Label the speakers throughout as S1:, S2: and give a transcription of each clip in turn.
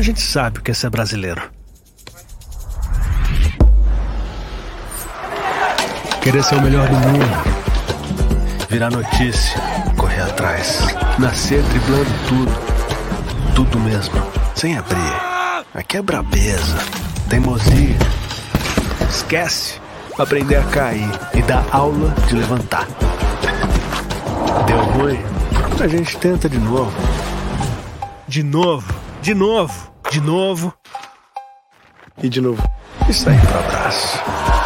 S1: gente sabe o que é ser brasileiro. Querer ser o melhor do mundo, virar notícia, correr atrás, nascer driblando tudo mesmo, sem abrir. Aqui é brabeza, teimosia. Esquece, aprender a cair e dar aula de levantar. Deu ruim, a gente tenta de novo. De novo e de novo. E sair pro abraço.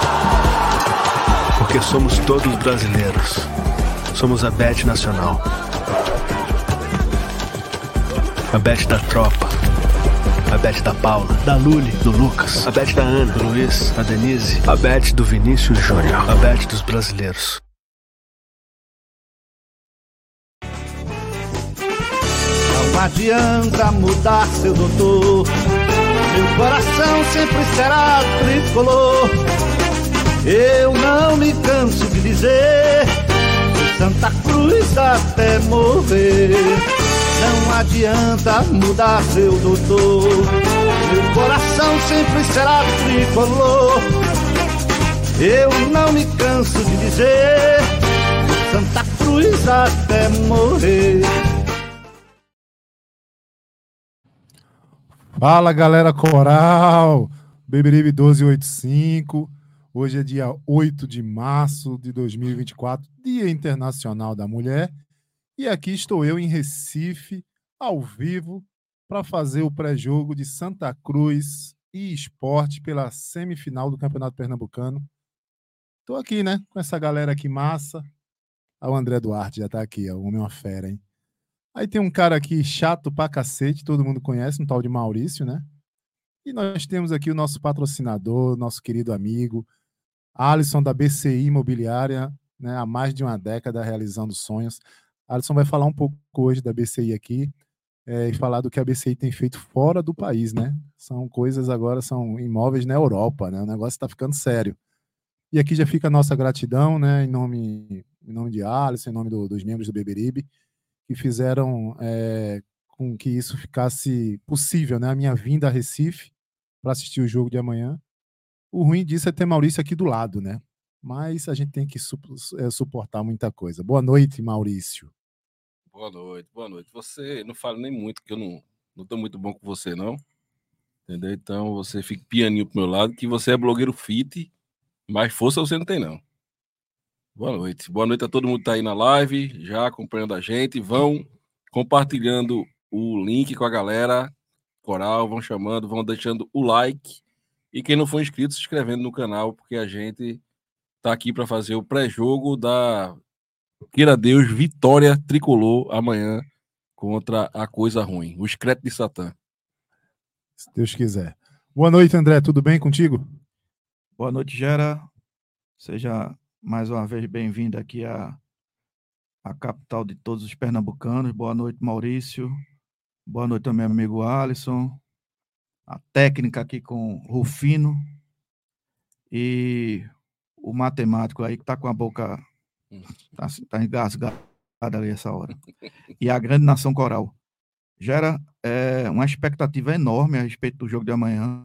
S1: Porque somos todos brasileiros. Somos a Bet Nacional. A Bet da tropa. A Bet da Paula, da Luli, do Lucas. A Bet da Ana, do Luiz, da Denise. A Bet do Vinícius Júnior. A Bet dos brasileiros.
S2: Não adianta mudar, seu doutor. Meu coração sempre será tricolor. Eu não me canso de dizer, Santa Cruz até morrer. Não adianta mudar, seu doutor. Meu coração sempre será tricolor. Eu não me canso de dizer, Santa Cruz até morrer.
S3: Fala, galera coral, Beberibe 1285, hoje é dia 8 de março de 2024, Dia Internacional da Mulher, e aqui estou eu em Recife, ao vivo, para fazer o pré-jogo de Santa Cruz e Sport pela semifinal do Campeonato Pernambucano. Estou aqui, né, com essa galera aqui massa. O André Duarte já está aqui, o homem é uma fera, hein? Aí tem um cara aqui chato pra cacete, todo mundo conhece, um tal de Maurício, né? E nós temos aqui o nosso patrocinador, nosso querido amigo, Alisson da BCI Imobiliária, né? Há mais de uma década realizando sonhos. Alisson vai falar um pouco hoje da BCI aqui e falar do que a BCI tem feito fora do país, né? São coisas agora, são imóveis na Europa, né? O negócio está ficando sério. E aqui já fica a nossa gratidão, né? Em nome de Alisson, em nome dos membros do Beberibe, que fizeram com que isso ficasse possível, né? A minha vinda a Recife para assistir o jogo de amanhã. O ruim disso é ter Maurício aqui do lado, né? Mas a gente tem que suportar muita coisa. Boa noite, Maurício.
S4: Boa noite. Você não fala nem muito, que eu não tô muito bom com você, não. Entendeu? Então você fica pianinho pro meu lado, que você é blogueiro fit, mas força você não tem, não. Boa noite a todo mundo que tá aí na live, já acompanhando a gente, vão compartilhando o link com a galera coral, vão chamando, vão deixando o like, e quem não for inscrito, se inscrevendo no canal, porque a gente tá aqui para fazer o pré-jogo da, queira Deus, vitória tricolor amanhã contra a coisa ruim, o excreto de Satã.
S3: Se Deus quiser. Boa noite, André, tudo bem contigo?
S2: Boa noite, Gera. Seja mais uma vez bem-vindo aqui à capital de todos os pernambucanos. Boa noite, Maurício. Boa noite ao meu amigo Alisson. A técnica aqui com Rufino. E o matemático aí que está com a boca... Tá engasgado ali essa hora. E a grande nação coral. Gera uma expectativa enorme a respeito do jogo de amanhã.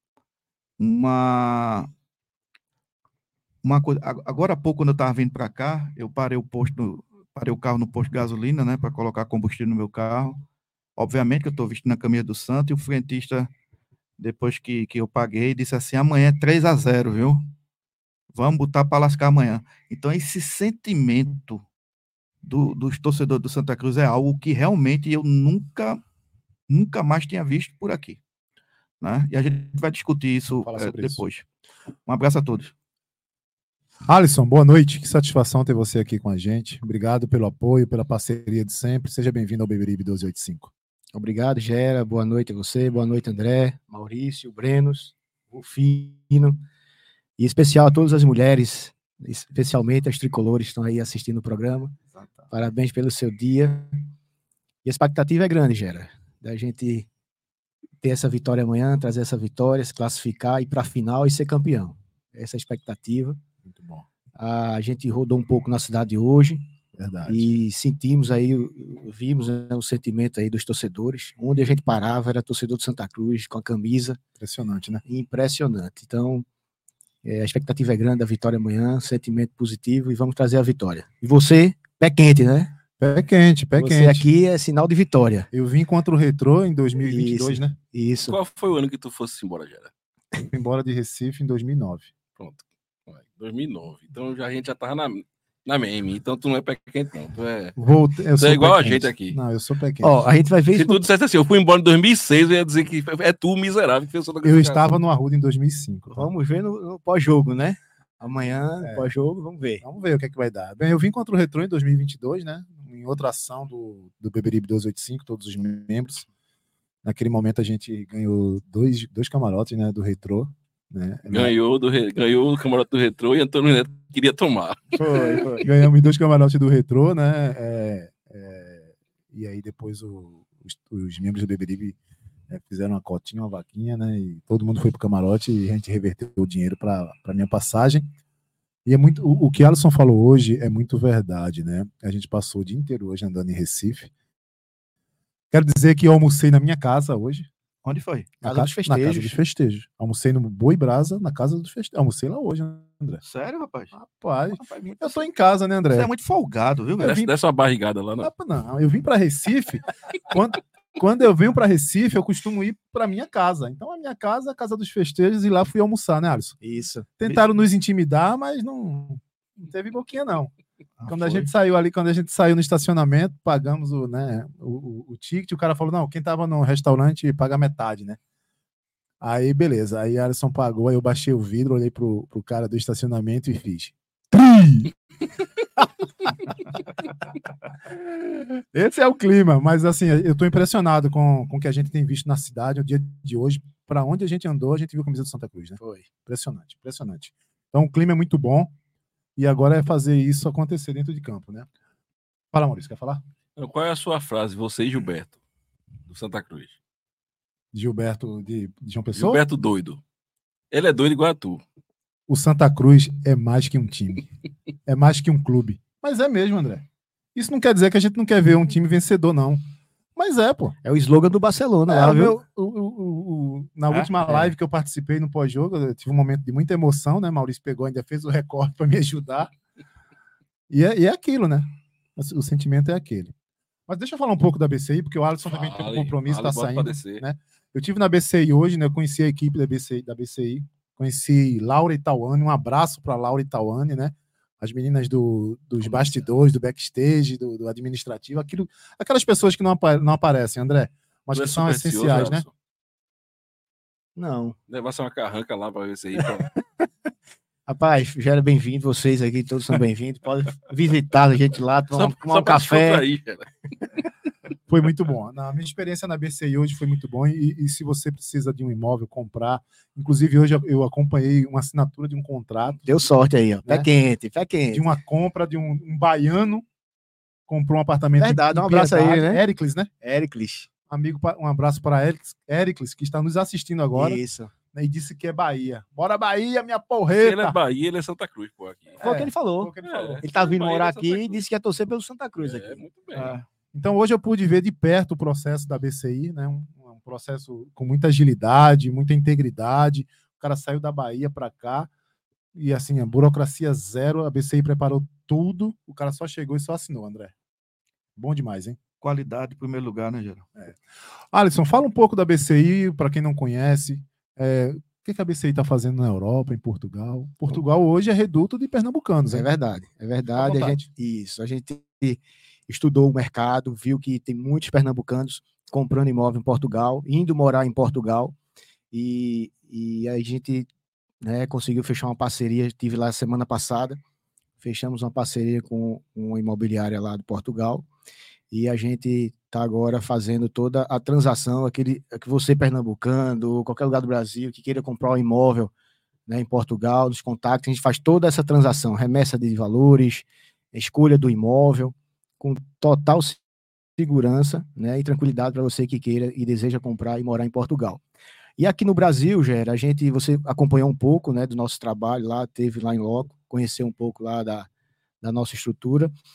S2: Uma coisa, agora há pouco, quando eu estava vindo para cá, eu parei o carro no posto de gasolina, né, para colocar combustível no meu carro. Obviamente que eu estou vestindo a camisa do Santos, e o frentista, depois que eu paguei, disse assim: amanhã é 3-0, viu? Vamos botar para lascar amanhã. Então, esse sentimento dos torcedores do Santa Cruz é algo que realmente eu nunca mais tinha visto por aqui, né? E a gente vai discutir isso depois. Isso. Um abraço a todos.
S3: Alisson, boa noite, que satisfação ter você aqui com a gente. Obrigado pelo apoio, pela parceria de sempre. Seja bem-vindo ao Beberibe 1285.
S5: Obrigado, Gera. Boa noite a você, boa noite, André, Maurício, Brenos, Rufino, e especial a todas as mulheres, especialmente as tricolores que estão aí assistindo o programa. Parabéns pelo seu dia. E a expectativa é grande, Gera, da gente ter essa vitória amanhã, trazer essa vitória, se classificar, ir para a final e ser campeão. Essa é a expectativa.
S3: Muito bom.
S5: A gente rodou um pouco na cidade hoje,
S3: Verdade.
S5: E sentimos aí, vimos, né, o sentimento aí dos torcedores. Onde a gente parava era torcedor de Santa Cruz, com a camisa.
S3: Impressionante, né?
S5: Impressionante. Então, a expectativa é grande da vitória amanhã, sentimento positivo, e vamos trazer a vitória. E você, pé quente, né?
S3: Pé quente, pé
S5: Você
S3: quente.
S5: aqui é sinal de vitória.
S3: Eu vim contra o Retrô em 2022,
S5: Isso.
S3: né?
S5: Isso.
S4: Qual foi o ano que tu fosse embora, Gera?
S3: Fui embora de Recife em 2009.
S4: Pronto. 2009. Então a gente já tava na meme. Então tu não é pé quente, não. Tu é igual a gente aqui.
S3: Não, eu sou pé quente.
S5: Ó, a gente vai ver
S4: Se
S5: isso.
S4: tu dissesse assim, eu fui embora em 2006, eu ia dizer que é tu, miserável, que fez o
S3: Eu estava no Arruda em 2005. Tá?
S5: Vamos ver no pós-jogo, né? Amanhã, pós-jogo, vamos ver.
S3: Vamos ver o que é que vai dar. Bem, eu vim contra o Retrô em 2022, né? Em outra ação do Beberibe 1285, todos os membros. Naquele momento a gente ganhou dois camarotes, né, do Retrô. Né?
S4: Ganhou o camarote do Retrô e Antônio Neto queria tomar.
S5: Foi.
S3: Ganhamos 2 camarotes do Retrô, né? E aí depois os membros do Beberibe fizeram uma cotinha, uma vaquinha, né? E todo mundo foi pro camarote e a gente reverteu o dinheiro para minha passagem. E é muito o que Alisson falou hoje é muito verdade, né? A gente passou o dia inteiro hoje andando em Recife. Quero dizer que eu almocei na minha casa hoje.
S2: Onde foi?
S3: Na casa dos festejos. Almocei no Boi Brasa, na casa dos festejos. Almocei lá hoje, né, André?
S2: Sério, rapaz?
S3: Rapaz, eu tô em casa, né, André?
S2: Você é muito folgado, viu, velho?
S4: Desce uma barrigada lá, não.
S3: Não, eu vim para Recife. Quando eu venho para Recife, eu costumo ir para minha casa. Então, a minha casa é a casa dos festejos e lá fui almoçar, né, Alisson?
S5: Isso.
S3: Tentaram nos intimidar, mas não teve boquinha, não. Quando a gente saiu no estacionamento, pagamos o ticket, o cara falou, não, quem tava no restaurante paga metade, né? Aí, beleza. Aí Alisson pagou, aí eu baixei o vidro, olhei pro cara do estacionamento e fiz. Esse é o clima, mas assim, eu tô impressionado com o que a gente tem visto na cidade, o dia de hoje, para onde a gente andou, a gente viu a camisa do Santa Cruz, né?
S5: Foi.
S3: Impressionante. Então, o clima é muito bom. E agora é fazer isso acontecer dentro de campo, né? Fala, Maurício, quer falar?
S4: Qual é a sua frase, você e Gilberto, do Santa Cruz?
S3: Gilberto de João Pessoa?
S4: Gilberto doido. Ele é doido igual a tu.
S3: O Santa Cruz é mais que um time. É mais que um clube. Mas é mesmo, André. Isso não quer dizer que a gente não quer ver um time vencedor, não. Mas pô.
S5: É o slogan do Barcelona lá, viu?
S3: Na última live que eu participei no pós-jogo, eu tive um momento de muita emoção, né? Maurício pegou, ainda fez o recorde para me ajudar. E é aquilo, né? O sentimento é aquele. Mas deixa eu falar um pouco da BCI, porque o Alisson também tem um compromisso, está saindo. Né? Eu tive na BCI hoje, né? Eu conheci a equipe da BCI. Conheci Laura e Tauane, um abraço para Laura e Tauane, né? As meninas dos bastidores, do backstage, do administrativo, aquelas pessoas que não aparecem, André, mas que são essenciais, né?
S5: Não.
S4: Levar uma carranca lá para ver se aí.
S5: Rapaz, já era bem-vindo, vocês aqui, todos são bem-vindos. Pode visitar a gente lá, tomar um café.
S3: Foi muito bom. Na minha experiência na BCI hoje foi muito bom. E se você precisa de um imóvel, comprar. Inclusive, hoje eu acompanhei uma assinatura de um contrato.
S5: Deu sorte aí, ó.
S3: Né?
S5: Pé quente.
S3: De uma compra de um baiano. Comprou um apartamento.
S5: Verdade, um abraço aí, né?
S3: Éricles, né?
S5: Éricles.
S3: Um abraço para Éricles, que está nos assistindo agora.
S5: Isso.
S3: E disse que é Bahia. Bora Bahia, minha porreta!
S4: Ele é Bahia, ele é Santa Cruz, pô, aqui.
S5: Foi o que ele falou. Ele tá vindo morar aqui e disse que ia torcer pelo Santa Cruz aqui.
S4: Muito bem.
S3: Então, hoje eu pude ver de perto o processo da BCI, né? Um processo com muita agilidade, muita integridade. O cara saiu da Bahia para cá e, assim, a burocracia zero. A BCI preparou tudo. O cara só chegou e só assinou, André. Bom demais, hein?
S2: Qualidade em primeiro lugar, né, Geraldo?
S3: Alisson, fala um pouco da BCI, para quem não conhece. O que a BCI está fazendo na Europa, em Portugal? Portugal hoje é reduto de pernambucanos, hein?
S5: É verdade. A gente estudou o mercado, viu que tem muitos pernambucanos comprando imóvel em Portugal, indo morar em Portugal, e a gente, né, conseguiu fechar uma parceria. Estive lá semana passada, fechamos uma parceria com uma imobiliária lá de Portugal, e a gente está agora fazendo toda a transação, que você pernambucano, qualquer lugar do Brasil, que queira comprar um imóvel, né, em Portugal, nos contactos, a gente faz toda essa transação, remessa de valores, escolha do imóvel, com total segurança, né, e tranquilidade para você que queira e deseja comprar e morar em Portugal. E aqui no Brasil, Gera, você acompanhou um pouco, né, do nosso trabalho lá, teve lá em loco, conheceu um pouco lá da nossa estrutura.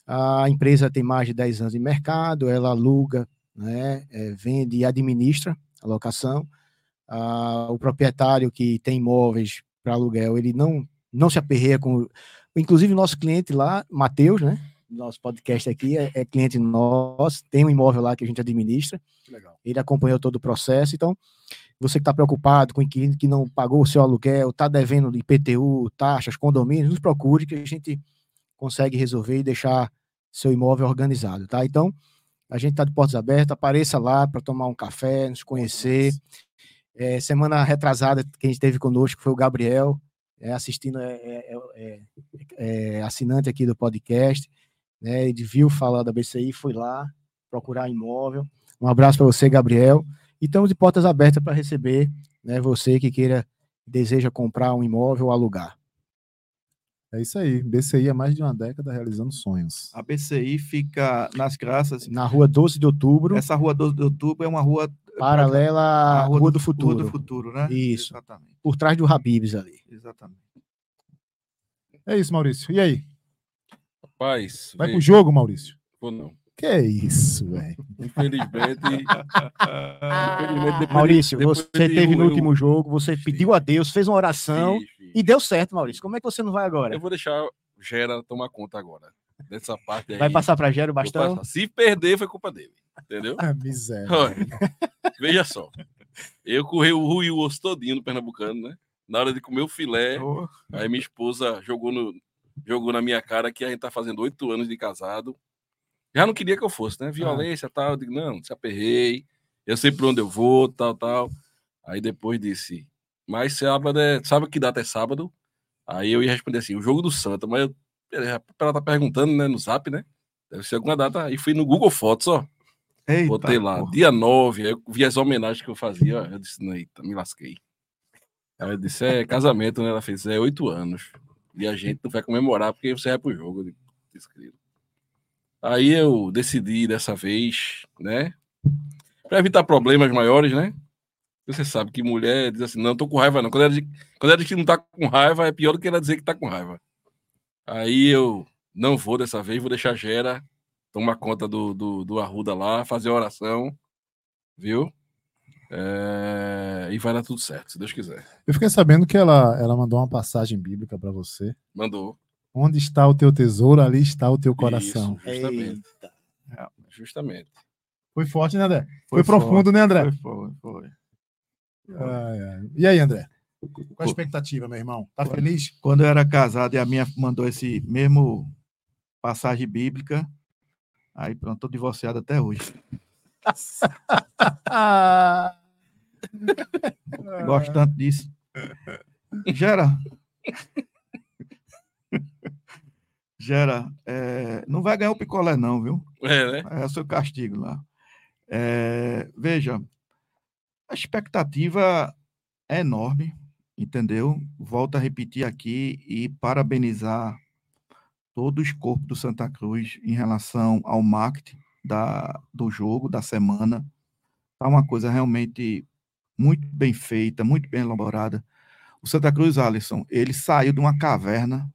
S5: A empresa tem mais de 10 anos de mercado, ela aluga, né, vende e administra a locação. O proprietário que tem imóveis para aluguel, ele não se aperreia com... Inclusive, o nosso cliente lá, Matheus, né, nosso podcast aqui, é cliente nosso, tem um imóvel lá que a gente administra.
S3: Legal.
S5: Ele acompanhou todo o processo. Então, você que está preocupado com o inquilino que não pagou o seu aluguel, está devendo IPTU, taxas, condomínios, nos procure que a gente consegue resolver e deixar seu imóvel organizado, tá? Então, a gente está de portas abertas, apareça lá para tomar um café, nos conhecer. Semana retrasada, quem esteve conosco foi o Gabriel, assistindo, assinante aqui do podcast, né? Ele viu falar da BCI, foi lá procurar imóvel. Um abraço para você, Gabriel. E estamos de portas abertas para receber, né, você que deseja comprar um imóvel ou alugar.
S3: É isso aí. BCI há mais de uma década realizando sonhos.
S2: A BCI fica nas Graças.
S5: Na rua 12 de outubro.
S2: Essa rua 12 de outubro é uma rua
S5: paralela à Rua do Futuro.
S2: Rua do Futuro, né?
S5: Isso.
S2: Exatamente.
S5: Por trás do Habib's ali.
S2: Exatamente.
S3: É isso, Maurício. E aí?
S4: Rapaz,
S3: vai pro jogo, Maurício?
S4: Vou não.
S3: Que é isso, velho?
S4: Infelizmente,
S5: Maurício, você teve no último jogo, você pediu a Deus, fez uma oração e deu certo, Maurício. Como é que você não vai agora?
S4: Eu vou deixar o Gera tomar conta agora. Dessa parte aí.
S5: Vai passar pra Gera o bastão?
S4: Se perder, foi culpa dele. Entendeu?
S3: Miséria.
S4: Olha, veja só. Eu corri o Rui e o osso todinho no Pernambucano, né? Na hora de comer o filé, aí minha esposa jogou na minha cara que a gente tá fazendo 8 anos de casado. Já não queria que eu fosse, né? Violência e tal. Eu digo, não, se aperrei. Eu sei pra onde eu vou, tal. Aí depois disse, mas sábado sabe que data é sábado? Aí eu ia responder assim, o jogo do Santa, mas ela tá perguntando, né, no Zap, né? Deve ser alguma data. Aí fui no Google Fotos, ó.
S2: Eita,
S4: botei lá, dia 9, aí eu vi as homenagens que eu fazia, ó, eu disse, eita, me lasquei. Aí eu disse, casamento, né? Ela fez, 8 anos. E a gente não vai comemorar porque você vai pro jogo. Eu digo, escrito. Aí eu decidi dessa vez, né? Para evitar problemas maiores, né? Você sabe que mulher diz assim, não, tô com raiva não. Quando ela diz que não tá com raiva, é pior do que ela dizer que tá com raiva. Aí eu não vou dessa vez, vou deixar a Gera tomar conta do Arruda lá, fazer a oração, viu? E vai dar tudo certo, se Deus quiser.
S3: Eu fiquei sabendo que ela mandou uma passagem bíblica para você.
S4: Mandou.
S3: Onde está o teu tesouro, ali está o teu coração.
S4: Isso, justamente. Justamente.
S3: Foi forte, né, André? Foi profundo, né, André?
S2: Foi.
S3: E aí, André? Qual a expectativa, meu irmão? Tá feliz?
S2: Quando eu era casado e a minha mandou esse mesmo passagem bíblica, aí pronto, tô divorciado até hoje. Gosto tanto disso. Gera, não vai ganhar o picolé não, viu?
S4: Né?
S2: É o seu castigo lá. Veja, a expectativa é enorme, entendeu? Volto a repetir aqui e parabenizar todo o escopo do Santa Cruz em relação ao marketing do jogo, da semana. Tá uma coisa realmente muito bem feita, muito bem elaborada. O Santa Cruz, Alisson, ele saiu de uma caverna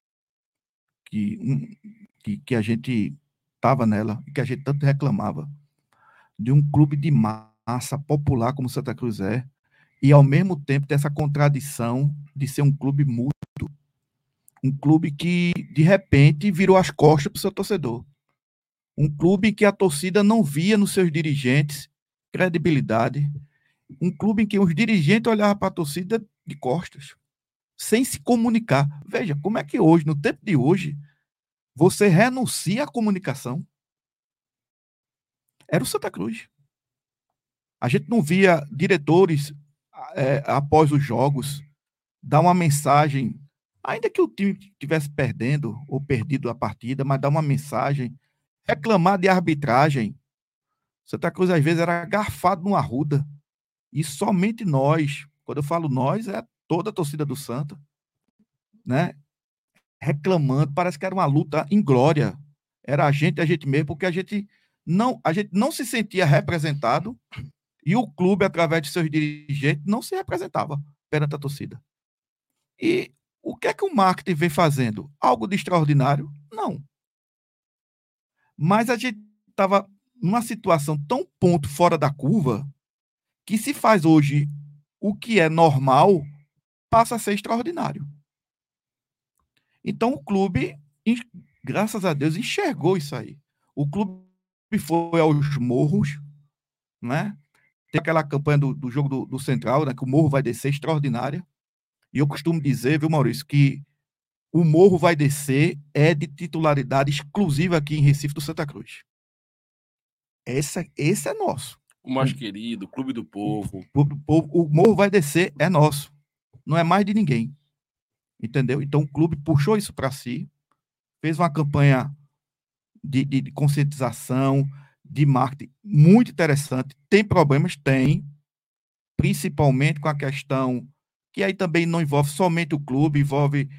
S2: que a gente estava nela, que a gente tanto reclamava, de um clube de massa popular como o Santa Cruz é, e ao mesmo tempo dessa contradição de ser um clube mútuo, um clube que de repente virou as costas para o seu torcedor, um clube que a torcida não via nos seus dirigentes credibilidade, um clube em que os dirigentes olhavam para a torcida de costas, sem se comunicar. Veja, como é que hoje, no tempo de hoje, você renuncia à comunicação? Era o Santa Cruz. A gente não via diretores, após os jogos, dar uma mensagem, ainda que o time estivesse perdendo ou perdido a partida, mas dar uma mensagem, reclamar de arbitragem. Santa Cruz, às vezes, era garfado numa Arruda. E somente nós, quando eu falo nós, é toda a torcida do Santa, né? Reclamando, parece que era uma luta inglória. Era a gente mesmo, porque a gente não se sentia representado e o clube, através de seus dirigentes, não se representava perante a torcida. E o que é que o marketing vem fazendo? Algo de extraordinário? Não. Mas a gente estava numa situação tão ponto fora da curva que se faz hoje o que é normal passa a ser extraordinário. Então o clube, graças a Deus, enxergou isso aí. O clube foi aos morros, né? Tem aquela campanha do jogo do Central, né, que o morro vai descer, extraordinária. E eu costumo dizer, viu, Maurício, que o morro vai descer é de titularidade exclusiva aqui em Recife do Santa Cruz. Esse é nosso.
S4: O mais querido, o Clube do Povo.
S2: O morro vai descer é nosso. Não é mais de ninguém. Entendeu? Então o clube puxou isso para si, fez uma campanha de conscientização, de marketing muito interessante. Tem problemas? Tem. Principalmente com a questão que aí também não envolve somente o clube, envolve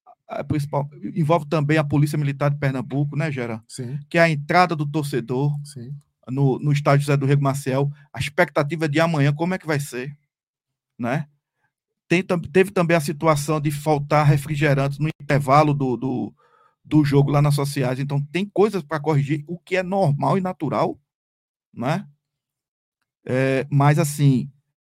S2: também a Polícia Militar de Pernambuco, né, Gera?
S3: Sim.
S2: Que é a entrada do torcedor no estádio José do Rego Maciel, a expectativa de amanhã, como é que vai ser, né? Teve também a situação de faltar refrigerantes no intervalo do jogo lá nas sociais, então tem coisas para corrigir, o que é normal e natural, né? Mas assim,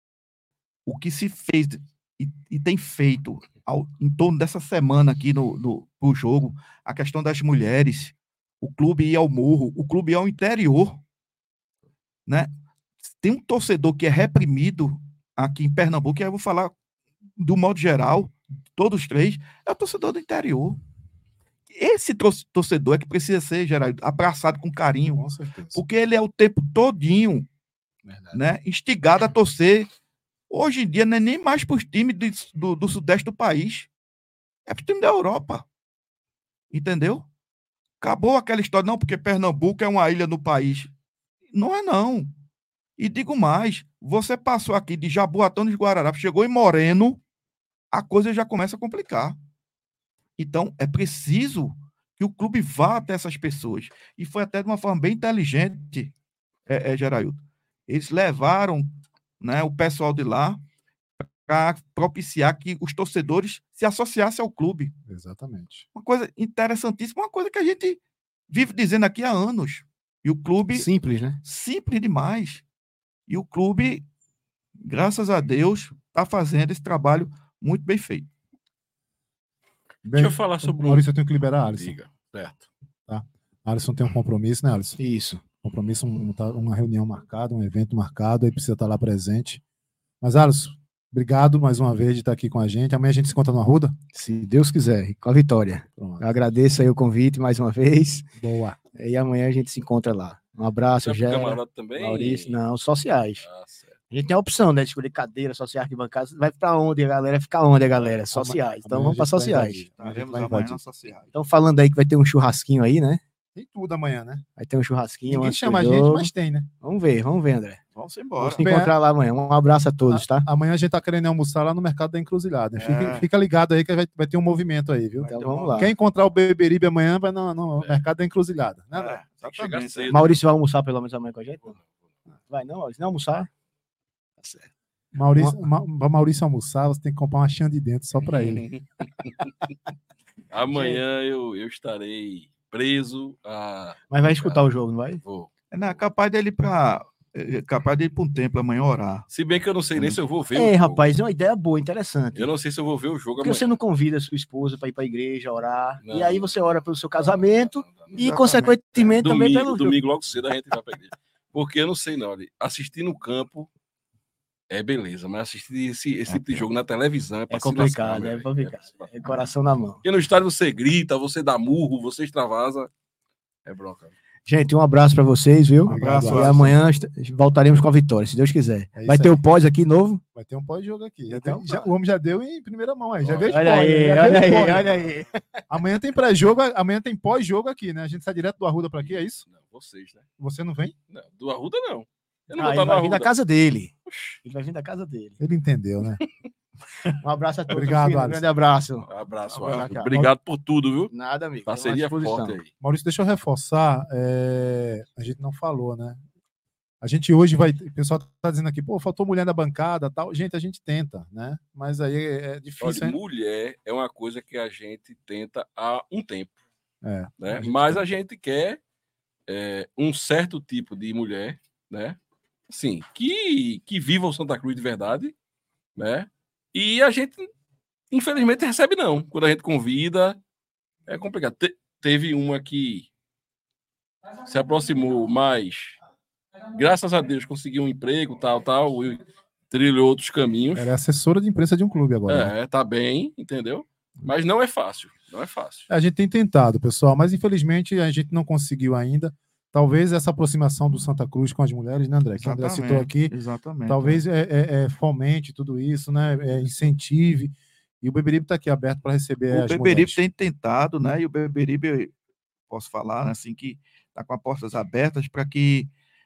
S2: o que se fez e tem feito em torno dessa semana aqui no jogo, a questão das mulheres, o clube ir ao morro, o clube ir ao interior, né? Tem um torcedor que é reprimido aqui em Pernambuco, e aí eu vou falar do modo geral, todos os três, é o torcedor do interior. Esse torcedor é que precisa ser, Geraldo, abraçado com carinho,
S3: Com certeza.
S2: porque ele é o tempo todinho, né, instigado a torcer. Hoje em dia não é nem mais para os times do sudeste do país, é para o time da Europa, entendeu? Acabou aquela história, não, porque Pernambuco é uma ilha no país. Não é não. E digo mais, você passou aqui de Jaboatão de Guararapes, chegou em Moreno, a coisa já começa a complicar. Então, é preciso que o clube vá até essas pessoas. E foi até de uma forma bem inteligente, Geraildo. Eles levaram, né, o pessoal de lá para propiciar que os torcedores se associassem ao clube.
S3: Exatamente.
S2: Uma coisa interessantíssima, uma coisa que a gente vive dizendo aqui há anos. E o clube...
S5: Simples, né?
S2: Simples demais. E o clube, graças a Deus, está fazendo esse trabalho muito bem feito.
S3: Bem,
S4: Deixa eu falar sobre
S3: Maurício, eu tenho que liberar a Alisson.
S4: Diga, certo.
S3: Tá? A Alisson tem um compromisso, né, Alisson?
S5: Isso.
S3: Compromisso, uma reunião marcada, um evento marcado, aí precisa estar lá presente. Mas, Alisson, obrigado mais uma vez de estar aqui com a gente. Amanhã a gente se encontra no Arruda?
S5: Se Deus quiser, com a vitória.
S3: Pronto.
S5: Eu agradeço aí o convite mais uma vez.
S3: Boa.
S5: E amanhã a gente se encontra lá. Um abraço,
S4: Você é
S5: Gera,
S4: camarada também?
S5: Maurício. Não, sociais.
S4: Ah, certo.
S5: A gente tem a opção, né, de escolher cadeira, social, arquibancada. Vai pra onde, a galera? Fica onde, a galera? Sociais. Então vamos pra sociais.
S2: Estaremos amanhã nas sociais.
S5: Estão falando aí que vai ter um churrasquinho aí, né?
S3: Tem tudo amanhã, né?
S5: Vai ter um churrasquinho.
S3: Ninguém
S5: antes do
S3: chama a gente,
S5: jogo.
S3: mas tem, né?
S5: Vamos ver, André.
S2: Vamos
S5: Vamos
S2: embora.
S5: se encontrar lá amanhã. Um abraço a todos, tá?
S3: Amanhã a gente tá querendo almoçar lá no Mercado da Encruzilhada.
S2: É.
S3: Fica ligado aí que vai ter um movimento aí, viu?
S5: Então vamos lá.
S3: Quem encontrar o Beberibe amanhã vai no Mercado da Encruzilhada. Né, André?
S4: Tem que chegar
S2: Exatamente.
S4: cedo.
S5: Maurício vai almoçar pelo menos amanhã com a gente? Vai não, Maurício? Não almoçar? Tá certo.
S3: Pra Maurício almoçar, você tem que comprar uma chã de dentro só pra ele.
S4: Amanhã eu estarei preso a...
S5: Mas vai escutar o jogo, não vai?
S4: Vou.
S2: É capaz dele ir para um templo amanhã orar.
S4: Se bem que eu não sei nem se eu vou ver o
S5: É,
S4: jogo.
S5: rapaz, é uma ideia boa, interessante.
S4: Eu não sei se eu vou ver o jogo
S5: Por que
S4: amanhã.
S5: você não convida a sua esposa para ir para a igreja, orar?
S4: Não.
S5: E aí você ora pelo seu casamento e,
S2: Exatamente.
S5: consequentemente, também pelo jogo.
S4: Domingo logo cedo a gente vai pra igreja. Porque eu não sei não, assistir no campo é beleza, mas assistir esse tipo de jogo na televisão é pra
S5: É
S4: se lascar,
S5: complicado,
S4: meu
S5: é
S4: velho.
S5: complicado. É coração na mão.
S4: Porque no estádio você grita, você dá murro, você extravasa. É bronca.
S5: Gente, um abraço para vocês, viu?
S3: Um abraço,
S5: E
S3: Alisson.
S5: amanhã voltaremos com a vitória, se Deus quiser.
S3: É isso
S5: Vai ter
S3: aí.
S5: o pós aqui novo?
S3: Vai ter um pós-jogo aqui.
S5: Então,
S3: O homem já deu em primeira mão aí. Já deu
S5: Olha aí,
S3: spoiler, já
S5: olha
S3: deu
S5: aí,
S3: spoiler.
S5: olha aí.
S3: Amanhã tem pré-jogo, amanhã tem pós-jogo aqui, né? A gente sai direto do Arruda pra aqui, é isso?
S4: Não, vocês, né?
S3: Você não vem?
S4: Não, do Arruda não. Eu não
S5: Ah,
S4: vou
S5: ele
S4: estar no
S5: vai vir da
S4: Arruda.
S5: casa dele. Ele vai vir da casa dele.
S3: Ele entendeu, né?
S5: Um abraço a todos.
S3: Obrigado,
S5: filho. Um
S3: Alisson.
S5: grande abraço.
S4: Abraço,
S5: Abraço,
S4: Arruda.
S5: cara.
S4: Obrigado por tudo, viu?
S5: Nada, amigo.
S4: Parceria
S5: Estamos à disposição.
S4: forte aí.
S3: Maurício, deixa eu reforçar. A gente não falou, né? A gente hoje vai. O pessoal tá dizendo aqui, pô, faltou mulher na bancada tal. Gente, a gente tenta, né? Mas aí é difícil.
S4: Olha, mulher é uma coisa que a gente tenta há um tempo.
S3: É.
S4: Né? Mas a gente quer um certo tipo de mulher, né? Assim, que viva o Santa Cruz de verdade, né? E a gente, infelizmente, recebe não. Quando a gente convida, é complicado. Teve uma que se aproximou, mas graças a Deus conseguiu um emprego, tal, e trilhou outros caminhos.
S3: Ela é assessora de imprensa de um clube agora. Né?
S4: Tá bem, entendeu? Mas não é fácil, não é fácil.
S3: A gente tem tentado, pessoal, mas infelizmente a gente não conseguiu ainda. Talvez essa aproximação do Santa Cruz com as mulheres, né, André? Que o André citou aqui.
S2: Exatamente.
S3: Talvez fomente tudo isso, né? Incentive. E o Beberibe está aqui aberto para receber as mulheres.
S2: O Beberibe tem tentado, né? E o Beberibe, posso falar, assim, que está com as portas abertas para que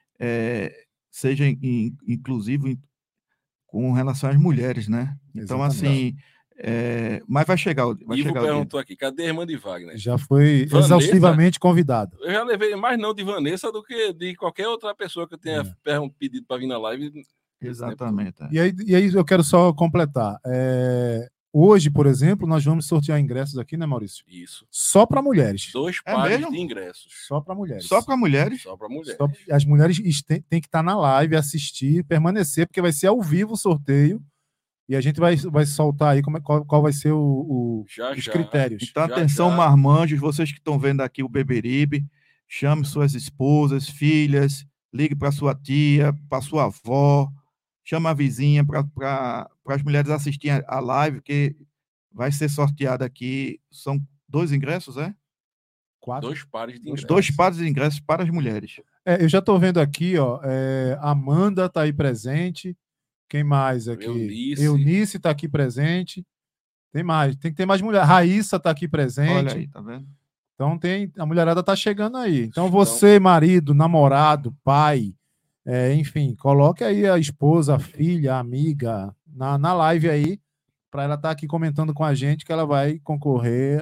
S2: seja inclusivo com relação às mulheres, né? Então, assim, mas vai chegar.
S4: Ivo perguntou aqui, cadê a irmã de Wagner?
S3: Já foi Vanessa, exaustivamente convidado.
S4: Eu já levei mais não de Vanessa do que de qualquer outra pessoa que eu tenha pedido para vir na live.
S2: Exatamente.
S3: E aí eu quero só completar. Hoje, por exemplo, nós vamos sortear ingressos aqui, né, Maurício?
S4: Isso.
S3: Só para mulheres.
S4: 2 pares de ingressos.
S3: Só para mulheres.
S2: Só para mulheres?
S4: Só para mulheres.
S3: As mulheres têm que estar na live, assistir, permanecer, porque vai ser ao vivo o sorteio. E a gente vai soltar aí qual vai ser os critérios.
S2: Então, atenção, marmanjos, vocês que estão vendo aqui o Beberibe, chame suas esposas, filhas, ligue para sua tia, para sua avó, chama a vizinha para as mulheres assistirem a live, que vai ser sorteada aqui. São 2 ingressos,
S3: 4?
S4: 2 pares de ingressos.
S2: 2 pares de ingressos para as mulheres.
S3: Eu já estou vendo aqui, ó, Amanda está aí presente. Quem mais aqui? Eunice está aqui presente. Tem que ter mais mulher. Raíssa está aqui presente.
S2: Olha aí, tá vendo?
S3: Então a mulherada está chegando aí. Então você, marido, namorado, pai, enfim, coloque aí a esposa, a filha, a amiga na live aí, para ela estar aqui comentando com a gente que ela vai concorrer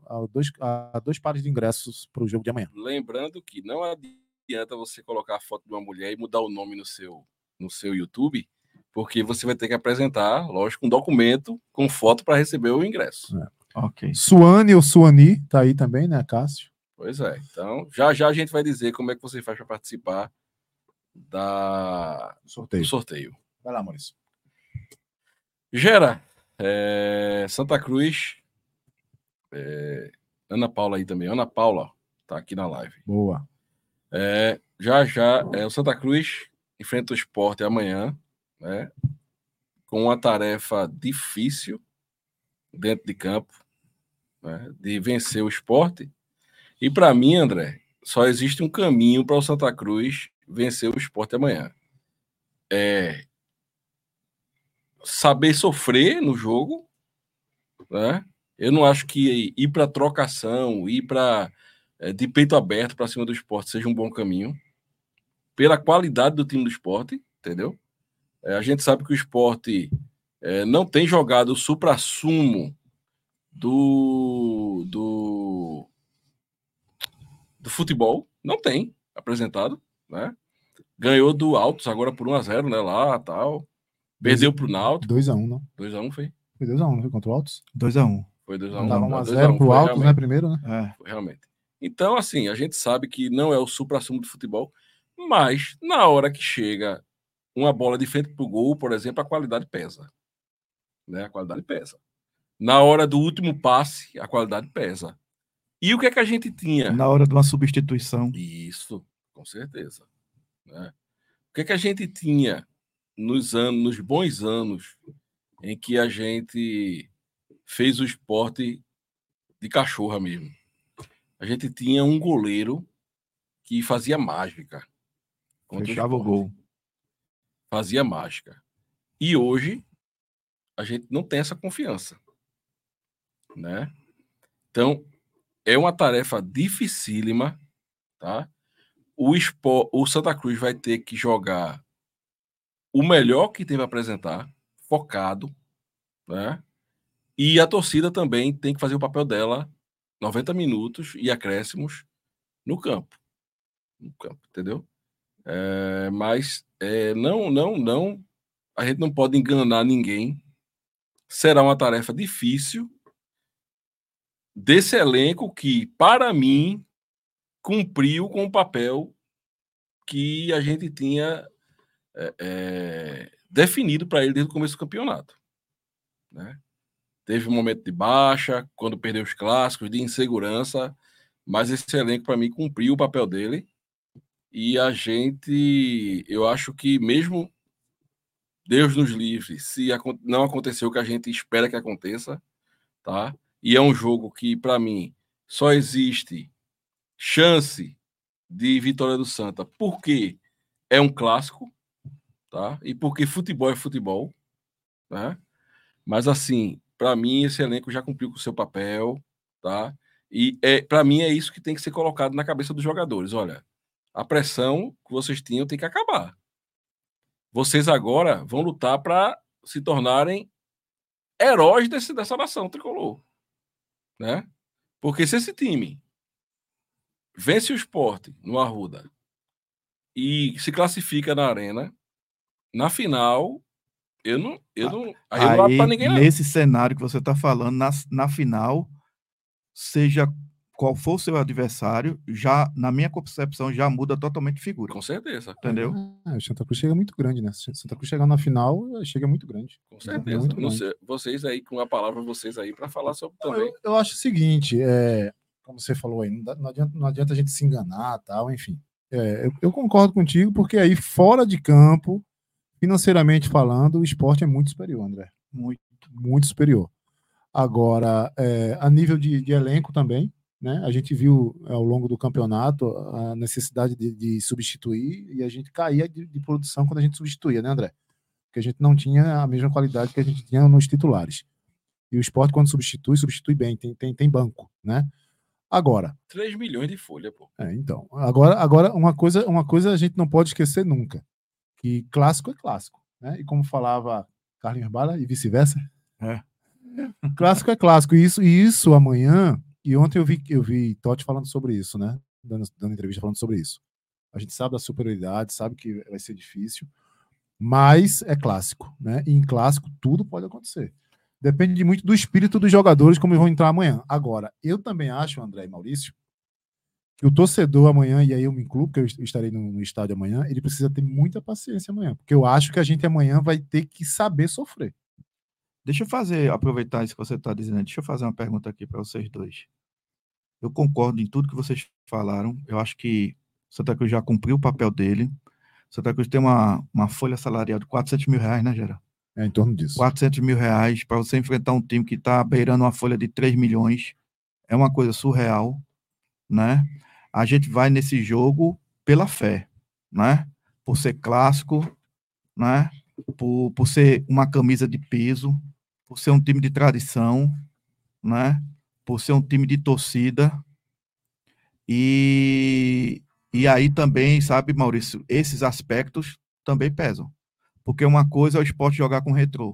S3: a 2 pares de ingressos para o jogo de amanhã.
S4: Lembrando que não adianta você colocar a foto de uma mulher e mudar o nome no seu YouTube, porque você vai ter que apresentar, lógico, um documento com foto para receber o ingresso.
S2: Ok.
S3: Suane ou Suani tá aí também, né, Cássio?
S4: Pois é. Então, já a gente vai dizer como é que você faz para participar do sorteio.
S3: Vai lá, Maurício.
S4: Gera, Santa Cruz, Ana Paula aí também. Ana Paula tá aqui na live.
S3: Boa.
S4: O Santa Cruz enfrenta o Sport amanhã, né, com uma tarefa difícil dentro de campo, né, de vencer o Sport. E para mim, André, só existe um caminho para o Santa Cruz vencer o Sport amanhã. Saber sofrer no jogo, né? Eu não acho que ir para trocação, ir para de peito aberto para cima do Sport seja um bom caminho, pela qualidade do time do Sport, entendeu? A gente sabe que o Sport não tem jogado o suprassumo do futebol, não tem apresentado, né? Ganhou do Altos agora por 1-0, né? Lá, tal. Perdeu pro Náutico.
S3: 2-1, não?
S4: 2-1 foi?
S3: Foi 2-1, não foi contra o Altos?
S2: 2-1.
S4: Foi 2-1.
S3: Tava 1-0 pro Altos, né? Primeiro, né?
S4: Foi realmente. Então, assim, a gente sabe que não é o suprassumo do futebol, mas na hora que chega uma bola de frente pro gol, por exemplo, a qualidade pesa. Né? A qualidade pesa. Na hora do último passe, a qualidade pesa. E o que é que a gente tinha?
S2: Na hora de uma substituição.
S4: Isso, com certeza. Né? O que é que a gente tinha nos bons anos em que a gente fez o esporte de cachorra mesmo? A gente tinha um goleiro que fazia mágica.
S2: Fechava o gol.
S4: Fazia mágica. E hoje a gente não tem essa confiança. Né? Então, é uma tarefa dificílima, tá? O Santa Cruz vai ter que jogar o melhor que tem para apresentar, focado, né? E a torcida também tem que fazer o papel dela 90 minutos e acréscimos no campo. No campo, entendeu? Mas não, a gente não pode enganar ninguém. Será uma tarefa difícil desse elenco que, para mim, cumpriu com o papel que a gente tinha definido para ele desde o começo do campeonato, né? Teve um momento de baixa, quando perdeu os clássicos, de insegurança, mas esse elenco, para mim, cumpriu o papel dele. E eu acho que mesmo Deus nos livre, se não aconteceu o que a gente espera que aconteça, tá? E é um jogo que, para mim, só existe chance de vitória do Santa porque é um clássico, tá? E porque futebol é futebol, né? Mas, assim, para mim, esse elenco já cumpriu com o seu papel, tá? E, para mim, é isso que tem que ser colocado na cabeça dos jogadores. Olha, a pressão que vocês tinham tem que acabar. Vocês agora vão lutar para se tornarem heróis dessa nação tricolor, né? Porque se esse time vence o Sport no Arruda e se classifica na Arena, na final, eu não abro para ninguém, não.
S2: Nesse cenário que você está falando, na final, seja qual for o seu adversário, já, na minha concepção, já muda totalmente de figura.
S4: Com certeza.
S2: Entendeu?
S3: O Santa Cruz chega muito grande, né? Se o Santa Cruz chegar na final, chega muito grande.
S4: Com certeza.
S3: Muito
S4: não
S3: grande.
S4: sei, vocês aí, com a palavra vocês aí, para falar sobre também.
S3: Eu acho o seguinte, como você falou aí, não adianta a gente se enganar, tal, enfim. Eu concordo contigo, porque aí, fora de campo, financeiramente falando, o esporte é muito superior, André. Muito, muito superior. Agora, a nível de elenco também, né? A gente viu ao longo do campeonato a necessidade de substituir, e a gente caía de produção quando a gente substituía, né, André? Porque a gente não tinha a mesma qualidade que a gente tinha nos titulares. E o esporte, quando substitui bem, tem banco, né? Agora...
S4: 3 milhões de folha, pô.
S3: Então. Agora uma coisa a gente não pode esquecer nunca, que clássico é clássico, né? E como falava Carlinhos Bala, e vice-versa, clássico é clássico. E isso amanhã... E ontem eu vi Totti falando sobre isso, né? Dando entrevista falando sobre isso. A gente sabe da superioridade, sabe que vai ser difícil, mas é clássico, né? E em clássico tudo pode acontecer. Depende muito do espírito dos jogadores, como vão entrar amanhã. Agora, eu também acho, André e Maurício, que o torcedor amanhã, e aí eu me incluo, porque eu estarei no estádio amanhã, ele precisa ter muita paciência amanhã, porque eu acho que a gente amanhã vai ter que saber sofrer.
S2: Deixa eu aproveitar isso que você está dizendo, deixa eu fazer uma pergunta aqui para vocês dois. Eu concordo em tudo que vocês falaram. Eu acho que o Santa Cruz já cumpriu o papel dele. O Santa Cruz tem uma folha salarial de R$400 mil, né, Geraldo?
S3: Em torno disso.
S2: R$400 mil para você enfrentar um time que está beirando uma folha de 3 milhões. É uma coisa surreal, né? A gente vai nesse jogo pela fé, né? Por ser clássico, né? Por ser uma camisa de peso, por ser um time de tradição, né? Por ser um time de torcida. E aí também, sabe, Maurício, esses aspectos também pesam. Porque uma coisa é o Sport jogar com o Retrô.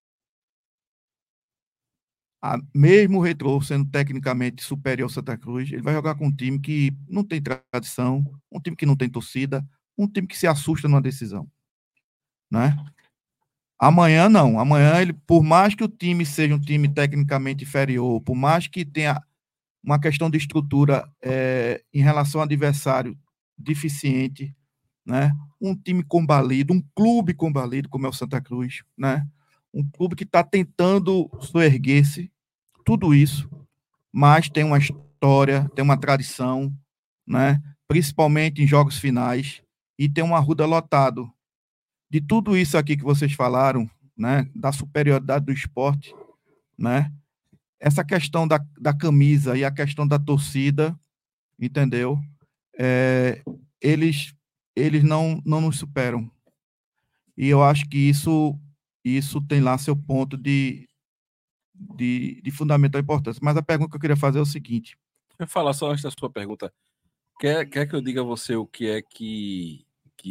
S2: Mesmo o Retrô sendo tecnicamente superior ao Santa Cruz, ele vai jogar com um time que não tem tradição, um time que não tem torcida, um time que se assusta numa decisão, né? Amanhã não. Amanhã, por mais que o time seja um time tecnicamente inferior, por mais que tenha uma questão de estrutura em relação ao adversário deficiente, né? Um time combalido, um clube combalido, como é o Santa Cruz, né? Um clube que está tentando soerguer-se, tudo isso, mas tem uma história, tem uma tradição, né? Principalmente em jogos finais, e tem um Arruda lotado. De tudo isso aqui que vocês falaram, né? Da superioridade do esporte, né? Essa questão da camisa e a questão da torcida, entendeu? Eles não nos superam. E eu acho que isso tem lá seu ponto de fundamental importância. Mas a pergunta que eu queria fazer é o seguinte.
S4: Eu falar só antes da sua pergunta. Quer que eu diga a você o que é que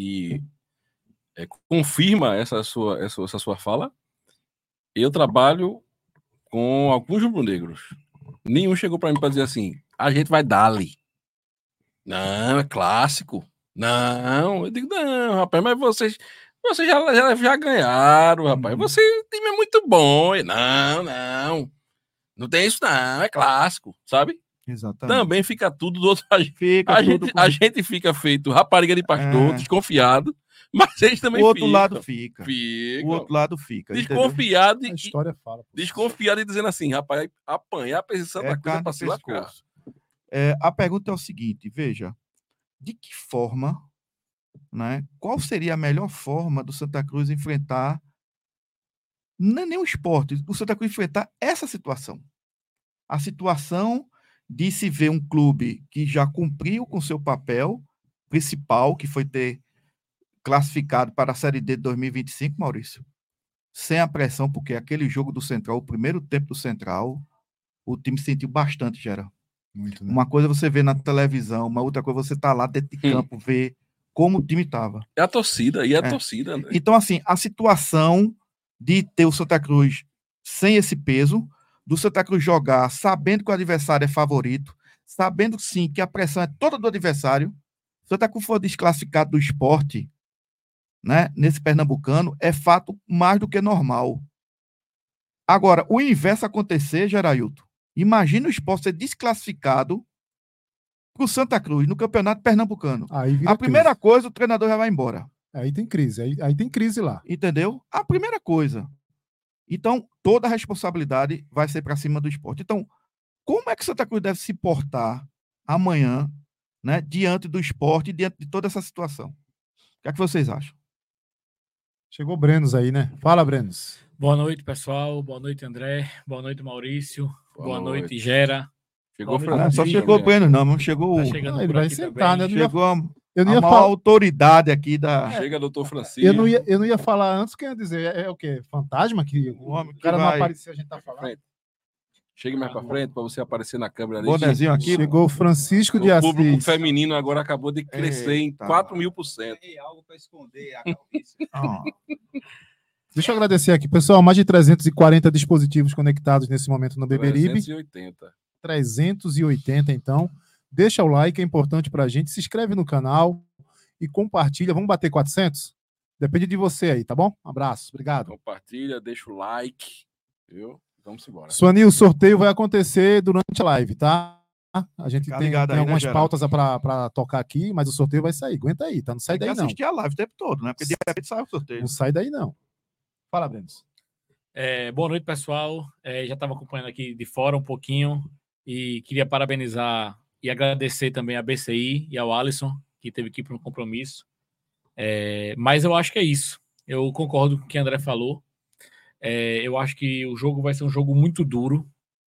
S4: confirma essa sua fala? Eu trabalho com alguns rubro-negros. Nenhum chegou para mim para dizer assim, a gente vai dar-lhe. Não, é clássico. Não, eu digo, não, rapaz, mas vocês já ganharam, rapaz. O time é muito bom. Não tem isso não, é clássico, sabe?
S2: Exatamente.
S4: Também fica tudo do outro lado.
S2: Fica tudo
S4: A gente fica feito rapariga de pastor, desconfiado, mas eles também
S2: o outro
S4: ficam.
S2: lado fica.
S4: Ficam.
S2: O outro lado fica.
S4: Desconfiado
S3: A
S4: e
S3: história fala. pô.
S4: desconfiado e dizendo assim, rapaz, apanhar pra esse Santa Cruz é pra se lascar.
S2: pescoço. A pergunta é o seguinte, veja, de que forma, né, qual seria a melhor forma do Santa Cruz enfrentar, não é nem o esporte, o Santa Cruz enfrentar essa situação? A situação de se ver um clube que já cumpriu com seu papel principal, que foi ter classificado para a Série D de 2025, Maurício, sem a pressão, porque aquele jogo do Central, o primeiro tempo do Central, o time sentiu bastante, Geraldo.
S3: Muito, né?
S2: Uma coisa é você vê na televisão, uma outra coisa é você tá lá dentro de campo, ver como o time estava.
S4: É a torcida, e a torcida, André.
S2: Então, assim, a situação de ter o Santa Cruz sem esse peso, do Santa Cruz jogar sabendo que o adversário é favorito, sabendo sim que a pressão é toda do adversário, se o Santa Cruz for desclassificado do esporte, né, nesse Pernambucano, é fato mais do que normal. Agora, o inverso acontecer, Gerailton, imagina o esporte ser desclassificado para o Santa Cruz no Campeonato Pernambucano.
S3: Aí vira
S2: A primeira
S3: crise.
S2: coisa, o treinador já vai embora.
S3: Aí tem crise. Aí tem crise lá.
S2: Entendeu? A primeira coisa. Então, toda a responsabilidade vai ser para cima do esporte. Então, como é que o Santa Cruz deve se portar amanhã, né, diante do esporte, diante de toda essa situação? O que é que vocês acham?
S3: Chegou o Brenos aí, né? Fala, Brenos.
S6: Boa noite, pessoal. Boa noite, André. Boa noite, Maurício. Boa noite,
S4: noite.
S6: Gera.
S4: Chegou
S6: Boa
S4: Fran-
S6: noite,
S2: Só
S6: Sim,
S2: chegou o
S4: também.
S2: Breno, não chegou,
S6: Tá chegando
S3: ele
S6: por
S3: vai
S6: aqui
S3: sentar,
S6: também.
S3: né?
S2: chegou
S3: Eu não
S2: a
S3: ia
S2: maior
S3: falar.
S2: autoridade aqui da...
S4: Chega, doutor Francisco.
S3: Eu não ia falar antes, que eu ia dizer, é o quê? Fantasma? Que
S2: O homem
S3: o
S2: que
S3: cara não
S2: vai...
S3: apareceu, a gente tá falando.
S4: Frente. Chegue mais pra frente para você aparecer na câmera ali.
S2: Bonezinho aqui.
S3: Chegou o Francisco de
S4: O público
S3: Assis.
S4: feminino agora acabou de crescer em
S2: Eita.
S4: 4.000%.
S7: Algo para esconder a calvície.
S2: Ah,
S3: Deixa eu agradecer aqui, pessoal. Mais de 340 dispositivos conectados nesse momento no Beberibe.
S4: 380.
S3: 380, então. Deixa o like, é importante pra gente. Se inscreve no canal e compartilha. Vamos bater 400? Depende de você aí, tá bom? Abraço, obrigado.
S4: Compartilha, deixa o like. Viu? Vamos embora.
S3: Suanil, o sorteio vai acontecer durante a live, tá? A gente
S2: Fica
S3: tem
S2: ligado aí, né,
S3: algumas
S2: Geraldo?
S3: pautas pra tocar aqui, mas o sorteio vai sair. Aguenta aí, tá? Não sai
S2: tem que
S3: daí, não.
S2: assistir a live o tempo todo, né? Porque de repente sai o sorteio.
S3: Não sai daí, não. Fala, Brenos.
S6: Boa noite, pessoal. Já estava acompanhando aqui de fora um pouquinho e queria parabenizar e agradecer também a BCI e ao Alisson, que teve que ir para um compromisso. Mas eu acho que é isso. Eu concordo com o que o André falou. Eu acho que o jogo vai ser um jogo muito duro.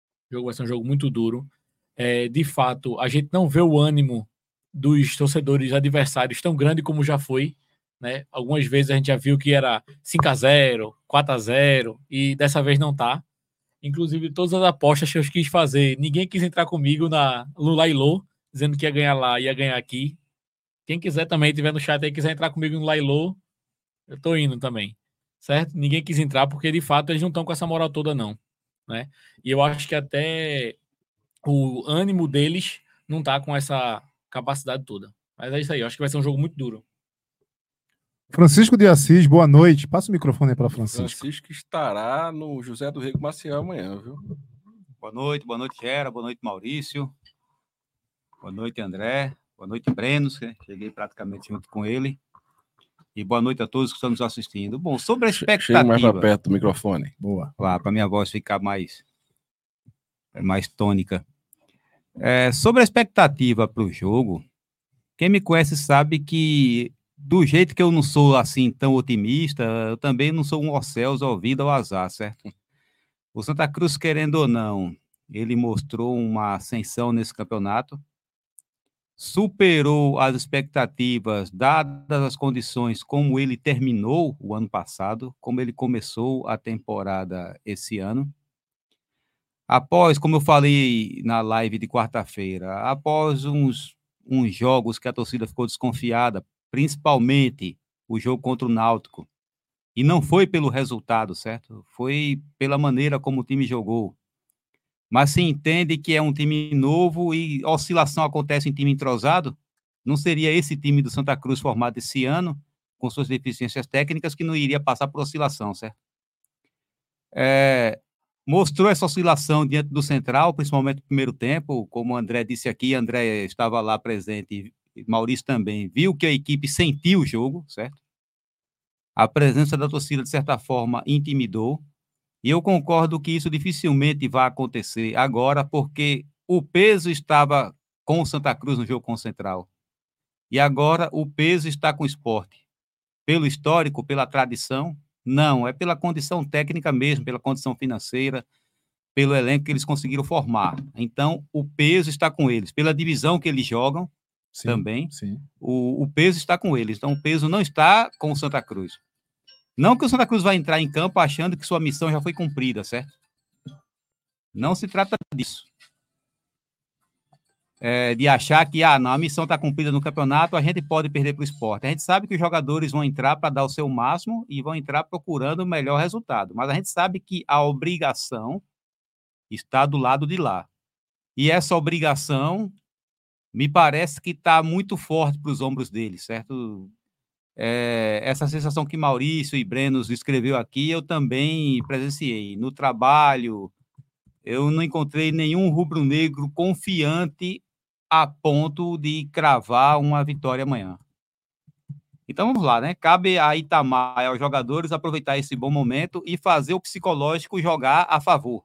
S6: De fato, a gente não vê o ânimo dos torcedores adversários tão grande como já foi, né? Algumas vezes a gente já viu que era 5-0, 4-0 e dessa vez não tá. Inclusive, todas as apostas que eu quis fazer, ninguém quis entrar comigo no Lailô, dizendo que ia ganhar lá, ia ganhar aqui. Quem quiser também, tiver no chat aí, quiser entrar comigo no Lailô, eu tô indo também, certo? Ninguém quis entrar porque, de fato, eles não estão com essa moral toda, não, né? E eu acho que até o ânimo deles não tá com essa capacidade toda. Mas é isso aí, eu acho que vai ser um jogo muito duro.
S3: Francisco de Assis, boa noite. Passa o microfone aí para Francisco.
S4: Francisco estará no José do Rego Maciel amanhã, viu?
S7: Boa noite, Gera, boa noite, Maurício. Boa noite, André. Boa noite, Brenos, que cheguei praticamente junto com ele. E boa noite a todos que estão nos assistindo. Bom, sobre a expectativa...
S4: Chega mais para perto do microfone.
S3: Boa.
S7: Para minha voz ficar mais tônica. Sobre a expectativa para o jogo, quem me conhece sabe que, do jeito que eu não sou assim tão otimista, eu também não sou um Orcels ao vida ao azar, certo? O Santa Cruz, querendo ou não, ele mostrou uma ascensão nesse campeonato, superou as expectativas, dadas as condições como ele terminou o ano passado, como ele começou a temporada esse ano. Após, como eu falei na live de quarta-feira, após uns jogos que a torcida ficou desconfiada, principalmente o jogo contra o Náutico, e não foi pelo resultado, certo? Foi pela maneira como o time jogou. Mas se entende que é um time novo e oscilação acontece em time entrosado, não seria esse time do Santa Cruz formado esse ano, com suas deficiências técnicas, que não iria passar por oscilação, certo? mostrou essa oscilação diante do Central, principalmente no primeiro tempo, como o André disse aqui, André estava lá presente, e Maurício também, viu que a equipe sentiu o jogo, certo? A presença da torcida, de certa forma, intimidou, e eu concordo que isso dificilmente vai acontecer agora, porque o peso estava com o Santa Cruz no jogo com o Central, e agora o peso está com o Sport. Pelo histórico, pela tradição, não, é pela condição técnica mesmo, pela condição financeira, pelo elenco que eles conseguiram formar. Então, o peso está com eles. Pela divisão que eles jogam,
S3: Sim,
S7: também,
S3: sim.
S7: o peso está com eles. Então, o peso não está com o Santa Cruz. Não que o Santa Cruz vai entrar em campo achando que sua missão já foi cumprida, certo? Não se trata disso. De achar que não, a missão está cumprida no campeonato, a gente pode perder para o Sport. A gente sabe que os jogadores vão entrar para dar o seu máximo e vão entrar procurando o melhor resultado. Mas a gente sabe que a obrigação está do lado de lá. E essa obrigação me parece que está muito forte para os ombros deles, certo? Essa sensação que Maurício e Breno escreveu aqui, eu também presenciei. No trabalho, eu não encontrei nenhum rubro-negro confiante a ponto de cravar uma vitória amanhã. Então vamos lá, né? Cabe a Itamar e aos jogadores aproveitar esse bom momento e fazer o psicológico jogar a favor.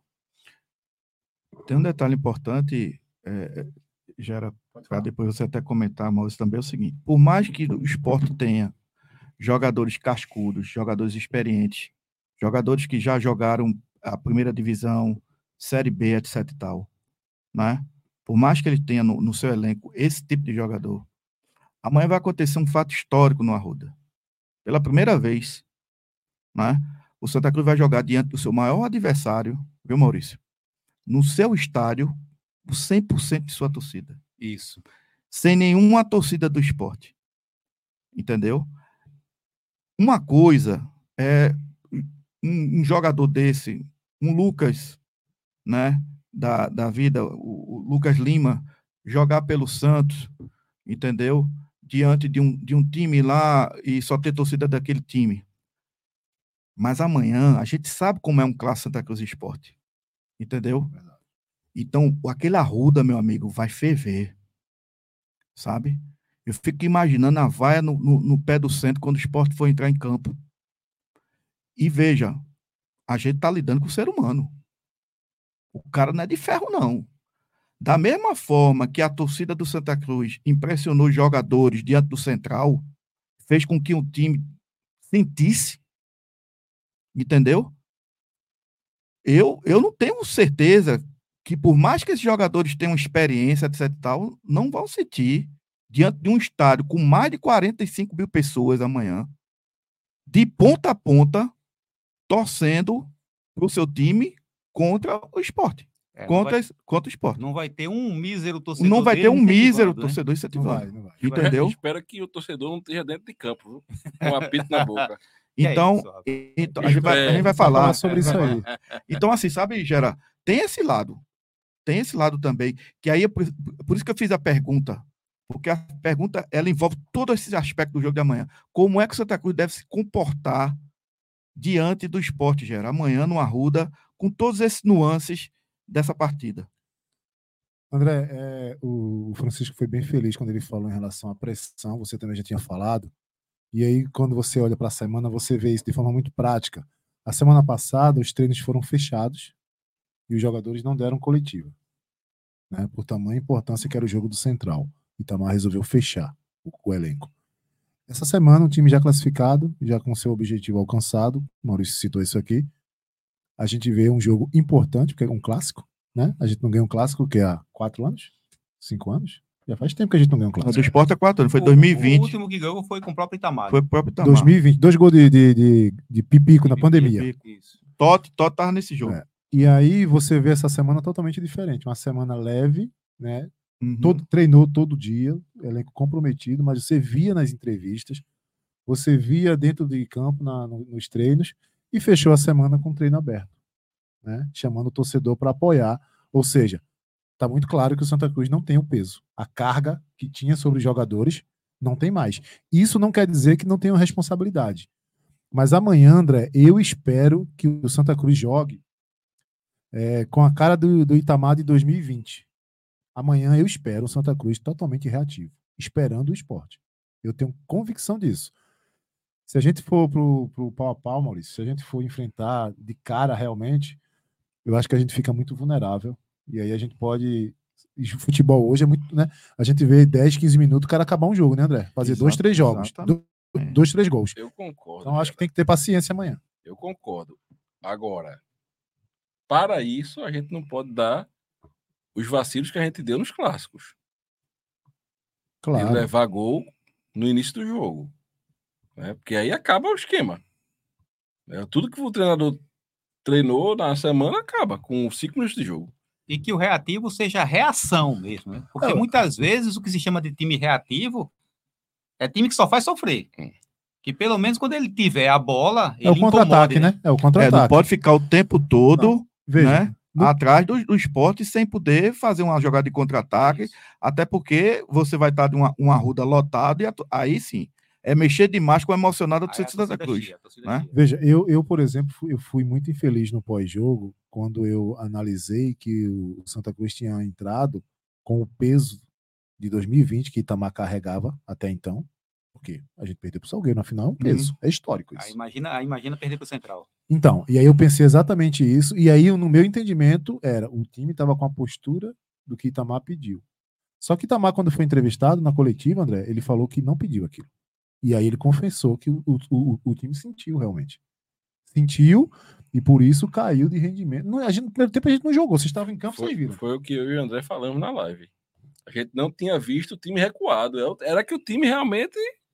S2: Tem um detalhe importante, Gera, para depois você até comentar, Maurício, também é o seguinte: por mais que o Sport tenha jogadores cascudos, jogadores experientes, jogadores que já jogaram a primeira divisão, Série B, etc e tal, né? Por mais que ele tenha no seu elenco esse tipo de jogador, amanhã vai acontecer um fato histórico no Arruda. Pela primeira vez, né? O Santa Cruz vai jogar diante do seu maior adversário, viu, Maurício? No seu estádio, por 100% de sua torcida.
S7: Isso.
S2: Sem nenhuma torcida do Sport. Entendeu? Uma coisa é um jogador desse, um Lucas, né, da vida, o Lucas Lima, jogar pelo Santos, entendeu? Diante de um time lá e só ter torcida daquele time. Mas amanhã, a gente sabe como é um clássico Santa Cruz Sport. Entendeu? Então, aquele Arruda, meu amigo, vai ferver. Sabe? Eu fico imaginando a vaia no pé do centro quando o Sport for entrar em campo. E veja, a gente tá lidando com o ser humano. O cara não é de ferro, não. Da mesma forma que a torcida do Santa Cruz impressionou os jogadores diante do Central, fez com que o time sentisse, entendeu? Eu não tenho certeza que, por mais que esses jogadores tenham experiência, etc e tal, não vão sentir diante de um estádio com mais de 45 mil pessoas amanhã, de ponta a ponta, torcendo para o seu time contra o Sport. Contra o Sport.
S7: Não vai ter um mísero torcedor.
S2: Não vai ter um mísero torcedor incentivando.
S3: Não vai.
S2: Entendeu?
S4: Espero que o torcedor não esteja dentro de campo, viu? Com um apito na boca.
S2: Então, a gente vai falar
S3: sobre isso aí.
S2: Então, assim, sabe, Gera, tem esse lado também, que aí é por isso que eu fiz a pergunta, porque a pergunta, ela envolve todo esse aspecto do jogo de amanhã. Como é que o Santa Cruz deve se comportar diante do Sport, Gera, amanhã no Arruda, com todos esses nuances dessa partida?
S3: André, o Francisco foi bem feliz quando ele falou em relação à pressão, você também já tinha falado. E aí, quando você olha para a semana, você vê isso de forma muito prática. A semana passada, os treinos foram fechados e os jogadores não deram coletiva, né? Por tamanha importância que era o jogo do Central. Itamar resolveu fechar o elenco. Essa semana, o time já classificado, já com seu objetivo alcançado, Maurício citou isso aqui, a gente vê um jogo importante, porque é um clássico, né? A gente não ganha um clássico que há 4 anos? 5 anos? Já faz tempo que a gente não ganha um clássico.
S2: Do Sport é 4 anos, foi 2020.
S7: O último que ganhou foi com o próprio Itamar.
S2: Foi o próprio Itamar.
S3: 2020, 2 gols de pipico na pandemia.
S7: Isso.
S2: Totti tava nesse jogo.
S3: E aí você vê essa semana totalmente diferente. Uma semana leve, né?
S2: Uhum.
S3: Treinou todo dia, elenco comprometido, mas você via nas entrevistas, você via dentro de campo, nos treinos, e fechou a semana com treino aberto, né? Chamando o torcedor para apoiar. Ou seja, está muito claro que o Santa Cruz não tem o peso. A carga que tinha sobre os jogadores não tem mais. Isso não quer dizer que não tenham responsabilidade. Mas amanhã, André, eu espero que o Santa Cruz jogue com a cara do Itamar de 2020. Amanhã eu espero o Santa Cruz totalmente reativo, esperando o Sport. Eu tenho convicção disso. Se a gente for pro pau a pau, Maurício, se a gente for enfrentar de cara realmente, eu acho que a gente fica muito vulnerável. E aí a gente pode... E o futebol hoje é muito, né? A gente vê 10, 15 minutos o cara acabar um jogo, né, André? Fazer 2, 3 jogos. 2, 3 gols.
S4: Eu concordo.
S3: Então acho que tem que ter paciência amanhã.
S4: Eu concordo. Agora, para isso, a gente não pode dar os vacilos que a gente deu nos clássicos.
S3: Claro.
S4: De levar gol no início do jogo. Né? Porque aí acaba o esquema. Tudo que o treinador treinou na semana acaba com 5 minutos de jogo.
S7: E que o reativo seja reação mesmo, né? Porque muitas vezes o que se chama de time reativo é time que só faz sofrer. Que pelo menos quando ele tiver a bola, ele
S3: é o contra-ataque, né? É o contra-ataque.
S2: Não pode ficar o tempo todo,
S3: veja,
S2: né? Atrás do esporte sem poder fazer uma jogada de contra-ataque, até porque você vai estar de uma arruda lotada e aí sim, é mexer demais com a emocionada do Santa Cruz. Né?
S3: Veja, eu, por exemplo, eu fui muito infeliz no pós-jogo quando eu analisei que o Santa Cruz tinha entrado com o peso de 2020 que Itamar carregava até então, porque a gente perdeu para o Salgueiro na final, é um peso, é histórico isso.
S7: Imagina perder para o Central.
S3: Então, e aí eu pensei exatamente isso, e aí no meu entendimento o time estava com a postura do que Itamar pediu. Só que Itamar, quando foi entrevistado na coletiva, André, ele falou que não pediu aquilo. E aí ele confessou que o time sentiu realmente. Sentiu e por isso caiu de rendimento. No primeiro tempo a gente não jogou, vocês estavam em campo, vocês viram.
S4: Foi o que eu e o André falamos na live. A gente não tinha visto o time recuado. Era que o time realmente...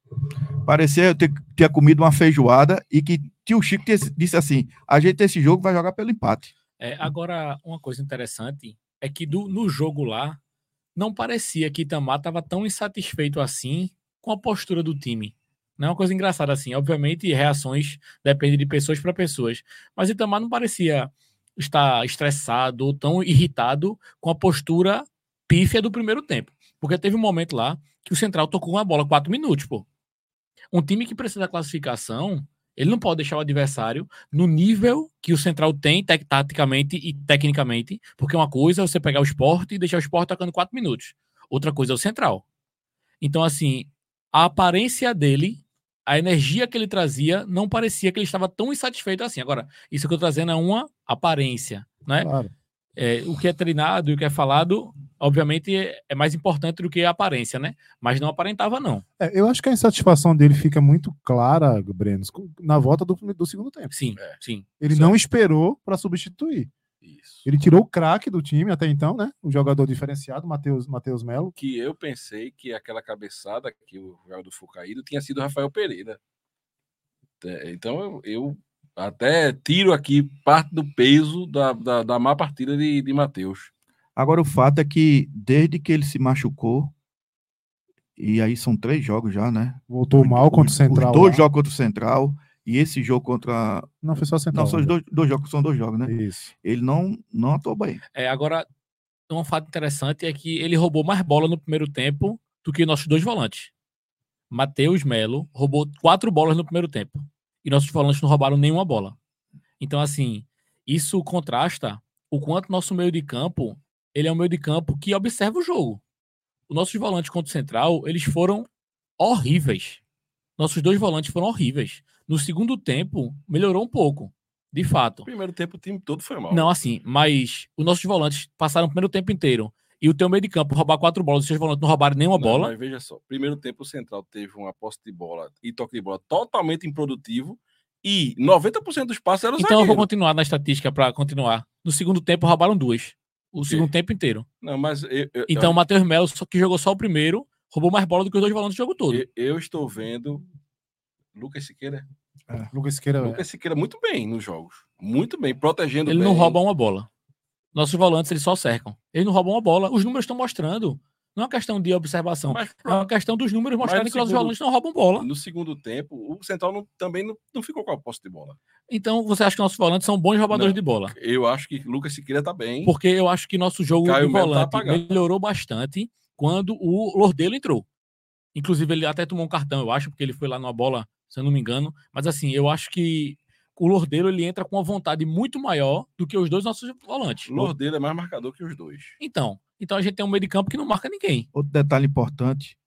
S2: Parecia ter tinha comido uma feijoada e que tio Chico disse assim, a gente esse jogo vai jogar pelo empate.
S6: Agora, uma coisa interessante é que no jogo lá, não parecia que Itamar estava tão insatisfeito assim com a postura do time. Não é uma coisa engraçada assim. Obviamente, reações dependem de pessoas para pessoas. Mas Itamar não parecia estar estressado ou tão irritado com a postura pífia do primeiro tempo. Porque teve um momento lá que o Central tocou uma bola 4 minutos, pô. Um time que precisa da classificação, ele não pode deixar o adversário no nível que o Central tem, taticamente e tecnicamente, porque uma coisa é você pegar o Sport e deixar o Sport tocando 4 minutos. Outra coisa é o Central. Então, assim, a aparência dele, a energia que ele trazia, não parecia que ele estava tão insatisfeito assim. Agora, isso que eu estou trazendo é uma aparência, né?
S3: Claro.
S6: O que é treinado e o que é falado, obviamente, é mais importante do que a aparência, né? Mas não aparentava, não.
S3: Eu acho que a insatisfação dele fica muito clara, Brenos, na volta do segundo tempo.
S6: Sim, sim.
S3: Ele não esperou para substituir.
S4: Isso.
S3: Ele tirou o craque do time até então, né? O jogador diferenciado, Matheus Melo.
S4: Que eu pensei que aquela cabeçada que o jogador foi caído tinha sido Rafael Pereira. Então eu até tiro aqui parte do peso da má partida de Matheus.
S2: Agora o fato é que desde que ele se machucou, e aí são 3 jogos já, né?
S3: Voltou mal contra o Central.
S2: Os 2 jogos contra o Central e esse jogo contra...
S3: Não, foi só o Central.
S2: Não, são os dois jogos, são 2 jogos, né?
S3: Isso.
S2: Ele não atuou bem.
S6: Agora, um fato interessante é que ele roubou mais bola no primeiro tempo do que nossos 2 volantes. Matheus Melo roubou 4 bolas no primeiro tempo. E nossos volantes não roubaram nenhuma bola. Então, assim, isso contrasta o quanto nosso meio de campo, ele é um meio de campo que observa o jogo. Os nossos volantes contra o Central, eles foram horríveis. Nossos 2 volantes foram horríveis. No segundo tempo, melhorou um pouco, de fato.
S4: No primeiro tempo, o time todo foi mal.
S6: Não, assim, mas os nossos volantes passaram o primeiro tempo inteiro. E o teu meio de campo roubar 4 bolas, os seus volantes não roubaram nenhuma bola.
S4: Mas veja só, primeiro tempo o Central teve uma posse de bola e toque de bola totalmente improdutivo e 90% dos passes eram
S6: Então
S4: zagueiro.
S6: eu vou continuar na estatística para continuar. No segundo tempo roubaram 2. O segundo tempo inteiro.
S4: Não, mas
S6: então o Matheus Melo, que jogou só o primeiro, roubou mais bola do que os 2 volantes do jogo todo.
S4: Eu estou vendo Lucas Siqueira.
S3: Lucas
S4: Siqueira muito bem nos jogos. Muito bem, protegendo
S6: ele
S4: bem.
S6: Ele não rouba uma bola. Nossos volantes, eles só cercam. Eles não roubam uma bola. Os números estão mostrando. Não é uma questão de observação. É uma questão dos números mostrarem que nossos volantes não roubam bola.
S4: No segundo tempo, o Central também não ficou com a posse de bola.
S6: Então, você acha que nossos volantes são bons jogadores de bola?
S4: Eu acho que Lucas Siqueira tá bem.
S6: Porque eu acho que nosso jogo de volante melhorou bastante quando o Lordelo entrou. Inclusive, ele até tomou um cartão, eu acho, porque ele foi lá numa bola, se eu não me engano. Mas, assim, eu acho que o Lordeiro ele entra com uma vontade muito maior do que os dois nossos volantes.
S4: O Lordeiro é mais marcador que os dois.
S6: Então a gente tem um meio de campo que não marca ninguém.
S2: Outro detalhe importante,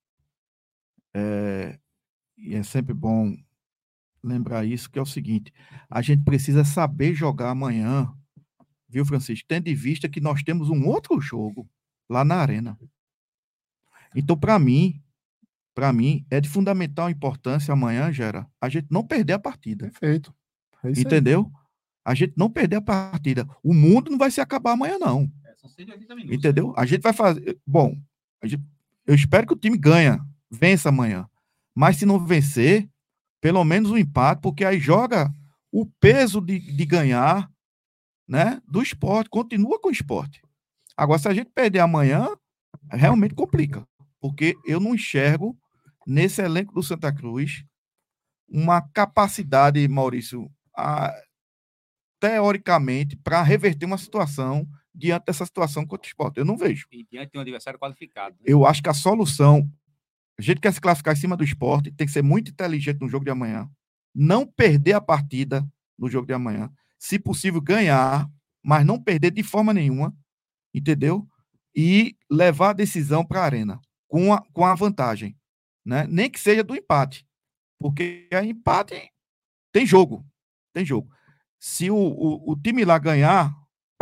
S2: e é sempre bom lembrar isso, que é o seguinte: a gente precisa saber jogar amanhã, viu, Francisco? Tendo em vista que nós temos um outro jogo lá na Arena. Então, para mim, é de fundamental importância amanhã, Gera, a gente não perder a partida.
S3: Perfeito. É isso aí.
S2: Entendeu? A gente não perder a partida. O mundo não vai se acabar amanhã, não.
S7: São 180 minutos.
S2: Entendeu? A gente vai fazer. Bom, eu espero que o time vença amanhã. Mas se não vencer, pelo menos um empate, porque aí joga o peso de ganhar, né, do esporte, continua com o esporte. Agora, se a gente perder amanhã, realmente complica. Porque eu não enxergo nesse elenco do Santa Cruz uma capacidade, Maurício, teoricamente, para reverter uma situação diante dessa situação contra o esporte. Eu não vejo.
S7: E diante de um adversário qualificado. Né?
S2: Eu acho que a solução, a gente quer se classificar em cima do esporte, tem que ser muito inteligente no jogo de amanhã. Não perder a partida no jogo de amanhã. Se possível, ganhar, mas não perder de forma nenhuma, entendeu? E levar a decisão para a Arena, com a vantagem. Né? Nem que seja do empate. Porque a empate tem jogo. Tem jogo. Se o time lá ganhar,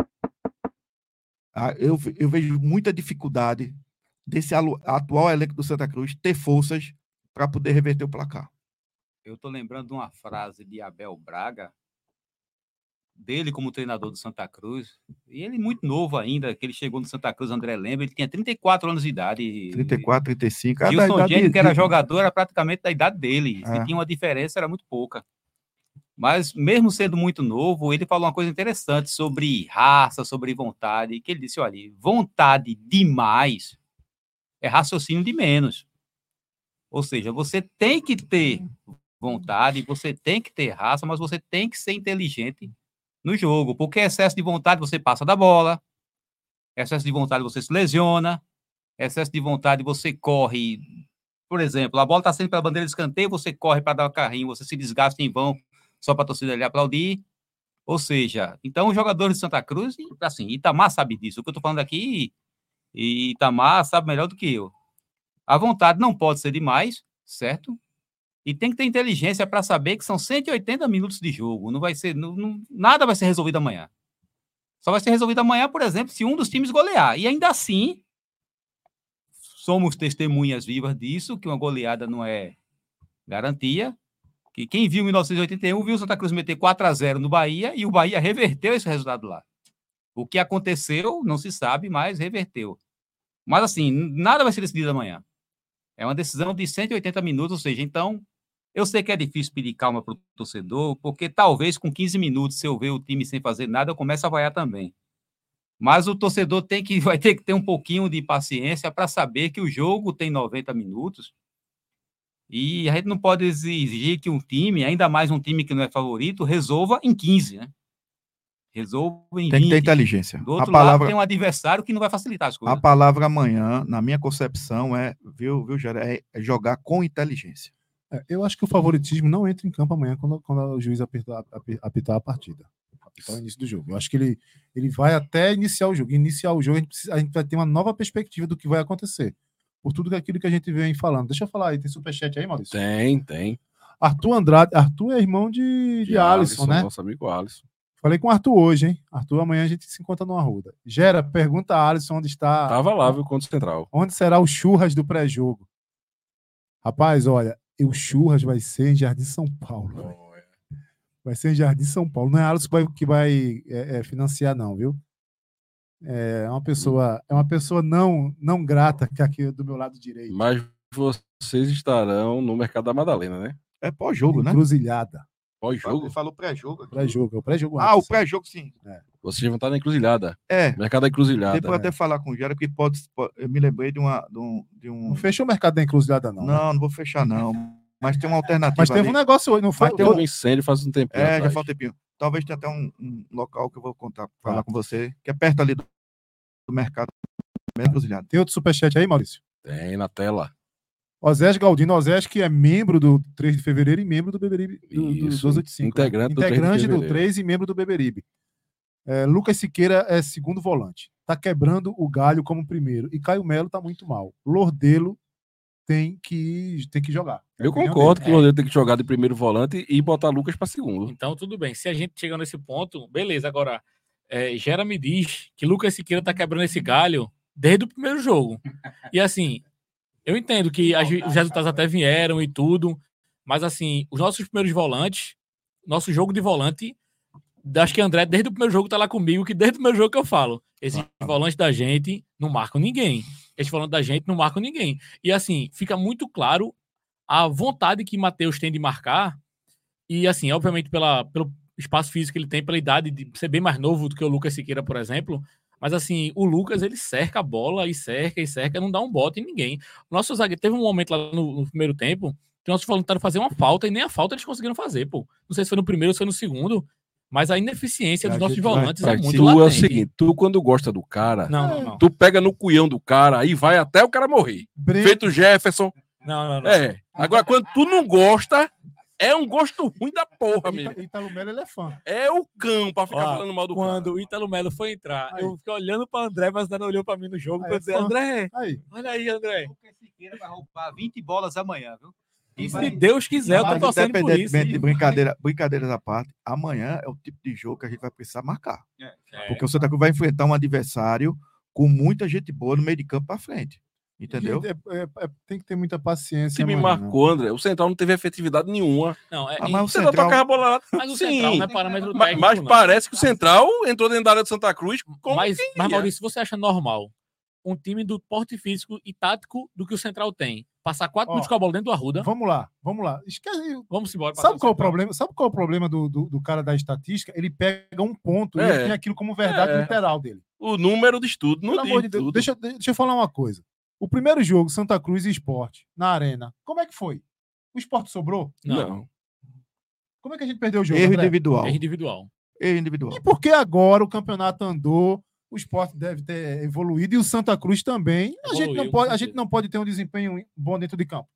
S2: eu vejo muita dificuldade desse atual elenco do Santa Cruz ter forças para poder reverter o placar.
S7: Eu estou lembrando de uma frase de Abel Braga, dele como treinador do Santa Cruz, e ele muito novo ainda, que ele chegou no Santa Cruz, André lembra, ele tinha 34 anos de idade.
S2: 34, 35.
S7: Gilson Gênio, que era jogador, era praticamente da idade dele.
S2: É.
S7: Se tinha uma diferença, era muito pouca. Mas, mesmo sendo muito novo, ele falou uma coisa interessante sobre raça, sobre vontade, que ele disse, olha, vontade demais é raciocínio de menos. Ou seja, você tem que ter vontade, você tem que ter raça, mas você tem que ser inteligente no jogo, porque excesso de vontade você passa da bola, excesso de vontade você se lesiona, excesso de vontade você corre, por exemplo, a bola está saindo pela bandeira de escanteio, você corre para dar um carrinho, você se desgasta em vão só para a torcida ali aplaudir. Ou seja, então os jogadores de Santa Cruz, assim, Itamar sabe disso, o que eu estou falando aqui, e Itamar sabe melhor do que eu. A vontade não pode ser demais, certo? E tem que ter inteligência para saber que são 180 minutos de jogo. Não vai ser, nada vai ser resolvido amanhã. Só vai ser resolvido amanhã, por exemplo, se um dos times golear. E ainda assim, somos testemunhas vivas disso, que uma goleada não é garantia. Que quem viu em 1981 viu o Santa Cruz meter 4-0 no Bahia e o Bahia reverteu esse resultado lá. O que aconteceu não se sabe, mas reverteu. Mas assim, nada vai ser decidido amanhã. É uma decisão de 180 minutos, ou seja, então, eu sei que é difícil pedir calma para o torcedor, porque talvez com 15 minutos, se eu ver o time sem fazer nada, eu comece a vaiar também. Mas o torcedor vai ter que ter um pouquinho de paciência para saber que o jogo tem 90 minutos e a gente não pode exigir que um time, ainda mais um time que não é favorito, resolva em 15, né? Resolva em 20.
S2: Tem que ter inteligência.
S7: Do outro lado tem um adversário que não vai facilitar as coisas.
S2: A palavra amanhã, na minha concepção, viu, Gera, é jogar com inteligência.
S3: Eu acho que o favoritismo não entra em campo amanhã quando o juiz apitar a partida. Apitar o início do jogo. Eu acho que ele vai até iniciar o jogo. Iniciar o jogo, a gente vai ter uma nova perspectiva do que vai acontecer. Por tudo aquilo que a gente vem falando. Deixa eu falar aí, tem superchat aí, Maurício?
S4: Tem.
S3: Arthur Andrade. Arthur é irmão de Alisson, né?
S4: Nosso amigo Alisson.
S3: Falei com o Arthur hoje, hein? Arthur, amanhã a gente se encontra no Arruda. Gera, pergunta a Alisson onde está...
S4: Tava lá, viu, contra o Central.
S3: Onde será o churras do pré-jogo? Rapaz, olha, o churras vai ser em Jardim São Paulo. Vai ser em Jardim São Paulo. Não é Alisson que vai financiar, não, viu? É uma pessoa não grata que aqui do meu lado direito.
S4: Mas vocês estarão no Mercado da Madalena, né?
S2: É pós-jogo, né?
S3: Encruzilhada.
S4: Pós-jogo?
S2: Ele falou pré-jogo. Aqui.
S3: Pré-jogo, é o pré-jogo.
S2: O pré-jogo, sim.
S4: Vocês vão estar na Encruzilhada. Mercado da Encruzilhada.
S2: Depois até falar com o Gera, que eu me lembrei de um...
S3: Não fechou o Mercado da Encruzilhada, não.
S2: Não vou fechar, não. Mas tem uma alternativa.
S3: Mas teve um negócio hoje, não foi?
S4: Tem um incêndio faz um tempinho.
S2: Já faz um tempinho. Talvez tenha até um local que eu vou falar com você, que é perto ali do Mercado da Encruzilhada.
S3: Tem outro superchat aí, Maurício?
S4: Tem na tela.
S3: Osés Galdino, Osés que é membro do 3 de fevereiro e membro do Beberibe do
S4: Isso,
S3: 1285.
S4: integrante do 3 de
S3: Integrante do
S4: fevereiro.
S3: 3 e membro do Beberibe. Lucas Siqueira é segundo volante. Tá quebrando o galho como primeiro. E Caio Melo tá muito mal. Lordelo tem que jogar.
S4: Eu
S3: Opinião
S4: concordo
S3: dele.
S4: que o Lordeiro tem que jogar de primeiro volante e botar Lucas para segundo.
S6: Então, tudo bem. Se a gente chegar nesse ponto, beleza. Agora, Gera me diz que Lucas Siqueira tá quebrando esse galho desde o primeiro jogo. E assim, eu entendo que os resultados até vieram e tudo, mas assim, os nossos primeiros volantes, nosso jogo de volante, acho que André, desde o primeiro jogo, tá lá comigo, que desde o primeiro jogo que eu falo, esses volantes da gente não marcam ninguém. Esses volantes da gente não marcam ninguém. E assim, fica muito claro a vontade que Matheus tem de marcar, e assim, obviamente pelo espaço físico que ele tem, pela idade de ser bem mais novo do que o Lucas Siqueira, por exemplo, mas assim, o Lucas, ele cerca a bola e cerca, não dá um bote em ninguém. O nosso zagueiro, teve um momento lá no primeiro tempo, que nossos volantes tentaram fazer uma falta, e nem a falta eles conseguiram fazer, pô. Não sei se foi no primeiro ou se foi no segundo, mas a ineficiência dos nossos volantes é muito
S4: Tu
S6: latente.
S4: é o seguinte, tu quando gosta do cara,
S6: Não.
S4: tu pega no cuião do cara e vai até o cara morrer. Feito Jefferson.
S6: Não.
S4: Agora, quando tu não gosta, é um gosto ruim da porra, mesmo.
S3: Ítalo Melo, ele é fã.
S4: É o cão pra ficar falando mal do cara.
S6: Quando o Ítalo Melo foi entrar, eu fiquei olhando pra André, mas André não olhou pra mim no jogo,
S3: Aí,
S6: pra dizer,
S3: fã.
S6: André,
S3: Aí.
S6: olha aí, André.
S7: Lucas Siqueira vai roubar 20 bolas amanhã, viu?
S6: E se Deus quiser, eu tô
S2: Mas
S6: torcendo por isso.
S2: independentemente de brincadeiras à parte, amanhã é o tipo de jogo que a gente vai precisar marcar. Porque o Santa Cruz vai enfrentar um adversário com muita gente boa no meio de campo para frente. Entendeu?
S3: Gente, tem que ter muita paciência.
S4: Se me
S3: amanhã.
S4: marcou, André, o Central não teve efetividade nenhuma.
S6: Não,
S2: mas o
S4: Você não
S2: Central...
S4: toca a bola lá.
S6: Mas o Central não é parâmetro
S4: Mas,
S6: técnico,
S4: mas
S6: não.
S4: parece que o Central entrou dentro da área do Santa Cruz.
S6: Mas Maurício, você acha normal um time do porte físico e tático do que o Central tem passar 4 minutos com a bola dentro do Arruda?
S3: Vamos lá. Esquece.
S6: Vamos embora.
S3: Sabe qual é o problema? Sabe qual é o problema do cara da estatística? Ele pega um ponto e ele tem aquilo como verdade literal dele.
S4: O número de estudo não
S3: Pelo amor de Deus, deixa eu falar uma coisa. O primeiro jogo, Santa Cruz e Sport, na Arena, como é que foi? O Sport sobrou?
S4: Não.
S3: Como é que a gente perdeu o jogo,
S2: Erro
S3: André?
S2: individual. Erro individual.
S3: E por que agora o campeonato andou, o Sport deve ter evoluído e o Santa Cruz também? A gente não pode ter um desempenho bom dentro de campo.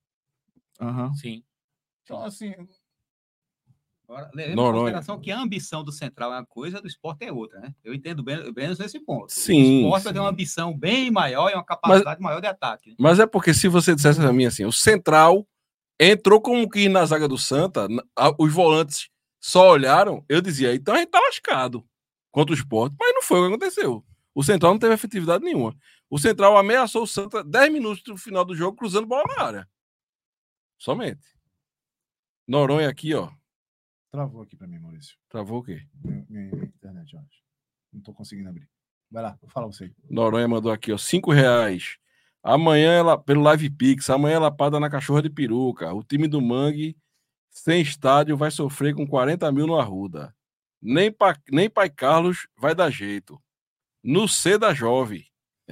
S6: Sim.
S3: Então, assim...
S7: Agora, levando em consideração que a ambição do Central é uma coisa, do Sport é outra, né? Eu entendo bem nesse ponto.
S4: Sim,
S7: o Sport vai ter uma ambição bem maior e uma capacidade maior de ataque. Né?
S4: Mas é porque se você dissesse a mim assim, o Central entrou como que na zaga do Santa, os volantes só olharam, eu dizia, então a gente tá lascado contra o Sport. Mas não foi o que aconteceu. O Central não teve efetividade nenhuma. O Central ameaçou o Santa 10 minutos do final do jogo, cruzando bola na área. Somente. Noronha aqui, ó.
S3: Travou aqui pra mim, Maurício.
S4: Travou o quê?
S3: Minha internet, eu acho. Não tô conseguindo abrir. Vai lá, fala você.
S4: Noronha mandou aqui, ó, R$5. Amanhã ela, pelo Live Pix, amanhã ela pada na cachorra de peruca. O time do Mangue, sem estádio, vai sofrer com 40 mil no Arruda. Nem Pai Carlos vai dar jeito. No C da Jovem.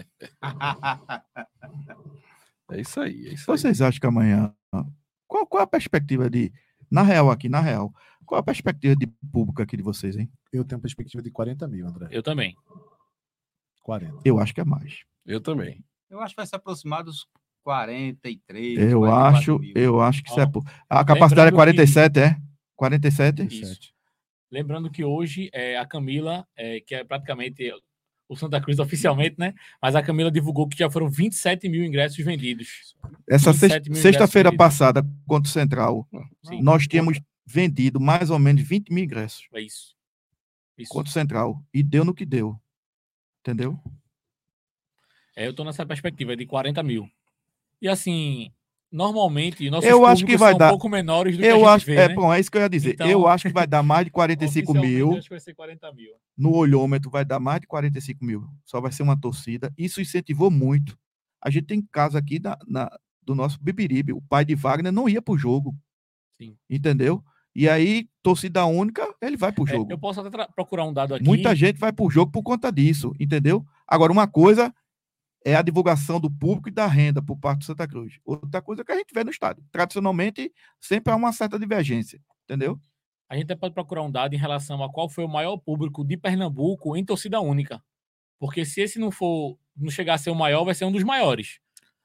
S4: É isso aí.
S2: Vocês acham que amanhã... Qual é a perspectiva de... Na real, qual a perspectiva de público aqui de vocês, hein?
S3: Eu tenho perspectiva de 40 mil, André.
S6: Eu também.
S3: 40.
S2: Eu acho que é mais.
S4: Eu também.
S7: Eu acho que vai se aproximar dos 43.
S2: Eu acho que isso é pouco. A capacidade é 47, é? 47?
S6: Isso. Lembrando que hoje a Camila, que é praticamente o Santa Cruz oficialmente, né? Mas a Camila divulgou que já foram 27 mil ingressos vendidos.
S2: Essa sexta-feira passada, contra o Central, nós tínhamos vendido mais ou menos 20 mil ingressos.
S6: É isso.
S2: Contra o Central. E deu no que deu. Entendeu?
S6: Eu estou nessa perspectiva de 40 mil. E assim, normalmente, nossos
S2: eu acho que vai
S6: são
S2: dar,
S6: um pouco menores do que a gente vê, né?
S2: Bom, é isso que eu ia dizer.
S6: Então,
S2: eu acho que vai dar mais de 45 mil.
S6: Acho que vai ser 40 mil.
S2: No olhômetro vai dar mais de 45 mil. Só vai ser uma torcida. Isso incentivou muito. A gente tem caso aqui do nosso Beberibe. O pai de Wagner não ia pro jogo.
S6: Sim.
S2: Entendeu? E aí, torcida única, ele vai pro jogo.
S6: Eu posso até procurar um dado aqui.
S2: Muita gente vai pro jogo por conta disso. Entendeu? Agora, uma coisa é a divulgação do público e da renda por parte do Santa Cruz. Outra coisa que a gente vê no estádio. Tradicionalmente, sempre há uma certa divergência. Entendeu?
S6: A gente até pode procurar um dado em relação a qual foi o maior público de Pernambuco em torcida única. Porque se esse não chegar a ser o maior, vai ser um dos maiores.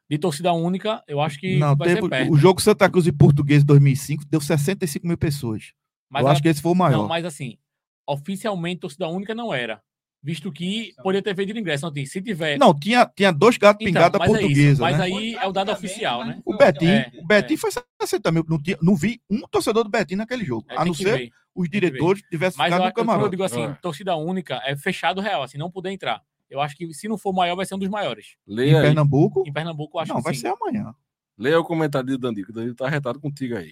S6: De torcida única, eu acho que
S2: Não,
S6: vai
S2: teve
S6: ser perto.
S2: o jogo Santa Cruz e Português 2005 deu 65 mil pessoas.
S6: Mas
S2: Eu acho que esse foi o maior.
S6: Não, mas assim, oficialmente torcida única não era. Visto que poderia ter vendido ingresso. Não, se tiver.
S2: Não, tinha 2 gatos pingados da
S6: mas é isso.
S2: portuguesa,
S6: Mas
S2: né?
S6: aí é o dado oficial, né?
S2: O Betim,
S6: É,
S2: o Betim foi 60 mil. Não vi um torcedor do Betim naquele jogo. A
S6: tem
S2: não
S6: que
S2: ser
S6: ver.
S2: os diretores tivessem
S6: Mas
S2: ficado no
S6: como eu
S2: camarote.
S6: digo assim, torcida única é fechado real, assim, não poder entrar. Eu acho que se não for maior, vai ser um dos maiores.
S2: Em
S4: Leia aí.
S2: Pernambuco,
S6: Em Pernambuco, eu acho
S2: não,
S6: que
S2: vai
S6: sim.
S2: ser amanhã.
S4: Leia o comentário do Danilo, que o Danilo tá arretado contigo aí.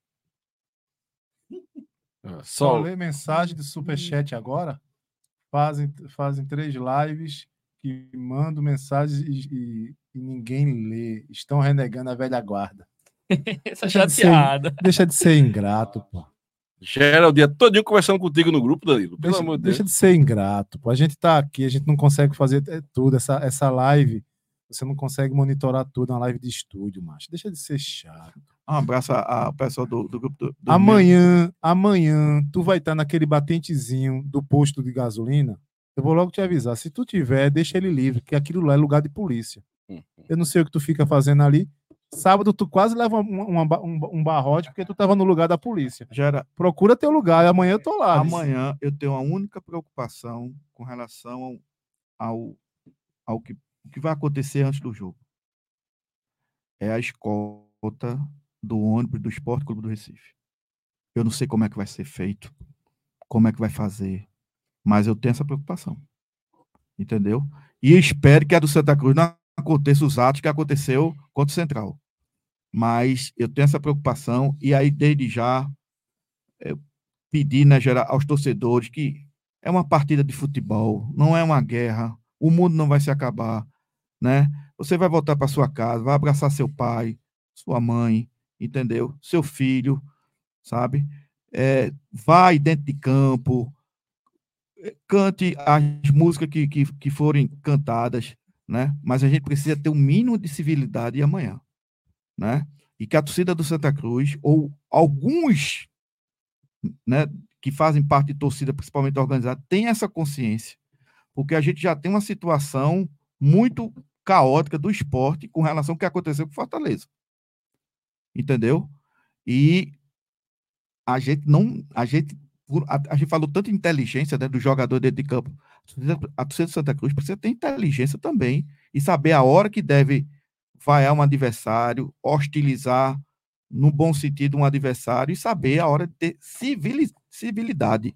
S3: Só
S4: Só
S3: ler mensagem de superchat agora. Fazem 3 lives que mandam mensagens e ninguém lê. Estão renegando a velha guarda.
S6: Essa
S3: Deixa de ser-
S6: chateada.
S3: Deixa de ser ingrato, pô.
S4: gera o dia todinho conversando contigo no grupo, Danilo. Pelo amor de
S3: Deixa
S4: Deus.
S3: de ser ingrato, pô. A gente tá aqui, a gente não consegue fazer tudo. Essa live, você não consegue monitorar tudo na live de estúdio, macho. Deixa de ser chato.
S2: Um abraço ao pessoal do grupo do
S3: Amanhã, tu vai estar naquele batentezinho do posto de gasolina. Eu vou logo te avisar. Se tu tiver, deixa ele livre, que aquilo lá é lugar de polícia. Eu não sei o que tu fica fazendo ali. Sábado tu quase leva um barrote porque tu tava no lugar da polícia.
S2: Gera,
S3: Procura teu lugar. E amanhã eu tô lá.
S2: amanhã eu tenho uma única preocupação com relação ao que vai acontecer antes do jogo. É a escolta do ônibus do Esporte Clube do Recife. Eu não sei como é que vai ser feito, como é que vai fazer, mas eu tenho essa preocupação. Entendeu? E espero que a do Santa Cruz não aconteça os atos que aconteceu contra o Central. Mas eu tenho essa preocupação e aí, desde já, pedir, né, geral, aos torcedores que é uma partida de futebol, não é uma guerra, o mundo não vai se acabar, né? Você vai voltar para sua casa, vai abraçar seu pai, sua mãe, entendeu? Seu filho, sabe? Vai dentro de campo, cante as músicas que forem cantadas, né? Mas a gente precisa ter um mínimo de civilidade amanhã, né? E que a torcida do Santa Cruz, ou alguns, né, que fazem parte de torcida, principalmente organizada, tenham essa consciência, porque a gente já tem uma situação muito caótica do esporte com relação ao que aconteceu com Fortaleza. Entendeu? E a gente falou tanto de inteligência, né, do jogador dentro de campo. A torcida do Santa Cruz precisa ter inteligência também e saber a hora que deve vaiar um adversário, hostilizar, no bom sentido, um adversário e saber a hora de ter civilidade.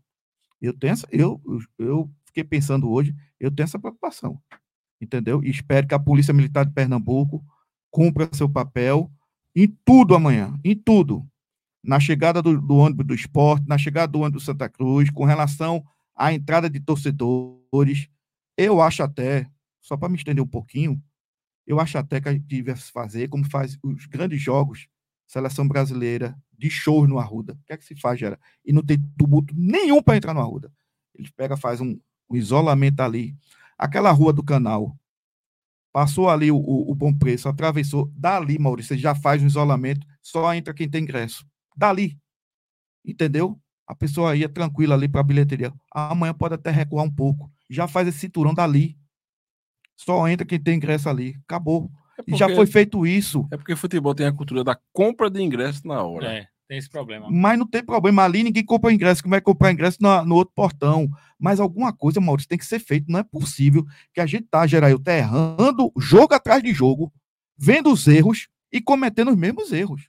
S2: Eu fiquei pensando hoje, eu tenho essa preocupação, entendeu? E espero que a Polícia Militar de Pernambuco cumpra seu papel em tudo amanhã, em tudo. Na chegada do ônibus do Esporte, na chegada do ônibus do Santa Cruz, com relação à entrada de torcedores. Eu acho até, só para me estender um pouquinho, eu acho até que a gente devia fazer, como faz os grandes jogos, seleção brasileira, de shows no Arruda. O que é que se faz, Gera? E não tem tumulto nenhum para entrar no Arruda. Eles pegam, faz um isolamento ali. Aquela rua do Canal, passou ali o Bom Preço, atravessou, dali, Maurício, já faz um isolamento, só entra quem tem ingresso. Dali, entendeu? A pessoa ia tranquila ali para a bilheteria. Amanhã pode até recuar um pouco. Já faz esse cinturão dali. Só entra quem tem ingresso ali. Acabou. E já foi feito isso.
S4: É porque futebol tem a cultura da compra de ingresso na hora.
S6: Tem esse problema.
S2: Mas não tem problema. Ali ninguém compra ingresso. Como vai comprar ingresso no outro portão? Mas alguma coisa, Maurício, tem que ser feito. Não é possível que a gente Gerail, tá errando jogo atrás de jogo, vendo os erros e cometendo os mesmos erros.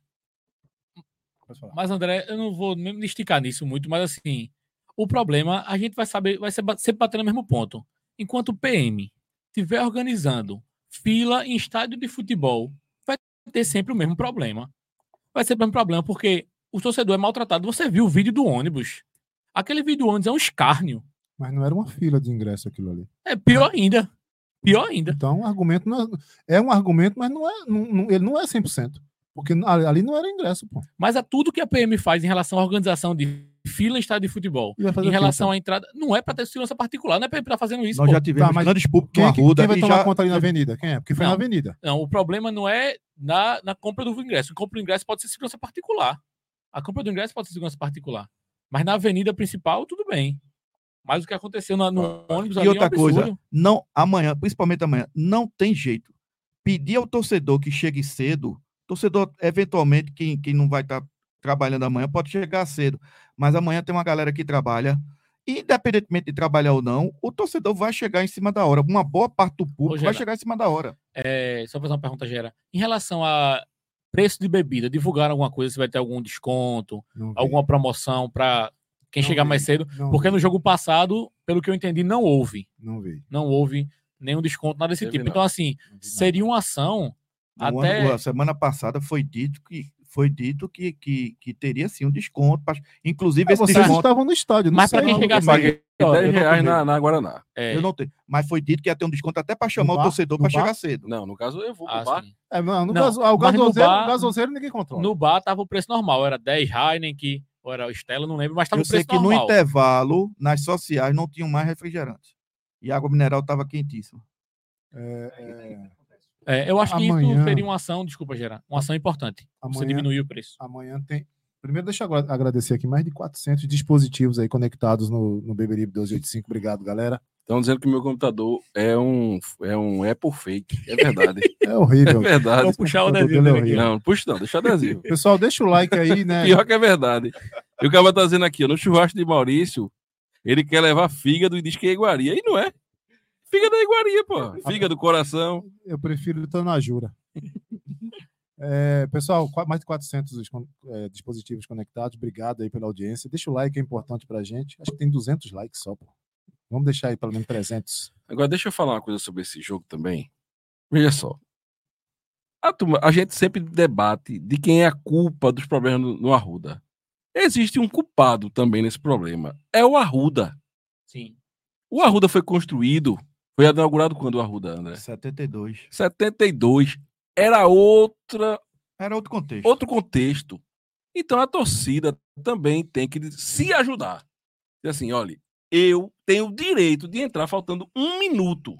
S6: Mas, André, eu não vou me esticar nisso muito, mas assim, o problema, a gente vai saber, vai sempre bater no mesmo ponto. Enquanto o PM estiver organizando fila em estádio de futebol, vai ter sempre o mesmo problema. Vai ser o mesmo problema, porque o torcedor é maltratado. Você viu o vídeo do ônibus. Aquele vídeo do ônibus é um escárnio.
S3: Mas não era uma fila de ingresso aquilo ali.
S6: É pior ainda. Pior ainda.
S3: Então, o argumento não é um argumento, mas ele não é 100%. Porque ali não era ingresso, pô.
S6: Mas é tudo que a PM faz em relação à organização de fila em estádio de futebol, em relação à entrada, não é para ter segurança particular, não é para estar fazendo isso.
S2: Nós já tivemos grandes públicos no Arruda.
S3: Quem vai tomar conta ali na avenida? Quem é? Porque foi na avenida.
S6: Não, o problema não é na compra do ingresso. A compra do ingresso pode ser segurança particular. A compra do ingresso pode ser segurança particular. Mas na avenida principal, tudo bem. Mas o que aconteceu no ônibus ali
S2: e outra
S6: é um absurdo.
S2: coisa, não, amanhã, principalmente amanhã, não tem jeito. pedir ao torcedor que chegue cedo, torcedor, eventualmente, quem não vai estar trabalhando amanhã, pode chegar cedo, mas amanhã tem uma galera que trabalha, e independentemente de trabalhar ou não, o torcedor vai chegar em cima da hora, uma boa parte do público vai chegar em cima da hora.
S6: Só fazer uma pergunta, Gera. Em relação a preço de bebida, divulgaram alguma coisa, se vai ter algum desconto, alguma promoção para quem chegar mais cedo? Porque no jogo passado, pelo que eu entendi, não houve. Não houve nenhum desconto, nada desse tipo. Então, assim, seria uma ação
S2: A semana passada foi dito que teria sim um desconto. Inclusive, esse
S3: vocês
S2: desconto
S3: estavam no estádio, não
S6: mas
S3: sei.
S6: para quem chegar
S4: paguei
S6: cedo,
S4: R$10 na Guaraná.
S2: eu não tenho. Mas foi dito que ia ter um desconto até para chamar
S3: No
S2: o torcedor
S3: bar?
S2: para chegar cedo.
S4: Não, no caso eu vou pro bar.
S6: sim.
S3: No
S6: Não,
S3: o
S6: mas no bar-
S3: gasoseiro ninguém controla.
S6: No bar tava o preço normal, era 10 Heineken, ou era o Stella, não lembro, mas tava
S2: Eu
S6: o
S2: sei
S6: preço
S2: que no
S6: normal.
S2: intervalo, nas sociais, não tinham mais refrigerantes. E a água mineral estava quentíssima.
S6: Eu acho que
S3: Amanhã-
S6: isso seria uma ação, desculpa, Gera, uma ação importante. Você
S3: Amanhã-
S6: diminuir o preço.
S3: Amanhã tem. Primeiro, deixa eu agradecer aqui mais de 400 dispositivos aí conectados no Beberibe 1285. Obrigado, galera.
S4: Estão dizendo que meu computador é um Apple fake. É verdade.
S3: É horrível.
S4: É verdade.
S6: Vou puxar o
S3: computador
S6: adesivo
S3: dele é
S6: dele aqui.
S3: horrível.
S4: Não, puxa não, deixa adesivo.
S3: Pessoal, deixa o like aí, né?
S4: Pior que é verdade. E o cara tá dizendo aqui, ó, no churrasco de Maurício, ele quer levar fígado e diz que é iguaria. E não é. Fígado é iguaria, pô. Fígado, coração.
S3: Eu prefiro Tanajura. Pessoal, mais de 400 dispositivos conectados. Obrigado aí pela audiência. Deixa o like, é importante pra gente. Acho que tem 200 likes só, pô. Vamos deixar aí pelo menos 300.
S4: Agora, deixa eu falar uma coisa sobre esse jogo também. Veja só. A gente sempre debate de quem é a culpa dos problemas no Arruda. Existe um culpado também nesse problema. É o Arruda.
S6: Sim.
S4: O Arruda foi construído, foi inaugurado quando o Arruda, André?
S2: 72.
S4: 72. Era outro
S2: contexto.
S4: Outro contexto. Então a torcida também tem que se ajudar. E assim, olha, eu tenho o direito de entrar faltando 1 minuto.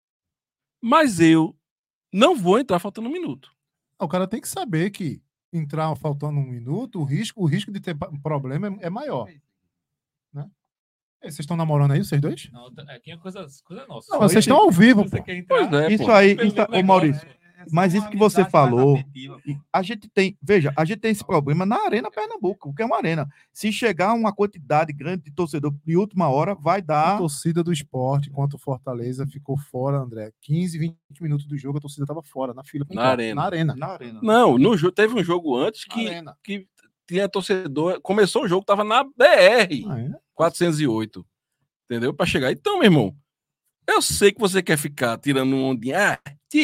S4: Mas eu não vou entrar faltando 1 minuto.
S3: O cara tem que saber que entrar faltando 1 minuto, o risco de ter problema é maior. Né? Vocês estão namorando aí, vocês dois?
S6: Não, aqui é coisa nossa.
S3: Não, vocês estão ao vivo, pô.
S4: Pois é,
S2: Isso
S4: pô.
S2: aí, ô Maurício, mas isso que você falou, a gente tem esse problema na Arena Pernambuco, que é uma arena. Se chegar uma quantidade grande de torcedor de última hora, vai
S3: A
S2: dar.
S3: torcida do esporte, enquanto o Fortaleza ficou fora, André. 15, 20 minutos do jogo, a torcida estava fora, na fila.
S4: Na arena.
S2: Na arena.
S4: Não, teve um jogo antes que tinha torcedor. Começou o jogo, tava na BR 408. Entendeu? Para chegar. Então, meu irmão, eu sei que você quer ficar tirando um ondinha.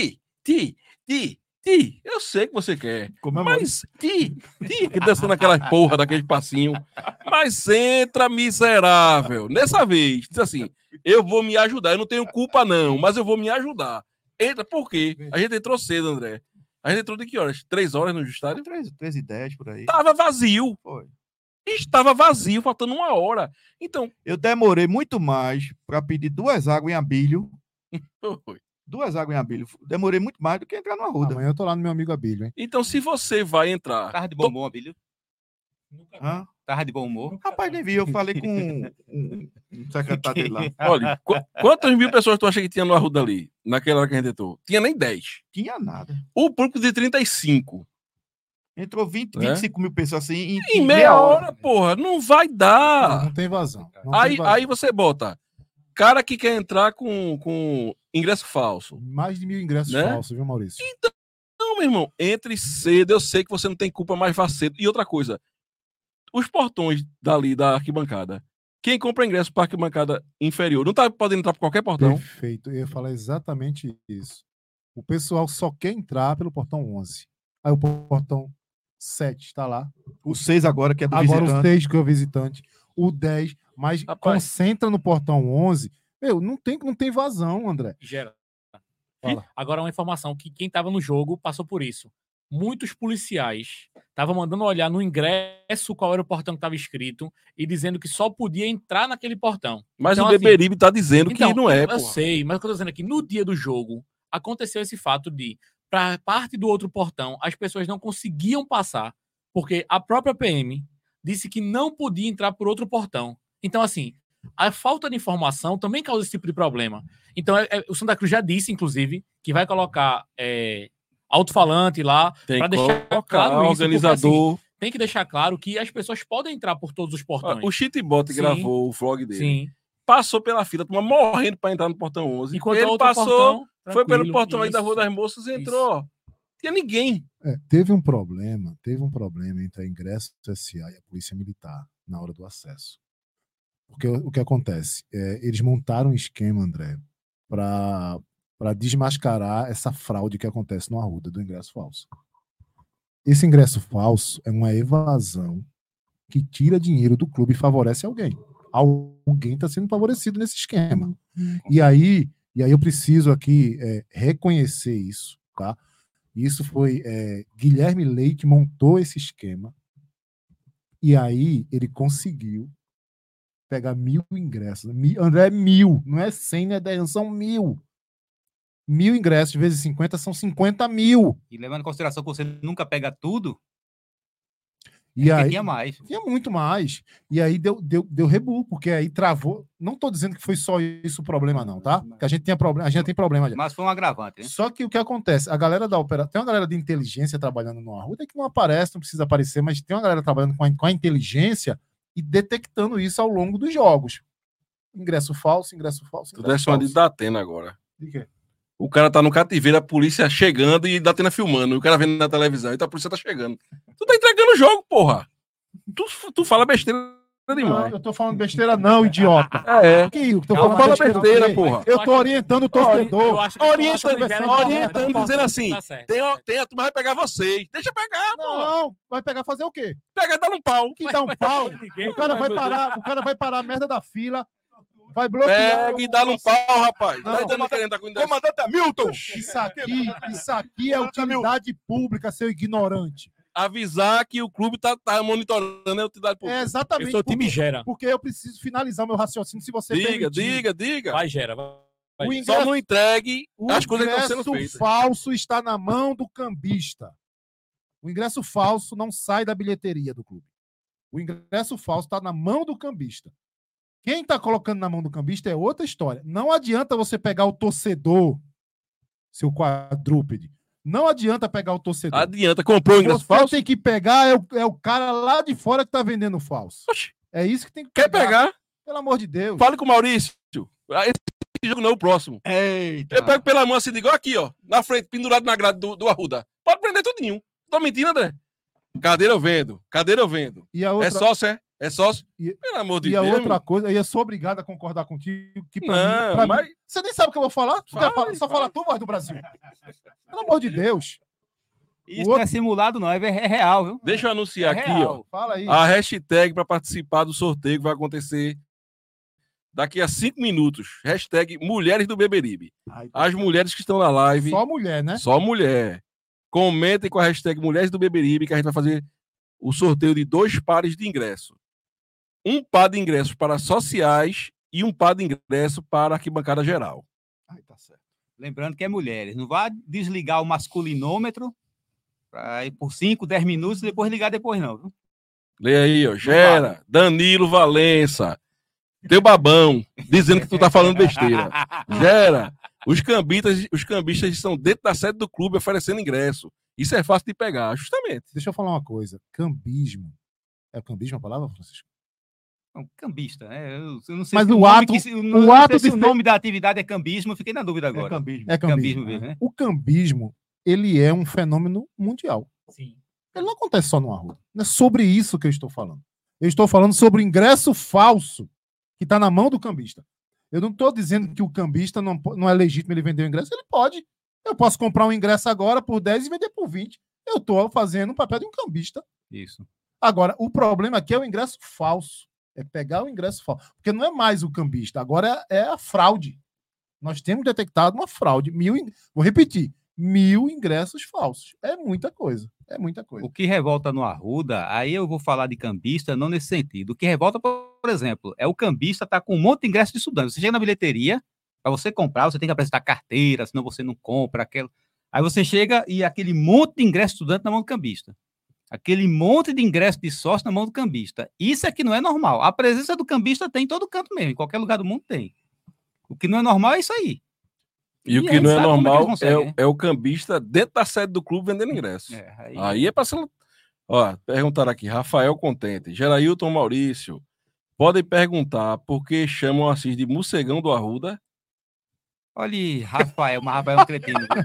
S4: Eu sei que você quer. Mas que dançando aquela porra daquele passinho. Mas entra, miserável. Nessa vez, diz assim, eu vou me ajudar. Eu não tenho culpa, não, mas eu vou me ajudar. Entra, por quê? A gente entrou cedo, André. A gente entrou de que horas? 3 horas no estádio?
S2: 13h10 por aí.
S4: Tava vazio.
S2: Foi.
S4: Estava vazio, faltando 1 hora. Então.
S2: Eu demorei muito mais para pedir 2 águas em Abílio.
S4: Foi.
S2: 2 águas em Abílio. Demorei muito mais do que entrar no Arruda.
S3: Amanhã eu tô lá no meu amigo Abílio, hein?
S4: Então, se você vai entrar.
S7: Tava de bom humor, Abílio?
S2: Hã?
S7: Tava de bom humor?
S2: Rapaz, nem vi. Eu falei com um secretário dele lá.
S4: Olha, quantas mil pessoas tu acha que tinha no Arruda ali? Naquela hora que a gente entrou? Tinha nem 10.
S2: Tinha nada.
S4: O público de 35.
S2: Entrou 25 mil pessoas assim
S4: em meia hora, porra. Não vai dar.
S3: Não tem vazão.
S4: Aí você bota cara que quer entrar com ingresso falso.
S3: Mais de 1.000 ingressos
S4: né?
S3: falsos, viu, Maurício?
S4: Então, meu irmão, entre cedo. Eu sei que você não tem culpa, mas vá cedo. E outra coisa, os portões dali da arquibancada, quem compra ingresso para arquibancada inferior, não tá podendo entrar por qualquer portão?
S3: Perfeito. Eu ia falar exatamente isso. O pessoal só quer entrar pelo portão 11. Aí o portão 7 está lá.
S2: O 6 agora, que é do
S3: agora
S2: visitante.
S3: O 6 que é o visitante. O 10, mas concentra no portão 11. Meu, não tem vazão, André.
S6: Gera.
S3: Fala.
S6: Agora uma informação que quem estava no jogo passou por isso. Muitos policiais estavam mandando olhar no ingresso qual era o portão que estava escrito e dizendo que só podia entrar naquele portão.
S4: Mas
S6: então,
S4: o Beberibe tá dizendo
S6: então,
S4: que não é,
S6: eu sei, mas o que eu tô dizendo aqui, no dia do jogo, aconteceu esse fato de, para parte do outro portão, as pessoas não conseguiam passar, porque a própria PM disse que não podia entrar por outro portão. Então, assim, a falta de informação também causa esse tipo de problema. Então, o Santa Cruz já disse, inclusive, que vai colocar alto-falante lá
S4: Tem
S6: para
S4: que
S6: deixar
S4: colocar
S6: claro isso, porque,
S4: organizador.
S6: assim, tem que deixar claro que as pessoas podem entrar por todos os portões.
S4: O Chitibot
S6: Sim.
S4: gravou o vlog dele.
S6: Sim.
S4: Passou pela fila, turma morrendo para entrar no portão 11.
S6: Enquanto
S4: Ele
S6: outro
S4: passou,
S6: portão,
S4: foi pelo
S6: tranquilo,
S4: portão aí da
S6: isso.
S4: Rua das Moças e entrou. Ó. Tinha ninguém.
S3: Teve um problema entre a Ingresso SA e a Polícia Militar na hora do acesso. Porque o que acontece? Eles montaram um esquema, André, para desmascarar essa fraude que acontece no Arruda do ingresso falso. Esse ingresso falso é uma evasão que tira dinheiro do clube e favorece alguém. Alguém está sendo favorecido nesse esquema. E aí eu preciso aqui reconhecer isso, tá? Isso foi Guilherme Leite montou esse esquema e aí ele conseguiu pegar 1.000 ingressos. André, 1.000, não é 100, não é 10, são 1.000. 1.000 ingressos vezes 50 são 50 mil.
S7: E levando em consideração que você nunca pega tudo,
S3: E aí
S7: tinha mais.
S3: tinha muito mais. E aí deu rebu, porque aí travou. Não estou dizendo que foi só isso o problema, não, tá? Que a gente tem problema, já.
S7: Mas foi um agravante, né?
S3: Só que o que acontece? A galera da operação. Tem uma galera de inteligência trabalhando no Arruda que não aparece, não precisa aparecer, mas tem uma galera trabalhando com a inteligência e detectando isso ao longo dos jogos. Ingresso falso, ingresso falso.
S4: Tu desce uma de Datena agora.
S3: De quê?
S4: O cara tá no cativeiro, a polícia chegando e Datena filmando. O cara vendo na televisão, e a polícia tá chegando. Tu tá entregando o jogo, porra. Tu fala besteira
S3: Não,
S4: demais.
S3: eu tô falando besteira, não, idiota.
S4: Que
S3: eu tô
S4: Calma, fala besteira,
S3: quê?
S4: porra.
S3: Eu tô orientando o torcedor.
S6: Eu acho que
S4: Orientando, dizendo assim,
S6: Tá certo.
S4: tem a turma vai pegar vocês. Deixa pegar, porra.
S3: Não, vai pegar fazer o quê?
S4: Pega e dá um pau.
S3: Que dá um pau. O cara vai parar a merda da fila, vai bloquear.
S4: Pega e dá um pau, rapaz.
S3: Não,
S4: Tá ainda querendo dar com
S1: Comandante Hamilton!
S3: Isso aqui é utilidade pública, seu ignorante.
S4: Avisar que o clube tá monitorando a utilidade pública.
S3: É exatamente.
S6: Eu sou time Gera.
S3: Porque eu preciso finalizar meu raciocínio se você permitir.
S4: Diga.
S6: Vai, Gera. Vai.
S3: O
S4: Só
S3: ingresso,
S4: não entregue
S3: o
S4: as coisas que estão sendo
S3: ingresso
S4: feitas.
S3: falso está na mão do cambista. O ingresso falso não sai da bilheteria do clube. O ingresso falso está na mão do cambista. Quem está colocando na mão do cambista é outra história. Não adianta você pegar o torcedor, seu quadrúpede. Não adianta pegar o torcedor.
S4: Adianta, comprou o ingresso
S3: Você
S4: falso?
S3: tem que pegar é o cara lá de fora que está vendendo falso.
S4: Oxi,
S3: É isso que tem que
S4: quer pegar?
S3: Pelo amor de Deus.
S4: Fale com o Maurício. Esse jogo não é o próximo.
S1: Eita!
S4: Eu pego pela mão assim, digo, aqui, ó, na frente, pendurado na grade do Arruda. Pode prender tudinho. Tô mentindo, André? Cadeira eu vendo.
S3: E a outra,
S4: É sócio, é? É sócio?
S3: E-
S4: Pelo amor de
S3: e a
S4: Deus.
S3: outra coisa, eu sou obrigado a concordar contigo. Que pra
S4: Não,
S3: mim, pra
S4: mas-
S3: mim, você nem sabe o que eu vou falar? Tu quer
S4: Fale,
S3: falar? Só fala tu, voz do Brasil. Pelo amor de Deus.
S7: Isso
S3: O
S7: não
S3: outro-
S7: é simulado, não. É real, viu?
S4: Deixa eu anunciar
S7: É
S4: aqui,
S7: real.
S4: ó.
S3: Fala aí.
S4: A hashtag para participar do sorteio que vai acontecer daqui a 5 minutos. Hashtag Mulheres do Beberibe.
S3: Ai,
S4: As mulheres que estão na live,
S3: Só mulher, né?
S4: só mulher. Comentem com a hashtag Mulheres do Beberibe que a gente vai fazer o sorteio de 2 pares de ingresso. Um par de ingressos para sociais e um par de ingresso para arquibancada geral.
S3: Ai, tá certo.
S7: Lembrando que é mulheres. Não vá desligar o masculinômetro para ir por 5, 10 minutos e depois ligar depois, não. Viu?
S4: Lê aí, ó. Gera, Danilo Valença, teu babão, dizendo que tu tá falando besteira. Gera, os cambistas estão dentro da sede do clube oferecendo ingresso. Isso é fácil de pegar, justamente.
S3: Deixa eu falar uma coisa. Cambismo. É cambismo a palavra, Francisco?
S7: Não, cambista, né? Eu não sei
S3: Mas
S7: se
S3: o
S7: nome
S3: ato-
S7: que se- eu
S3: o
S7: não
S3: ato
S7: sei se
S3: de
S7: o nome da atividade é cambismo, eu fiquei na dúvida agora.
S1: cambismo.
S3: É
S7: Cambismo
S3: cambismo.
S7: mesmo, né?
S3: O cambismo, ele é um fenômeno mundial.
S6: Sim.
S3: Ele não acontece só no Arruda. Não é sobre isso que eu estou falando. Eu estou falando sobre o ingresso falso que está na mão do cambista. Eu não estou dizendo que o cambista não é legítimo ele vender o ingresso. Ele pode. Eu posso comprar um ingresso agora por 10 e vender por 20. Eu estou fazendo o papel de um cambista.
S7: Isso.
S3: Agora, o problema aqui é o ingresso falso. É pegar o ingresso falso. Porque não é mais o cambista, agora é a fraude. Nós temos detectado uma fraude. Vou repetir, 1.000 ingressos falsos. É muita coisa. É muita coisa.
S7: O que revolta no Arruda, aí eu vou falar de cambista, não nesse sentido. O que revolta, por exemplo, é o cambista tá com um monte de ingresso de estudante. Você chega na bilheteria, para você comprar, você tem que apresentar carteira, senão você não compra aquela. Aí você chega e aquele monte de ingresso de estudante na mão do cambista. Aquele monte de ingresso de sócio na mão do cambista. Isso é que não é normal. A presença do cambista tem em todo canto mesmo, em qualquer lugar do mundo tem. O que não é normal é isso aí.
S4: E o
S7: E
S4: que
S7: aí
S4: não é
S7: sabe como é que
S4: normal
S7: eles conseguem, né?
S4: é o cambista dentro da sede do clube vendendo ingresso.
S7: Aí,
S4: Aí é pra ser. Ó, perguntaram aqui, Rafael Contente, Gerailton Maurício, podem perguntar por que chamam o Assis de morcegão do Arruda?
S7: olha aí, Rafael, mas Rafael é um cretino. Viu?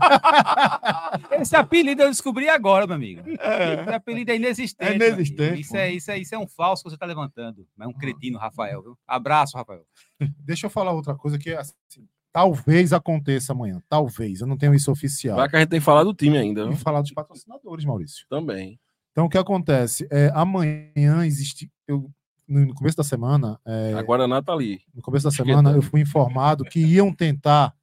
S7: Esse apelido eu descobri agora, meu amigo. Esse apelido é inexistente.
S2: É
S7: meu amigo.
S2: inexistente,
S7: Isso é um falso que você está levantando. Mas é um cretino, Rafael. Viu? Abraço, Rafael.
S3: Deixa eu falar outra coisa que assim, talvez aconteça amanhã. Talvez. Eu não tenho isso oficial.
S4: Vai que a gente tem que falar do time ainda,
S3: E
S4: viu?
S3: falar dos patrocinadores, Maurício.
S4: Também.
S3: Então, o que acontece? Amanhã existe. No começo da semana,
S4: A Guaraná tá ali.
S3: no começo da
S4: Esquentando.
S3: semana, eu fui informado que iam tentar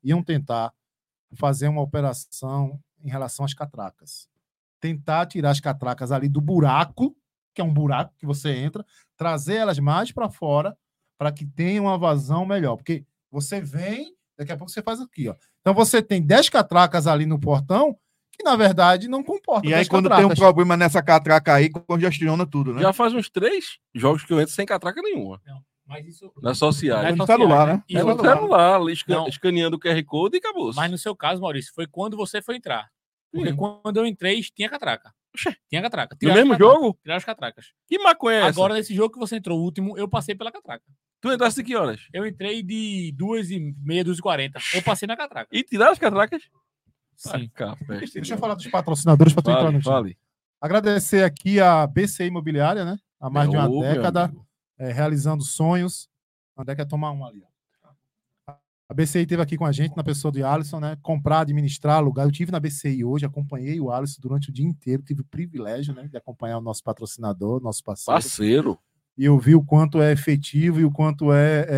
S3: fazer uma operação em relação às catracas. Tentar tirar as catracas ali do buraco, que é um buraco que você entra, trazer elas mais para fora, para que tenha uma vazão melhor. Porque você vem, daqui a pouco você faz aqui, ó. Então você tem 10 catracas ali no portão, que na verdade não comportam
S2: E aí,
S3: 10
S2: quando
S3: catracas.
S2: tem um problema nessa catraca aí, congestiona tudo, né?
S4: Já faz uns 3 jogos que eu entro sem catraca nenhuma.
S6: Mas isso.
S4: Nas sociais.
S6: Nas
S2: no
S6: sociais,
S2: celular, né?
S6: E
S4: É no
S6: outra-
S4: celular,
S6: Não.
S4: escaneando o QR Code e acabou.
S6: Mas no seu caso, Maurício, foi quando você foi entrar. Porque
S4: Sim.
S6: quando eu entrei, tinha catraca.
S4: Oxê.
S6: Tinha catraca.
S4: No
S6: Tiraram
S4: mesmo
S6: as catracas.
S4: jogo?
S6: Tiraram as catracas.
S4: Que maconha é essa?
S6: Agora, nesse jogo que você entrou o último, eu passei pela catraca.
S4: Tu entraste de que horas?
S6: Eu entrei de 2h30, 2h40. Eu passei na catraca.
S4: E tiraram as catracas?
S6: Sim.
S3: Deixa eu falar dos patrocinadores para tu entrar no time.
S4: Fale.
S3: Agradecer aqui a BCI Imobiliária, né? Há mais de uma
S4: Ô, meu
S3: década,
S4: amigo.
S3: realizando sonhos. André quer tomar um ali. Ó. A BCI esteve aqui com a gente, na pessoa do Alisson, né? Comprar, administrar, alugar. Eu tive na BCI hoje, acompanhei o Alisson durante o dia inteiro, tive o privilégio, né, de acompanhar o nosso patrocinador, nosso parceiro.
S4: Parceiro.
S3: E eu vi o quanto é efetivo e o quanto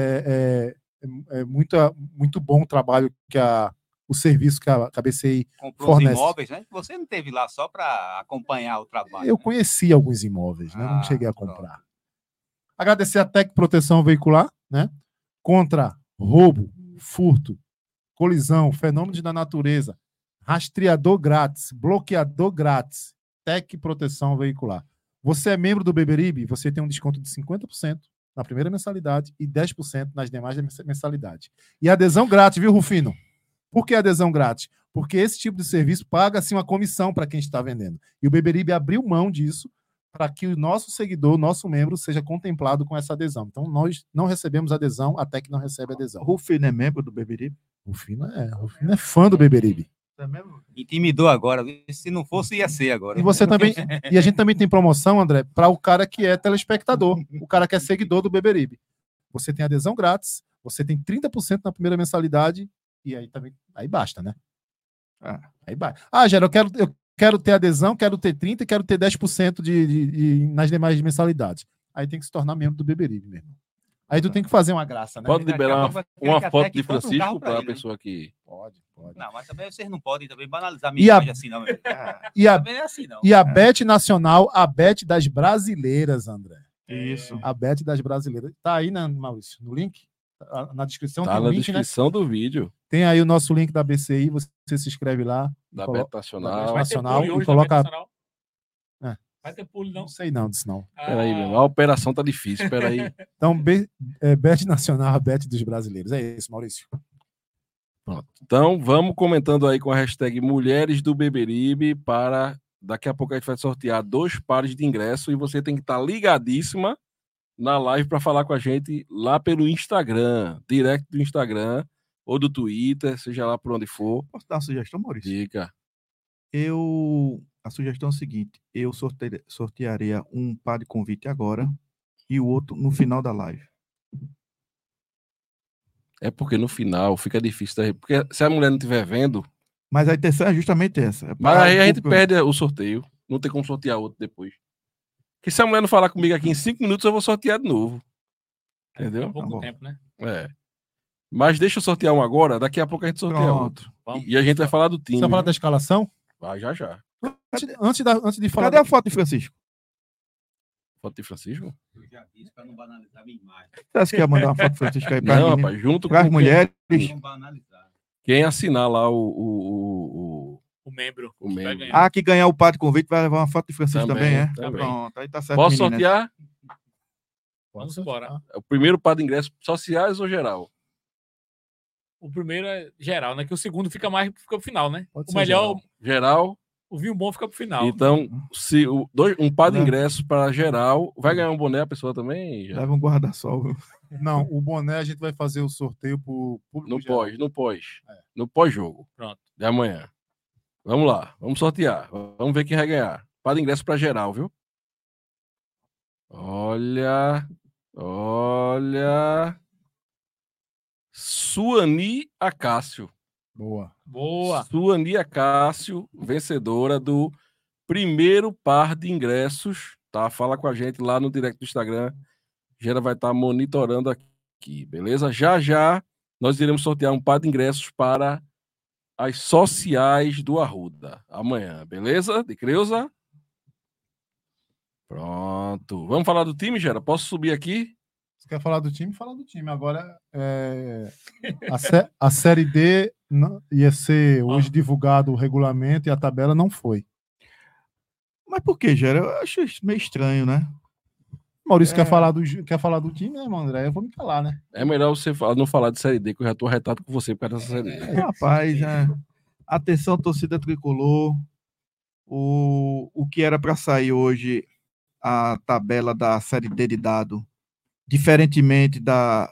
S3: é muito bom o trabalho que o serviço que a BCI
S7: Comprou os
S3: fornece.
S7: imóveis, né? Você não teve lá só para acompanhar o trabalho.
S3: Eu
S7: né?
S3: conheci alguns imóveis, né? Não
S7: Ah,
S3: cheguei a
S7: pronto.
S3: comprar. Agradecer a Tec Proteção Veicular, né? Contra roubo, furto, colisão, fenômenos da natureza, rastreador grátis, bloqueador grátis, Tec Proteção Veicular. Você é membro do Beberibe, você tem um desconto de 50% na primeira mensalidade e 10% nas demais mensalidades. E adesão grátis, viu, Rufino? Por que adesão grátis? Porque esse tipo de serviço paga-se uma comissão para quem está vendendo. E o Beberibe abriu mão disso para que o nosso seguidor, nosso membro, seja contemplado com essa adesão. Então, nós não recebemos adesão até que não recebe adesão.
S2: Rufino é membro do Beberibe?
S3: Rufino é fã do Beberibe.
S2: É mesmo?
S7: Intimidou agora. Viu? Se não fosse, ia ser agora.
S3: E você também. E a gente também tem promoção, André, para o cara que é telespectador, o cara que é seguidor do Beberibe. Você tem adesão grátis, você tem 30% na primeira mensalidade, e aí também. Aí basta, né? Aí basta. Gera, eu quero ter adesão, quero ter 30% e quero ter 10% nas demais mensalidades. Aí tem que se tornar membro do Beberibe mesmo. Aí tu tem que fazer uma graça, né?
S4: Pode
S7: Daqui a
S4: liberar
S7: pouco vai querer
S4: uma
S7: que a
S4: foto
S7: Tec
S4: de
S7: compre um
S4: Francisco
S7: carro pra
S4: para a
S7: ele, né?
S4: pessoa que.
S3: Pode.
S7: Não, mas também vocês não podem também banalizar
S3: E
S7: minha
S3: a-
S7: imagem assim, não. meu amigo.
S3: E a,
S7: Também não é assim, não.
S3: e a Bet Nacional, a Bet das Brasileiras, André.
S2: Isso.
S3: A Bet das Brasileiras. Tá aí, né, Maurício? No link? Na descrição
S4: Tá
S3: tem o
S4: na
S3: link, né?
S4: descrição do vídeo
S3: Tem aí o nosso link da BCI, você se inscreve lá.
S4: da
S3: Colo-
S4: Beta Nacional.
S3: Vai ter Nacional,
S6: pule
S3: e
S6: hoje
S3: coloca-
S6: também, nacional.
S3: É.
S6: Vai ter pulo, não.
S3: Não sei não disso não.
S4: Peraí, meu irmão, a operação tá difícil, peraí.
S3: Então, Bet Nacional, a Bet dos Brasileiros. É isso, Maurício.
S4: Então, vamos comentando aí com a hashtag Mulheres do Beberibe para... Daqui a pouco a gente vai sortear 2 pares de ingresso e você tem que estar ligadíssima na live para falar com a gente lá pelo Instagram, direct do Instagram ou do Twitter, seja lá por onde for.
S2: Posso dar uma sugestão, Maurício?
S4: Dica.
S2: A sugestão é a seguinte: eu sortearia um par de convite agora e o outro no final da live.
S4: É porque no final fica difícil, porque se a mulher não estiver vendo,
S2: Mas a intenção é justamente essa. É
S4: mas
S2: para
S4: aí
S2: o
S4: a gente
S2: público-
S4: perde o sorteio, não tem como sortear outro depois. Porque se a mulher não falar comigo aqui em 5 minutos, eu vou sortear de novo.
S6: É
S4: Entendeu?
S6: pouco
S2: Tá bom.
S6: tempo, né?
S4: É. Mas deixa eu sortear um agora, daqui a pouco a gente sorteia
S2: Pronto.
S4: outro.
S6: Vamos.
S4: E a gente vai falar do time.
S3: Você vai falar da escalação?
S4: Vai já já.
S3: Antes de falar.
S2: Cadê a foto de Francisco?
S4: Foto de Francisco?
S7: Eu já disse para não banalizar minha imagem.
S2: Você acha que ia mandar uma foto de Francisco aí para
S4: Não, rapaz, junto
S2: as
S4: com
S2: mulheres?
S7: Não banalizar.
S4: quem assinar lá o
S6: O membro.
S4: O membro.
S6: Vai ganhar.
S2: Ah, que ganhar o par de convite vai levar uma foto de Francisco também, é?
S4: também.
S2: Pronto, aí tá certo.
S4: Posso
S2: meninas.
S4: sortear?
S6: Vamos embora.
S4: É o primeiro par de ingressos sociais ou geral?
S6: O primeiro é geral, né? Que o segundo fica pro final, né?
S3: Pode
S6: O
S3: ser
S6: melhor,
S4: Geral.
S6: o vinho bom fica pro final.
S4: Então, se um par de
S2: Leva.
S4: ingressos para geral, vai ganhar um boné a pessoa também? Já?
S2: Leva um guarda-sol, viu?
S3: Não, o boné a gente vai fazer o sorteio pro público
S4: No
S3: geral.
S4: pós.
S3: É.
S4: No pós-jogo.
S6: Pronto.
S4: De amanhã. Vamos lá. Vamos sortear. Vamos ver quem vai ganhar. Par de ingressos para geral, viu? Olha. Suani Acácio.
S3: Boa.
S6: Boa.
S4: Suani Acácio, vencedora do primeiro par de ingressos, tá? Fala com a gente lá no direct do Instagram. Gera vai estar monitorando aqui, beleza? Já nós iremos sortear um par de ingressos para as sociais do Arruda amanhã, beleza? De Creuza? Pronto. Vamos falar do time, Gera? Posso subir aqui?
S3: Você quer falar do time? Fala do time. Agora, a Série D ia ser hoje divulgado o regulamento e a tabela não foi.
S2: Mas por que, Gera? Eu acho isso meio estranho, né?
S3: Maurício quer falar do time, né, André? Eu vou me calar, né?
S4: É melhor você não falar de Série D, que eu já tô arretado com você por causa dessa Série D.
S2: Rapaz, atenção, torcida tricolor. O que era para sair hoje, a tabela da Série D de dado, diferentemente da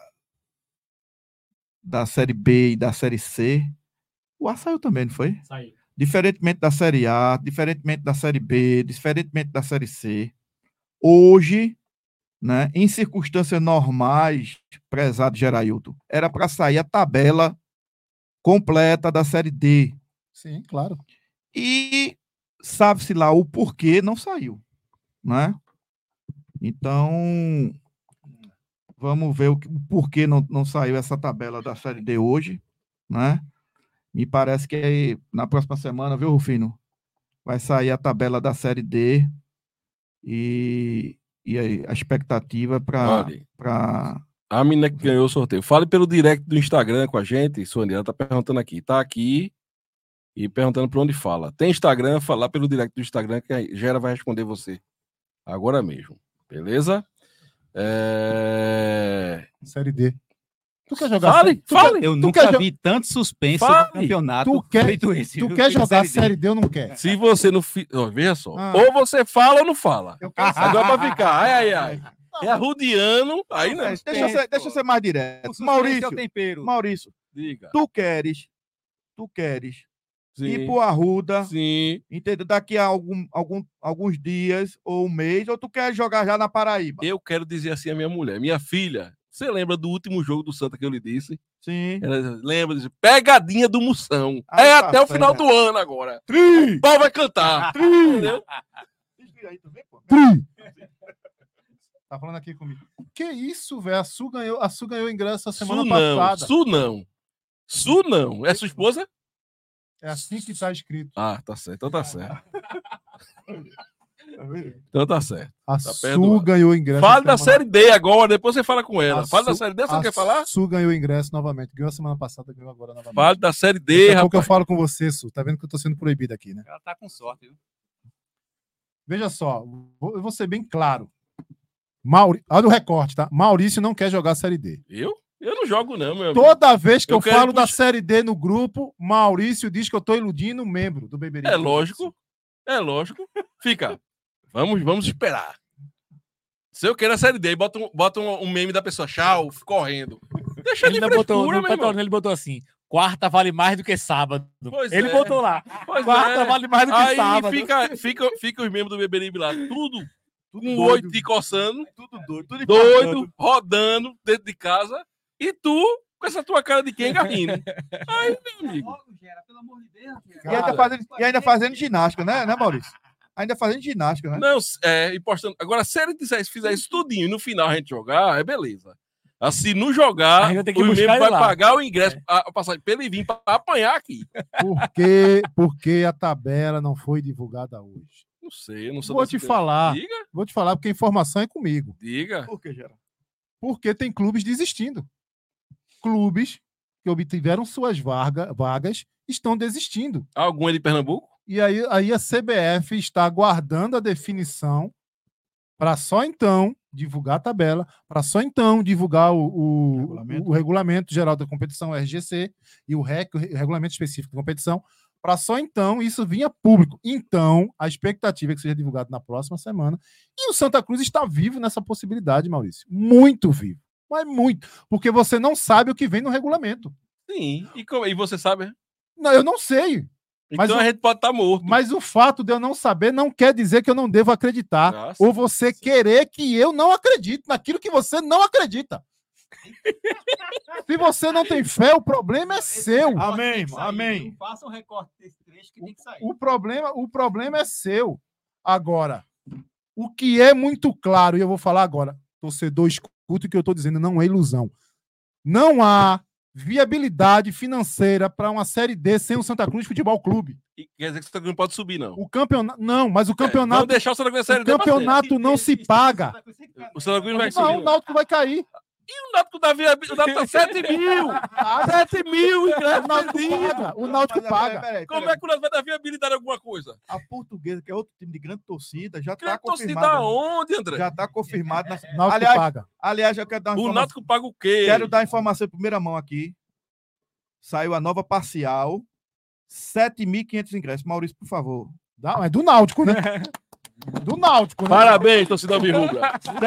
S2: Série B e da Série C, o A saiu também, não foi?
S6: Saiu.
S2: Diferentemente da Série A, diferentemente da Série B, diferentemente da Série C, hoje, né, em circunstâncias normais, prezado Gerailton, era para sair a tabela completa da Série D.
S3: Sim, claro.
S2: E sabe-se lá o porquê não saiu, né? Então, vamos ver o porquê não saiu essa tabela da Série D hoje, né? Me parece que na próxima semana, viu, Rufino? Vai sair a tabela da Série D e aí, a expectativa para
S4: A menina que ganhou o sorteio. Fale pelo direct do Instagram com a gente. Suani, ela tá perguntando aqui. Tá aqui e perguntando para onde fala. Tem Instagram, falar pelo direct do Instagram que a Gera vai responder você. Agora mesmo. Beleza?
S3: Série D. Tu quer jogar
S4: Fale!
S7: Eu nunca vi tanto suspense no campeonato feito esse.
S3: Tu quer jogar Série D ou não quer?
S4: Se você não... Veja só. Ou você fala ou não fala. Agora vai ficar. Ai. É arrudiano. Aí não.
S2: Deixa eu ser mais direto. Maurício,
S4: diga.
S2: Tu queres
S4: Sim.
S2: ir pro Arruda,
S4: Sim.
S2: entendeu? Daqui a alguns dias ou um mês, ou tu quer jogar já na Paraíba?
S4: Eu quero dizer assim a minha mulher. Minha filha, você lembra do último jogo do Santa que eu lhe disse?
S2: Sim.
S4: Ela lembra disso. Pegadinha do Moção.
S2: Tá
S4: até
S2: certo.
S4: o final do ano agora. O pau vai cantar. Entendeu?
S3: Tá falando aqui comigo. Que isso, velho? A Su ganhou ingresso a semana passada.
S4: Su não. É sua esposa?
S3: É assim que tá escrito.
S4: Ah, tá certo. Então tá certo. Então tá certo.
S3: A
S4: Tá
S3: Su
S4: perdoado.
S3: ganhou ingresso.
S4: Fala da Série D agora, depois você fala com ela.
S3: A
S4: Fala da
S3: Su-
S4: Série D, você não
S3: A
S4: quer falar?
S3: Su ganhou ingresso novamente. Ganhou a semana passada, ganhou agora novamente.
S4: Fala da Série D,
S3: Daqui a pouco eu
S4: rapaz.
S3: falo com você, Su. Tá vendo que eu tô sendo proibido aqui, né?
S7: Ela tá com sorte, viu?
S3: Veja só, eu vou ser bem claro. Olha o recorte, tá? Maurício não quer jogar Série D.
S4: Eu não jogo não, meu amigo.
S3: Toda vez que
S4: Eu
S3: eu
S4: quero
S3: falo da
S4: puxar-
S3: Série D no grupo, Maurício diz que eu tô iludindo um membro do Beberibe.
S4: É lógico. Fica. Vamos esperar. Se eu quero a Série D, bota um meme da pessoa, tchau, correndo. Deixa
S6: Ele
S4: de
S6: ainda botou,
S4: frescura,
S6: no
S4: meu irmão.
S6: Petrolina ele botou assim: quarta vale mais do que sábado.
S4: Pois
S6: Ele
S4: é.
S6: botou lá.
S4: Pois
S6: Quarta
S4: é.
S6: vale mais do que
S4: Aí
S6: sábado.
S4: fica os membros do Beberibe lá, tudo com o
S2: doido.
S4: olho te coçando,
S2: Tudo doido.
S4: doido, rodando dentro de casa, e tu com essa tua cara de quem rindo. Aí, meu amigo.
S2: E ainda fazendo ginástica, né, Maurício? Ainda fazendo ginástica, né?
S4: Não, e postando. Agora, se ele fizer isso tudinho e no final a gente jogar, é beleza. Assim, não jogar,
S6: Ainda tem que
S4: o
S6: buscar
S4: membro
S6: ele
S4: vai
S6: lá.
S4: pagar o ingresso, a passagem pra ele vir pra apanhar aqui.
S3: Porque a tabela não foi divulgada hoje.
S4: Não sei, eu não sou
S3: Vou
S4: desse
S3: te
S4: tempo.
S3: falar.
S4: Diga,
S3: Vou te falar porque a informação é comigo.
S4: diga.
S2: Por que, Geraldo?
S3: Porque tem clubes desistindo. Clubes que obtiveram suas vagas estão desistindo.
S4: Algum é de Pernambuco?
S3: E aí a CBF está aguardando a definição para só então divulgar a tabela, para só então divulgar
S2: Regulamento.
S3: o regulamento geral da competição, o RGC, e o REC, o regulamento específico da competição, para só então isso vir a público. Então, a expectativa é que seja divulgado na próxima semana. E o Santa Cruz está vivo nessa possibilidade, Maurício. Muito vivo. Mas muito. Porque você não sabe o que vem no regulamento.
S4: Sim. E você sabe?
S3: Não, eu não sei.
S4: Então
S3: Mas
S4: a gente pode estar morto.
S3: Mas o fato de eu não saber não quer dizer que eu não devo acreditar.
S4: Nossa.
S3: Ou você querer que eu não acredite naquilo que você não acredita. Se você não tem fé, o problema é seu.
S2: Amém, amém.
S7: Não faça um recorte desse trecho que tem que sair.
S3: O problema é seu. Agora, o que é muito claro, e eu vou falar agora, torcedor, escuta o que eu estou dizendo, não é ilusão. Não há viabilidade financeira para uma Série D sem o Santa Cruz Futebol Clube.
S4: E quer dizer que o Santa Cruz não pode subir, não.
S3: O campeonato. Não, mas o campeonato.
S4: Vamos deixar o Santa Cruz na Série
S3: O
S4: D pra
S3: campeonato não se paga.
S4: ser. O Santa Cruz não vai subir.
S3: Não, o Náutico vai cair.
S4: E o Náutico da o Náutico tá 7 mil! 7 mil ingressos
S3: O Náutico paga.
S2: Peraí,
S4: Como é que o Náutico vai dar viabilidade a alguma coisa?
S2: A Portuguesa, que é outro time de grande torcida, já
S4: Que
S2: está
S4: torcida
S2: confirmado.
S4: onde, André?
S2: Já está confirmado.
S3: O Náutico paga.
S2: Aliás, eu quero dar uma
S4: O
S2: informação.
S4: Náutico paga o quê?
S2: Quero dar informação em primeira mão aqui. Saiu a nova parcial. 7.500 ingressos. Maurício, por favor.
S3: É do Náutico, né? Do Náutico, né?
S4: Parabéns, torcida Alvirrubra.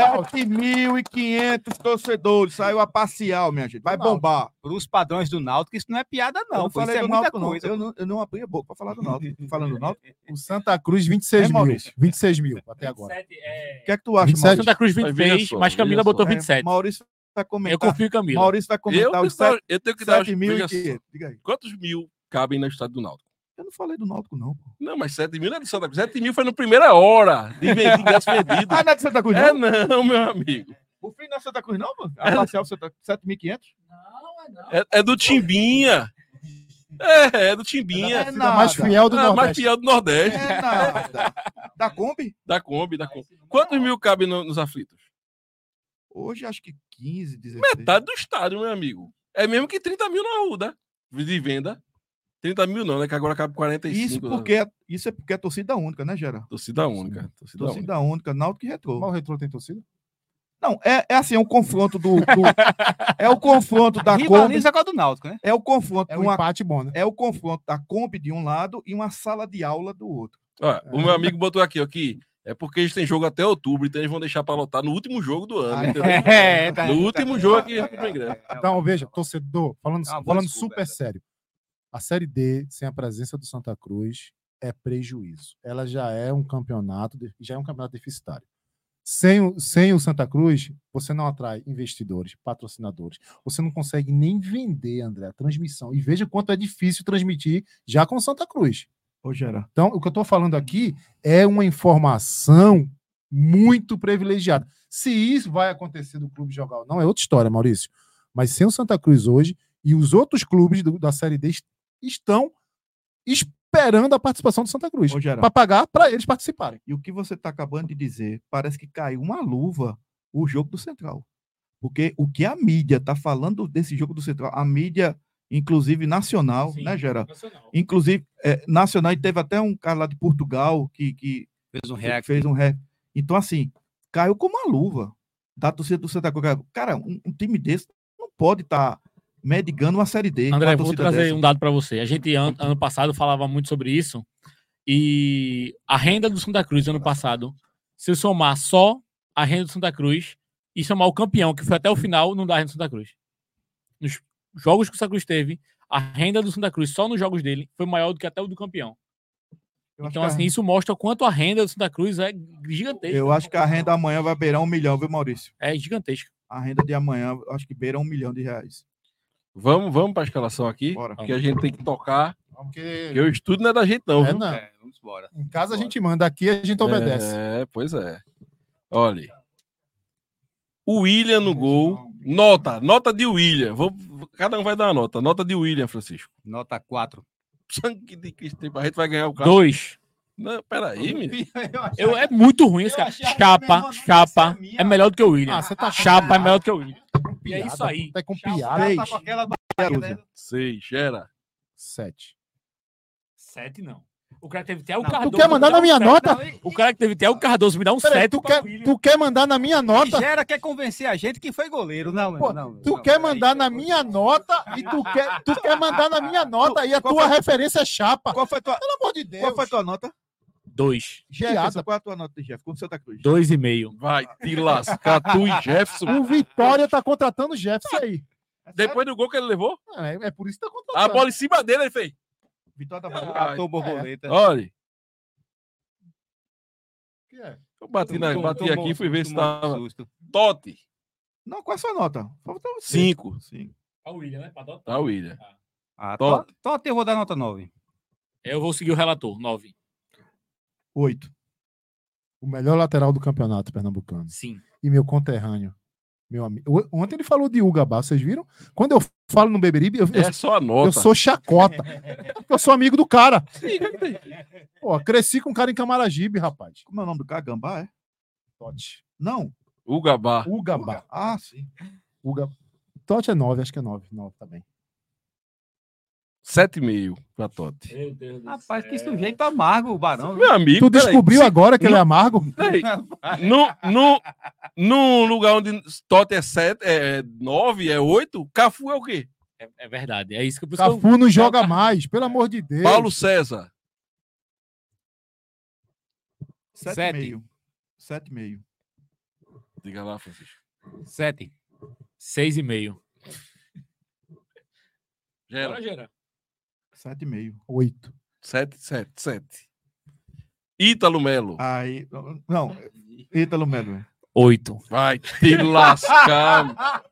S2: 7.500 torcedores. Saiu a parcial, minha gente. Vai bombar.
S7: Para os padrões do Náutico, isso não é piada,
S2: Eu
S7: não.
S2: não
S7: Pô,
S2: falei
S7: isso é
S2: do
S7: muita
S2: Náutico, não.
S7: coisa.
S2: Eu não abri a boca para falar do Náutico. Falando do Náutico.
S3: O Santa Cruz, 26
S2: É,
S3: mil.
S2: Maurício?
S3: 26 mil até agora.
S6: 27,
S2: O que é que tu acha,
S3: 27.
S2: Maurício?
S6: Santa Cruz
S4: Mas
S6: 26,
S4: veja só,
S6: mas Camila
S4: veja
S6: botou
S4: só.
S6: 27.
S2: Maurício vai
S6: Eu
S2: comentar.
S6: confio em Camila.
S2: Maurício vai comentar os
S4: Eu tenho que dar...
S2: 7.500.
S4: veja só,
S2: Diga aí.
S4: quantos mil cabem no estádio do Náutico?
S2: Eu não falei do Náutico, não. Pô.
S4: Não, mas 7 mil não é do Santa Cruz. 7 mil foi na primeira hora de vender ingresso vendido.
S2: Ah, não é de Santa Cruz,
S4: É
S2: não?
S4: não, meu amigo.
S2: O fim não é Santa Cruz, não, mano? A parcial 7.500?
S4: É do Timbinha. É do Timbinha.
S2: É nada.
S3: Mais fiel do
S4: Ah, mais
S3: Nordeste.
S4: fiel do Nordeste.
S2: É nada. Da Kombi?
S4: Da Kombi. Quantos mil cabem nos aflitos?
S2: Hoje acho que 15, 16.
S4: Metade do estádio, meu amigo. É mesmo que 30 mil na Arruda de venda. 30 mil não, né? Que agora cabe 45.
S2: Isso é porque é torcida única, né, Gera?
S4: Torcida única. Torcida única.
S2: Torcida única, Náutico e Retrô.
S3: Mas o Retrô tem torcida?
S2: Não, é assim, é um confronto é o confronto da Kombi.
S7: Rivaliza com a do Náutico, né?
S2: É o confronto
S3: É
S2: de
S3: um
S2: uma,
S3: empate bom, né?
S2: é o confronto da Kombi de um lado e uma sala de aula do outro.
S4: Ó, o meu amigo botou aqui, ó, que é porque eles têm jogo até outubro, então eles vão deixar pra lotar no último jogo do ano. Entendeu? No último jogo aqui no ingresso.
S3: Então, veja, torcedor, falando
S7: boa desculpa,
S3: super sério. A Série D, sem a presença do Santa Cruz, é prejuízo. Ela já é um campeonato deficitário. Sem o Santa Cruz, você não atrai investidores, patrocinadores. Você não consegue nem vender, André, a transmissão. E veja quanto é difícil transmitir já com o Santa Cruz.
S2: Ô, Gera.
S3: Então, o que eu estou falando aqui é uma informação muito privilegiada. Se isso vai acontecer do clube jogar ou não, é outra história, Maurício. Mas sem o Santa Cruz hoje, e os outros clubes da Série D estão esperando a participação do Santa Cruz
S2: Ô, Gera.
S3: para pagar para eles participarem.
S2: E o que você está acabando de dizer, parece que caiu uma luva o jogo do Central. Porque o que a mídia está falando desse jogo do Central, a mídia, inclusive nacional,
S6: Sim,
S2: né, Gera?
S6: nacional.
S2: Inclusive, nacional, e teve até um cara lá de Portugal que
S7: Fez um react.
S2: fez um rap. Então, assim, caiu como uma luva da torcida do Santa Cruz. Cara, um time desse não pode estar medigando uma Série D.
S6: André,
S2: uma
S6: vou
S2: torcida
S6: trazer
S2: dessa.
S6: um dado para você. A gente, ano passado, falava muito sobre isso. E a renda do Santa Cruz, ano passado, se eu somar só a renda do Santa Cruz e somar o campeão, que foi até o final, não dá a renda do Santa Cruz. Nos jogos que o Santa Cruz teve, a renda do Santa Cruz, só nos jogos dele, foi maior do que até o do campeão.
S2: Eu acho
S6: Então,
S2: que
S6: assim, isso mostra o quanto a renda do Santa Cruz é gigantesca.
S2: eu acho que a renda amanhã vai beirar 1 milhão, viu, Maurício?
S6: É gigantesca.
S2: A renda de amanhã, eu acho que beira R$1 milhão.
S4: Vamos para a escalação aqui,
S2: Bora.
S4: porque a gente tem que tocar.
S3: Porque
S4: Porque o estudo não é da gente, não. Viu?
S3: não.
S7: Vamos embora.
S3: Em casa a gente manda, aqui a gente obedece.
S4: É, pois é. Olha. O William no gol. Nota de William. Cada um vai dar uma nota. Nota de William, Francisco.
S7: Nota 4.
S4: Sangue de Cristo, a gente vai ganhar o carro.
S6: 2.
S4: Não, peraí, menino.
S6: É muito ruim esse cara. Chapa é melhor do que o William.
S3: Ah, você tá
S6: Chapa é melhor do que o William. E é
S3: piada,
S6: isso aí.
S3: Tá com piada.
S2: Seis.
S7: Tá com aquela
S2: Jerusa.
S4: 6, gera.
S3: 7.
S6: 7 não. O cara teve Thiago
S3: Tu
S6: Cardoso.
S3: quer mandar na minha nota?
S6: O cara que teve Thiago Cardoso me dá um
S3: Peraí,
S6: 7.
S3: tu quer mandar na minha nota?
S7: Gera quer convencer a gente que foi goleiro. Não,
S3: Pô,
S7: não.
S3: Tu quer mandar na minha nota e tu quer mandar na minha nota e a tua referência é chapa.
S2: Qual foi tua,
S3: Pelo amor de Deus.
S2: qual foi tua nota?
S6: 2.
S2: Jefferson, qual é a tua nota de Jefferson? Com Santa Cruz.
S6: 2,5.
S4: Vai te lascar, tu e Jefferson.
S3: O Vitória tá contratando o Jefferson aí.
S4: Depois do gol que ele levou,
S3: É por isso que tá
S4: a
S3: contratando.
S4: bola em cima dele, ele fez.
S2: Vitória da Bahia.
S7: Catou borboleta.
S4: Olha,
S3: Que é?
S4: eu bati aqui e fui ver se tava.
S7: Susto.
S4: Totti,
S2: Não, qual é a sua nota? Faltou você.
S4: 5.
S2: Sim.
S6: A William, né? Pra adotar.
S4: Tá, William.
S7: Totti eu vou dar nota 9.
S6: Eu vou seguir o relator, 9.
S2: 8.
S3: O melhor lateral do campeonato pernambucano.
S6: Sim.
S3: E meu conterrâneo. Meu amigo. Ontem ele falou de Ugabá, vocês viram? Quando eu falo no Beberibe,
S4: É só a nota.
S3: eu sou chacota. Porque eu sou amigo do cara. Pô, cresci com um cara em Camaragibe, rapaz.
S2: Como é o nome do cara? Gambá, é?
S3: Totti.
S2: Não.
S4: O Gabá.
S3: Ugabá.
S2: Ah, sim.
S3: Totti é 9, acho que é 9. 9 tá bem.
S4: 7,5 pra Totti.
S6: Meu Deus do
S7: Rapaz, que sujeito amargo, o Barão.
S4: Meu amigo,
S3: Tu descobriu agora que ele é amargo?
S4: Peraí. No lugar onde Totti é 7, é 9, é 8, Cafu é o quê?
S6: É verdade. É isso que por isso que eu-
S3: Cafu não joga mais, pelo amor de Deus.
S4: Paulo César.
S2: 7,5. 7,5.
S4: Diga lá, Francisco.
S7: 7.
S6: 6,5.
S4: Gera.
S6: Bora, Gera.
S2: 7,5.
S3: 8.
S4: 7. Ítalo Melo.
S2: Aí. Não. Ítalo Melo.
S6: 8.
S4: Vai te lascar.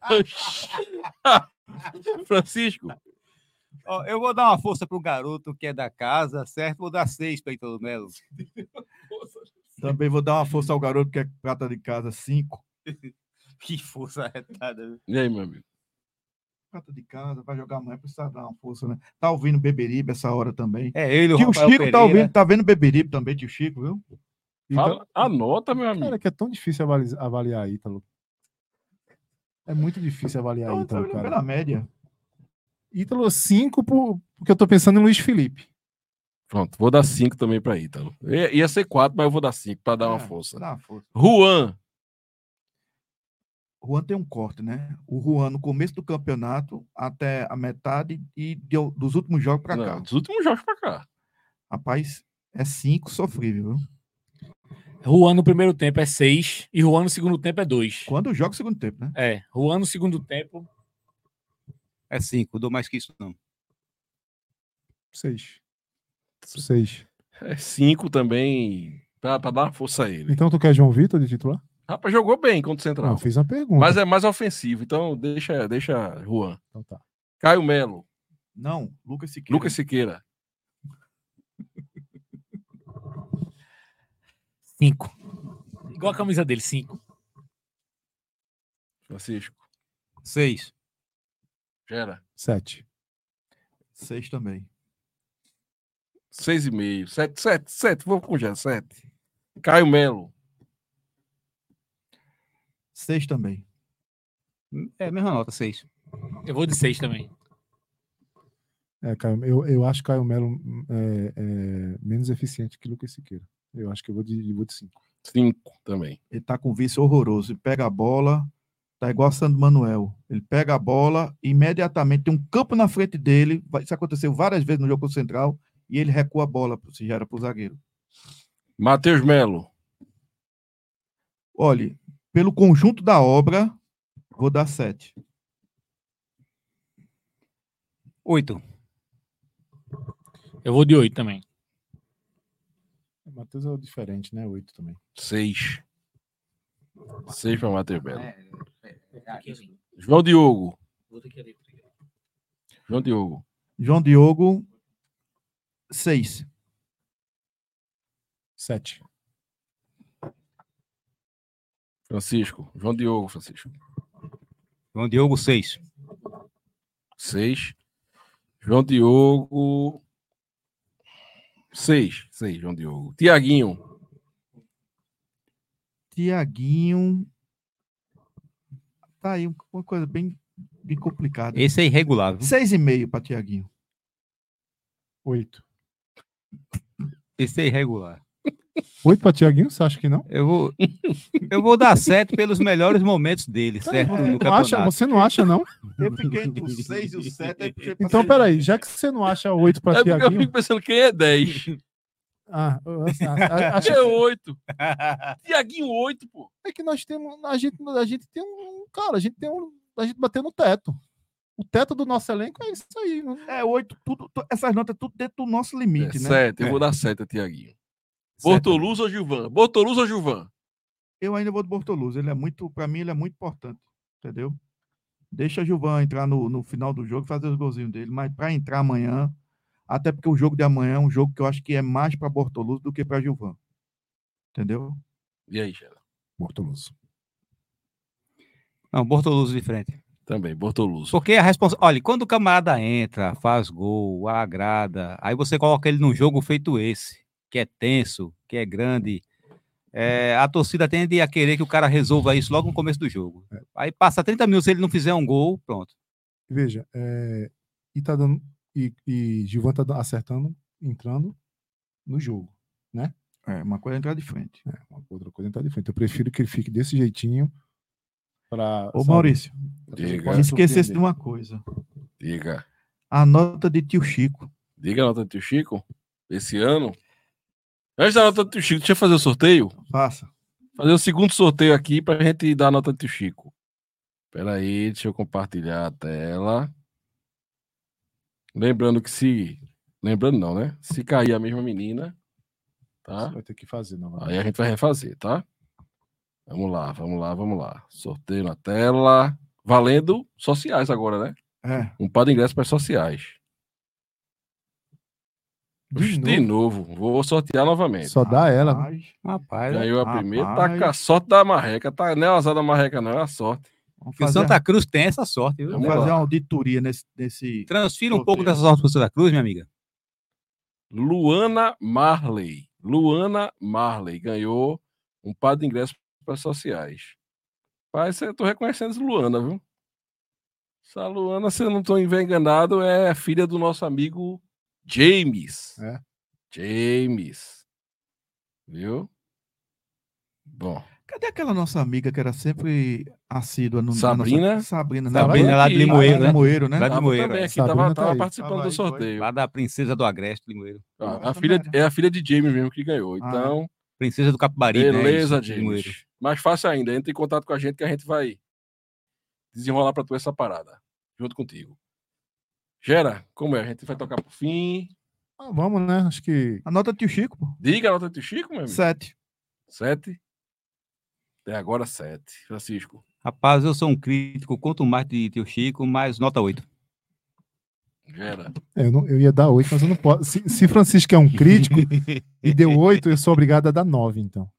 S4: Francisco.
S7: Ó, eu vou dar uma força pro garoto que é da casa, certo? Vou dar 6 para Ítalo Melo.
S2: Também vou dar uma força ao garoto que é prata de casa. 5.
S7: Que força retada. Viu?
S4: E aí, meu amigo?
S2: Prata de casa, vai jogar amanhã, precisa dar uma força, né? Tá ouvindo Beberibe essa hora também.
S7: É ele, o
S2: Tio
S7: Rafael
S2: Chico
S7: Pereira.
S2: tá ouvindo, tá vendo Beberibe também, tio Chico, viu?
S4: Fala, anota, meu amigo.
S3: Cara, que é tão difícil avaliar Ítalo. É muito difícil avaliar
S2: Então, tá
S3: Ítalo,
S2: vendo
S3: cara.
S2: pela média.
S3: Ítalo 5 porque eu tô pensando em Luiz Felipe.
S4: Pronto, vou dar 5 também pra Ítalo. Ia ser 4, mas eu vou dar 5 pra dar uma
S2: É,
S4: força.
S2: Dá uma força.
S4: Juan.
S2: Juan tem um corte, né? O Juan, no começo do campeonato, até a metade e dos últimos jogos pra cá.
S4: Não, dos últimos jogos pra cá.
S2: Rapaz, é 5 sofrível, viu?
S6: Juan no primeiro tempo é 6 e Juan no segundo tempo é 2.
S2: Quando joga o segundo tempo, né?
S6: É, Juan no segundo tempo.
S7: É 5, dou mais que isso não.
S3: 6. 6.
S4: É 5 também pra dar uma força a ele.
S3: Então tu quer João Vitor de titular?
S4: Rapaz, jogou bem contra o
S3: Não,
S4: Central.
S3: eu fiz uma pergunta.
S4: Mas é mais ofensivo, então deixa Juan.
S3: Então tá.
S4: Caio Melo.
S2: Não, Lucas Siqueira.
S4: Lucas Siqueira.
S6: 5. Igual a camisa dele, 5.
S4: Francisco.
S7: 6.
S4: Gera.
S3: 7.
S2: 6 também.
S4: 6,5. 7. Vou com Gera, 7. Caio Melo.
S2: 6 também.
S7: É a mesma nota, 6.
S6: Eu vou de 6 também.
S3: Eu acho Caio Melo é menos eficiente que Lucas Siqueira. Eu acho que eu vou de 5.
S4: 5 também.
S2: Ele tá com um vício horroroso. Ele pega a bola, tá igual a Sandro Manuel. Ele pega a bola, imediatamente tem um campo na frente dele. Isso aconteceu várias vezes no jogo contra o Central. E ele recua a bola, se já era pro zagueiro.
S4: Matheus Melo.
S2: Olha, pelo conjunto da obra, vou dar 7.
S7: 8.
S6: Eu vou de 8 também.
S3: O Matheus é diferente, né? 8 também.
S4: 6. 6 para Matheus Melo.
S6: Aqui, assim.
S4: João Diogo.
S6: Vou ter que ali.
S4: João Diogo.
S2: João Diogo, 6.
S3: 7.
S4: Francisco. João Diogo, Francisco.
S7: João Diogo, 6.
S4: 6. João Diogo. 6, João Diogo. Tiaguinho.
S2: Tiaguinho. Tá aí uma coisa bem complicada.
S7: Esse é irregular. Viu?
S2: 6,5 para Tiaguinho.
S3: 8.
S7: Esse é irregular.
S3: 8 para Thiaguinho, você acha que não?
S7: Eu vou dar 7 pelos melhores momentos dele, certo? No campeonato.
S3: Você não acha, não?
S2: Eu fiquei entre o 6 e o 7. Aí puxei pra
S3: Então,
S2: 6.
S3: peraí, já que você não acha 8 para
S4: É porque eu
S3: Thiaguinho.
S4: fico pensando quem é 10.
S3: Acho
S4: É 8. Tiaguinho 8, pô.
S3: é que nós temos. A gente tem um. Cara, a gente tem um. A gente bateu no teto. O teto do nosso elenco é isso aí.
S2: É 8, essas notas tudo dentro do nosso limite, né?
S4: 7. Eu vou dar 7 a Tiaguinho. Bortoluz ou Gilvan? Bortoluz ou Gilvan?
S2: Eu ainda vou do Bortoluz. Ele é muito, para mim, ele é muito importante. Entendeu? Deixa o Gilvan entrar no final do jogo e fazer os golzinhos dele. Mas para entrar amanhã, até porque o jogo de amanhã é um jogo que eu acho que é mais para Bortoluz do que para Gilvan. Entendeu?
S4: E aí, Gera?
S3: Bortoluz.
S7: Não, Bortoluz de frente.
S4: Também, Bortoluz.
S7: Porque a responsabilidade. Olha, quando o camarada entra, faz gol, agrada, aí você coloca ele num jogo feito esse, que é tenso, que é grande. A torcida tende a querer que o cara resolva isso logo no começo do jogo. Aí passa 30 minutos, se ele não fizer um gol, pronto.
S3: Veja, e tá dando. E Gilvan tá acertando, entrando no jogo, né?
S2: Uma coisa é entrar de frente.
S3: Uma outra coisa é entrar de frente. Eu prefiro que ele fique desse jeitinho.
S2: Ô, Maurício,
S4: Diga.
S2: não esquecesse de uma coisa.
S4: Diga.
S2: A nota de tio Chico.
S4: Diga a nota do tio Chico. Esse ano. Antes da nota do tio Chico, deixa eu fazer o sorteio.
S2: Faça.
S4: Fazer o segundo sorteio aqui pra gente dar a nota do tio Chico. Espera aí, deixa eu compartilhar a tela. Lembrando que se... Lembrando não, né? Se cair a mesma menina, tá?
S3: Você vai ter que fazer, não.
S4: Aí a gente vai refazer, tá? Vamos lá, vamos lá, vamos lá. Sorteio na tela. Valendo sociais agora, né? Um par de ingressos para sociais. De novo. Vou sortear novamente.
S3: Só dá ela.
S7: Rapaz,
S4: ganhou a primeira. Tá com a sorte da marreca. Tá, não é a azar da marreca, não. É a sorte.
S7: Porque o Santa Cruz tem essa sorte. Viu?
S2: Vamos fazer uma auditoria nesse...
S7: Transfira um pouco dessa sorte para o Santa Cruz, minha amiga.
S4: Luana Marley. Luana Marley ganhou um par de ingressos para sociais. Mas eu tô reconhecendo essa Luana, viu? Essa Luana, se eu não tô enganado, é filha do nosso amigo James. James. Viu? Bom.
S2: Cadê aquela nossa amiga que era sempre assídua no
S4: Sabrina?
S2: Sabrina,
S7: lá de Limoeiro, né?
S2: Limoeiro, né?
S7: Lá de Limoeiro.
S4: Também aqui,
S3: Sabrina
S4: tava
S3: aí.
S4: participando do sorteio.
S7: Lá da Princesa do Agreste, Limoeiro.
S4: É a filha de James mesmo que ganhou. Então,
S7: Princesa do Capibari,
S4: beleza,
S7: né?
S4: James. Mais fácil ainda, entra em contato com a gente que a gente vai desenrolar pra tu essa parada. Junto contigo. Gera, como é? A gente vai tocar pro fim.
S3: Vamos, né? Acho que...
S2: A nota do tio Chico, pô.
S4: Diga a nota do tio Chico, meu amigo.
S2: 7.
S4: 7? Até agora 7. Francisco.
S7: Rapaz, eu sou um crítico, quanto mais de tio Chico, mais nota 8.
S4: Gera.
S3: Eu ia dar 8, mas eu não posso. Se Francisco é um crítico e deu 8, eu sou obrigado a dar 9, então.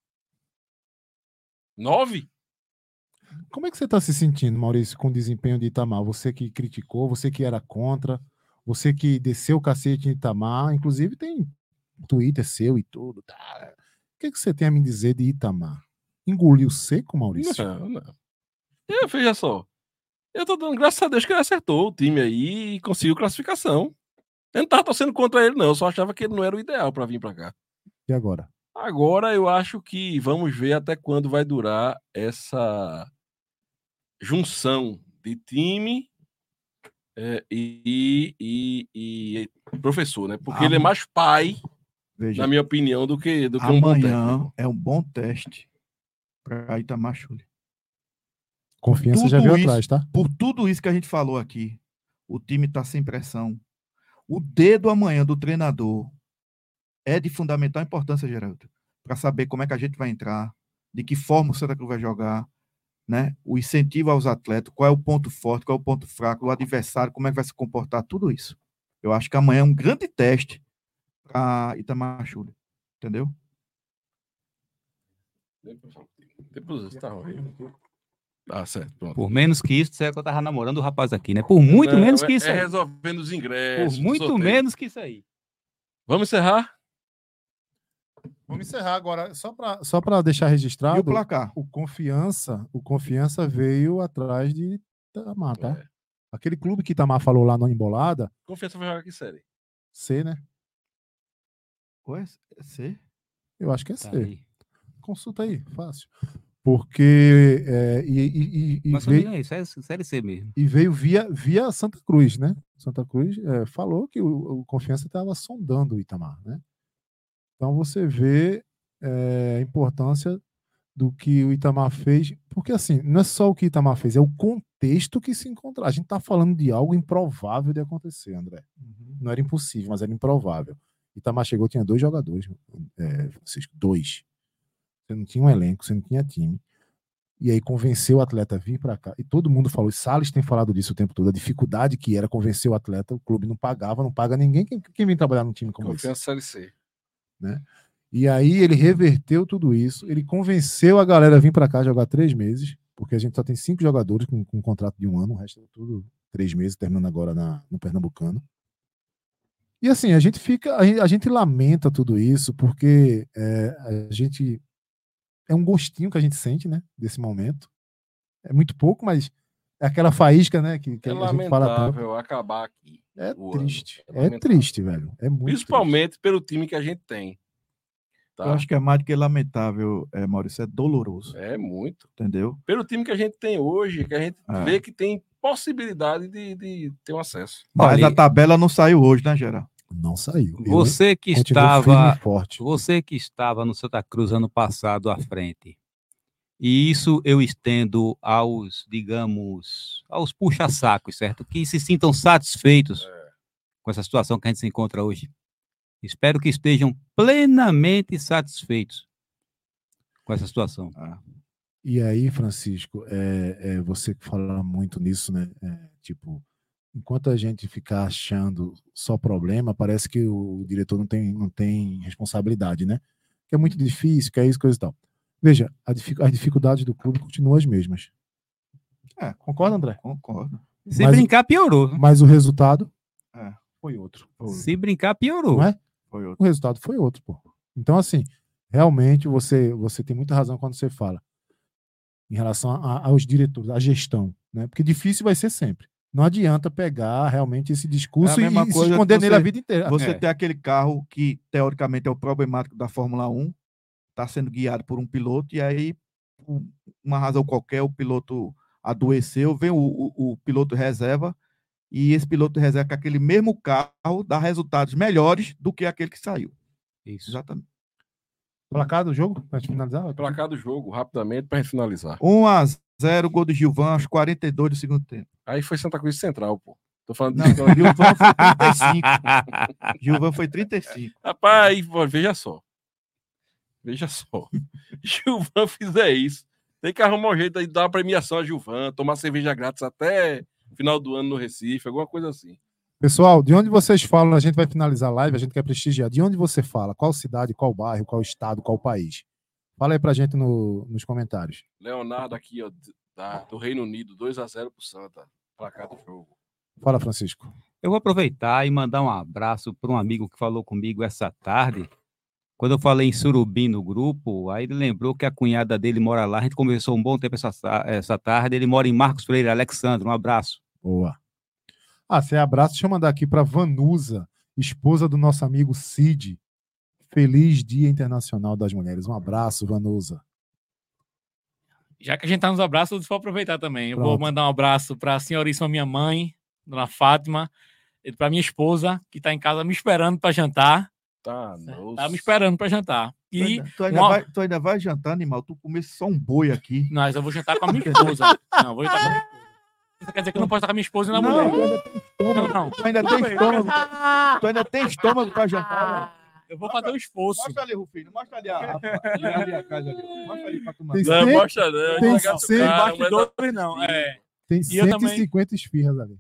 S4: 9?
S3: Como é que você está se sentindo, Maurício, com o desempenho de Itamar? Você que criticou, você que era contra, você que desceu o cacete em Itamar, inclusive tem Twitter seu e tudo. Tá? O que você tem a me dizer de Itamar? Engoliu seco, Maurício?
S4: Não. Veja só. Eu tô dando graças a Deus que ele acertou o time aí e conseguiu classificação. Eu não tava torcendo contra ele, não. Eu só achava que ele não era o ideal para vir para cá.
S3: E agora?
S4: Agora eu acho que vamos ver até quando vai durar essa junção de time e professor, né? Porque ele é mais pai, na minha opinião, do que um bom técnico.
S2: Amanhã é um bom teste para Itamar Schulli.
S3: Confiança já veio atrás, tá?
S2: Por tudo isso que a gente falou aqui, o time está sem pressão. O dedo amanhã do treinador é de fundamental importância, Geraldo, para saber como é que a gente vai entrar, de que forma o Santa Cruz vai jogar, né? O incentivo aos atletas, qual é o ponto forte, qual é o ponto fraco, o adversário, como é que vai se comportar, tudo isso. Eu acho que amanhã é um grande teste para Itamar Schulli, entendeu?
S4: Depois você tá horrível. Tá certo, pronto.
S7: Por menos que isso, você que eu tava namorando o rapaz aqui, né? Por muito menos que isso aí.
S4: Resolvendo os ingressos.
S7: Por muito menos que isso aí.
S4: Vamos encerrar?
S3: Vamos encerrar agora, só para deixar registrado.
S2: E o placar?
S3: O Confiança veio atrás de Itamar, tá? Aquele clube que Itamar falou lá na Embolada.
S4: Confiança vai jogar que série?
S3: C, né?
S2: Ou é C?
S3: Eu acho que é
S7: Tá
S3: C.
S7: aí.
S3: Consulta aí, fácil. Porque
S7: Mas se não me engano é isso, é Série C mesmo.
S3: e veio via Santa Cruz, né? Santa Cruz falou que o Confiança estava sondando o Itamar, né? Então você vê a importância do que o Itamar fez, porque assim, não é só o que o Itamar fez, é o contexto que se encontra. A gente está falando de algo improvável de acontecer, André. Não era impossível, mas era improvável. Itamar chegou, tinha 2 jogadores, Francisco, 2. Você não tinha um elenco, você não tinha time. E aí convenceu o atleta a vir para cá. E todo mundo falou, Salles tem falado disso o tempo todo, a dificuldade que era convencer o atleta, o clube não pagava, não paga ninguém. Quem vem trabalhar num time como esse?
S4: Confiança Série C.
S3: Né? E aí ele reverteu tudo isso, ele convenceu a galera a vir para cá jogar 3 meses, porque a gente só tem 5 jogadores com um contrato de 1 ano, o resto é tudo 3 meses, terminando agora no Pernambucano. E assim, a gente lamenta tudo isso, porque a gente é um gostinho que a gente sente, né, desse momento. É muito pouco, mas é aquela faísca, né, que
S4: É
S3: a gente fala tanto.
S4: lamentável acabar aqui.
S3: É
S4: o
S3: triste,
S4: ano.
S3: é
S4: lamentável.
S3: triste, velho. É muito
S4: Principalmente pelo time que a gente tem. Tá?
S2: Eu acho que é mais do que lamentável, Maurício, é doloroso.
S4: É muito.
S2: Entendeu?
S4: Pelo time que a gente tem hoje, que a gente
S2: É.
S4: vê que tem possibilidade de ter um acesso.
S2: Mas
S7: Olha,
S2: a tabela não saiu hoje, né, Geral?
S3: triste. Não saiu.
S7: Você que
S3: Continuo firme
S7: estava
S3: e forte.
S7: Você que estava no Santa Cruz ano passado à frente, e isso eu estendo aos, digamos, aos puxa-sacos, certo? Que se sintam satisfeitos com essa situação que a gente se encontra hoje. Espero que estejam plenamente satisfeitos com essa situação.
S3: E aí, Francisco, você que fala muito nisso, né? Tipo, enquanto a gente ficar achando só problema, parece que o diretor não tem responsabilidade, né? Que é muito difícil, que é isso, coisa e tal. Veja, as dificuldades do clube continuam as mesmas. Concorda, André?
S2: Concordo.
S7: Se
S3: Mas-
S7: brincar, piorou. Né?
S3: Mas o resultado
S2: É.
S3: foi outro.
S7: Se brincar, piorou.
S3: Não é?
S2: Foi outro.
S3: O resultado foi outro, pô. Então, assim, realmente você tem muita razão quando você fala em relação aos diretores, à gestão, né? Porque difícil vai ser sempre. Não adianta pegar realmente esse discurso
S2: É a mesma
S3: e se
S2: coisa
S3: esconder
S2: que
S3: nele a vida inteira.
S2: Você tem aquele carro que, teoricamente, é o problemático da Fórmula 1, está sendo guiado por um piloto, e aí, por uma razão qualquer, o piloto adoeceu, vem o piloto reserva, e esse piloto reserva com aquele mesmo carro dá resultados melhores do que aquele que saiu.
S7: Isso.
S2: Exatamente.
S3: Placar do jogo, para finalizar?
S4: Placar do jogo, rapidamente, para finalizar.
S2: 1-0, gol do Gilvan, aos 42 do segundo tempo.
S4: Aí foi Santa Cruz Central, pô. Tô falando
S2: Não,
S4: de...
S2: Gilvan foi 35. Gilvan foi 35.
S4: Rapaz, veja só. Veja só. Gilvan fizer isso, tem que arrumar um jeito de dar uma premiação a Gilvan, tomar cerveja grátis até final do ano no Recife, alguma coisa assim.
S3: Pessoal, de onde vocês falam? A gente vai finalizar a live, a gente quer prestigiar. De onde você fala? Qual cidade, qual bairro, qual estado, qual país? Fala aí pra gente nos comentários.
S4: Leonardo aqui, ó, do Reino Unido, 2-0 pro Santa. Placar do jogo.
S3: Fala, Francisco.
S7: Eu vou aproveitar e mandar um abraço para um amigo que falou comigo essa tarde. Quando eu falei em Surubim no grupo, aí ele lembrou que a cunhada dele mora lá. A gente conversou um bom tempo essa tarde. Ele mora em Marcos Freire, Alexandre. Um abraço.
S3: Boa. Sem abraço, deixa eu mandar aqui para Vanusa, esposa do nosso amigo Cid. Feliz Dia Internacional das Mulheres. Um abraço, Vanusa.
S6: Já que a gente tá nos abraços, eu vou aproveitar também. Eu
S3: Pronto.
S6: vou mandar um abraço para a senhoríssima minha mãe, dona Fátima, e para minha esposa, que está em casa me esperando para jantar.
S4: Tá,
S6: Tá me esperando para jantar. E
S2: Tu ainda vai jantar, animal? Tu comesse só um boi aqui.
S6: Mas eu vou jantar com a minha esposa. Não, vou jantar com a minha esposa. Isso quer dizer que eu não posso estar com a minha esposa e na mulher. Não.
S2: Tu ainda tem estômago. Tu ainda tem estômago para jantar.
S6: Eu vou fazer um esforço.
S2: Mostra ali, Rufino. Mostra ali a casa ali. Mostra ali pra tu
S3: Tem
S4: Não,
S3: cem-
S4: mostra não.
S3: tem
S4: Jogar
S3: cem
S4: no cara,
S6: Bastidores não.
S3: Tem
S6: E eu também.
S3: 150 esfirras ali.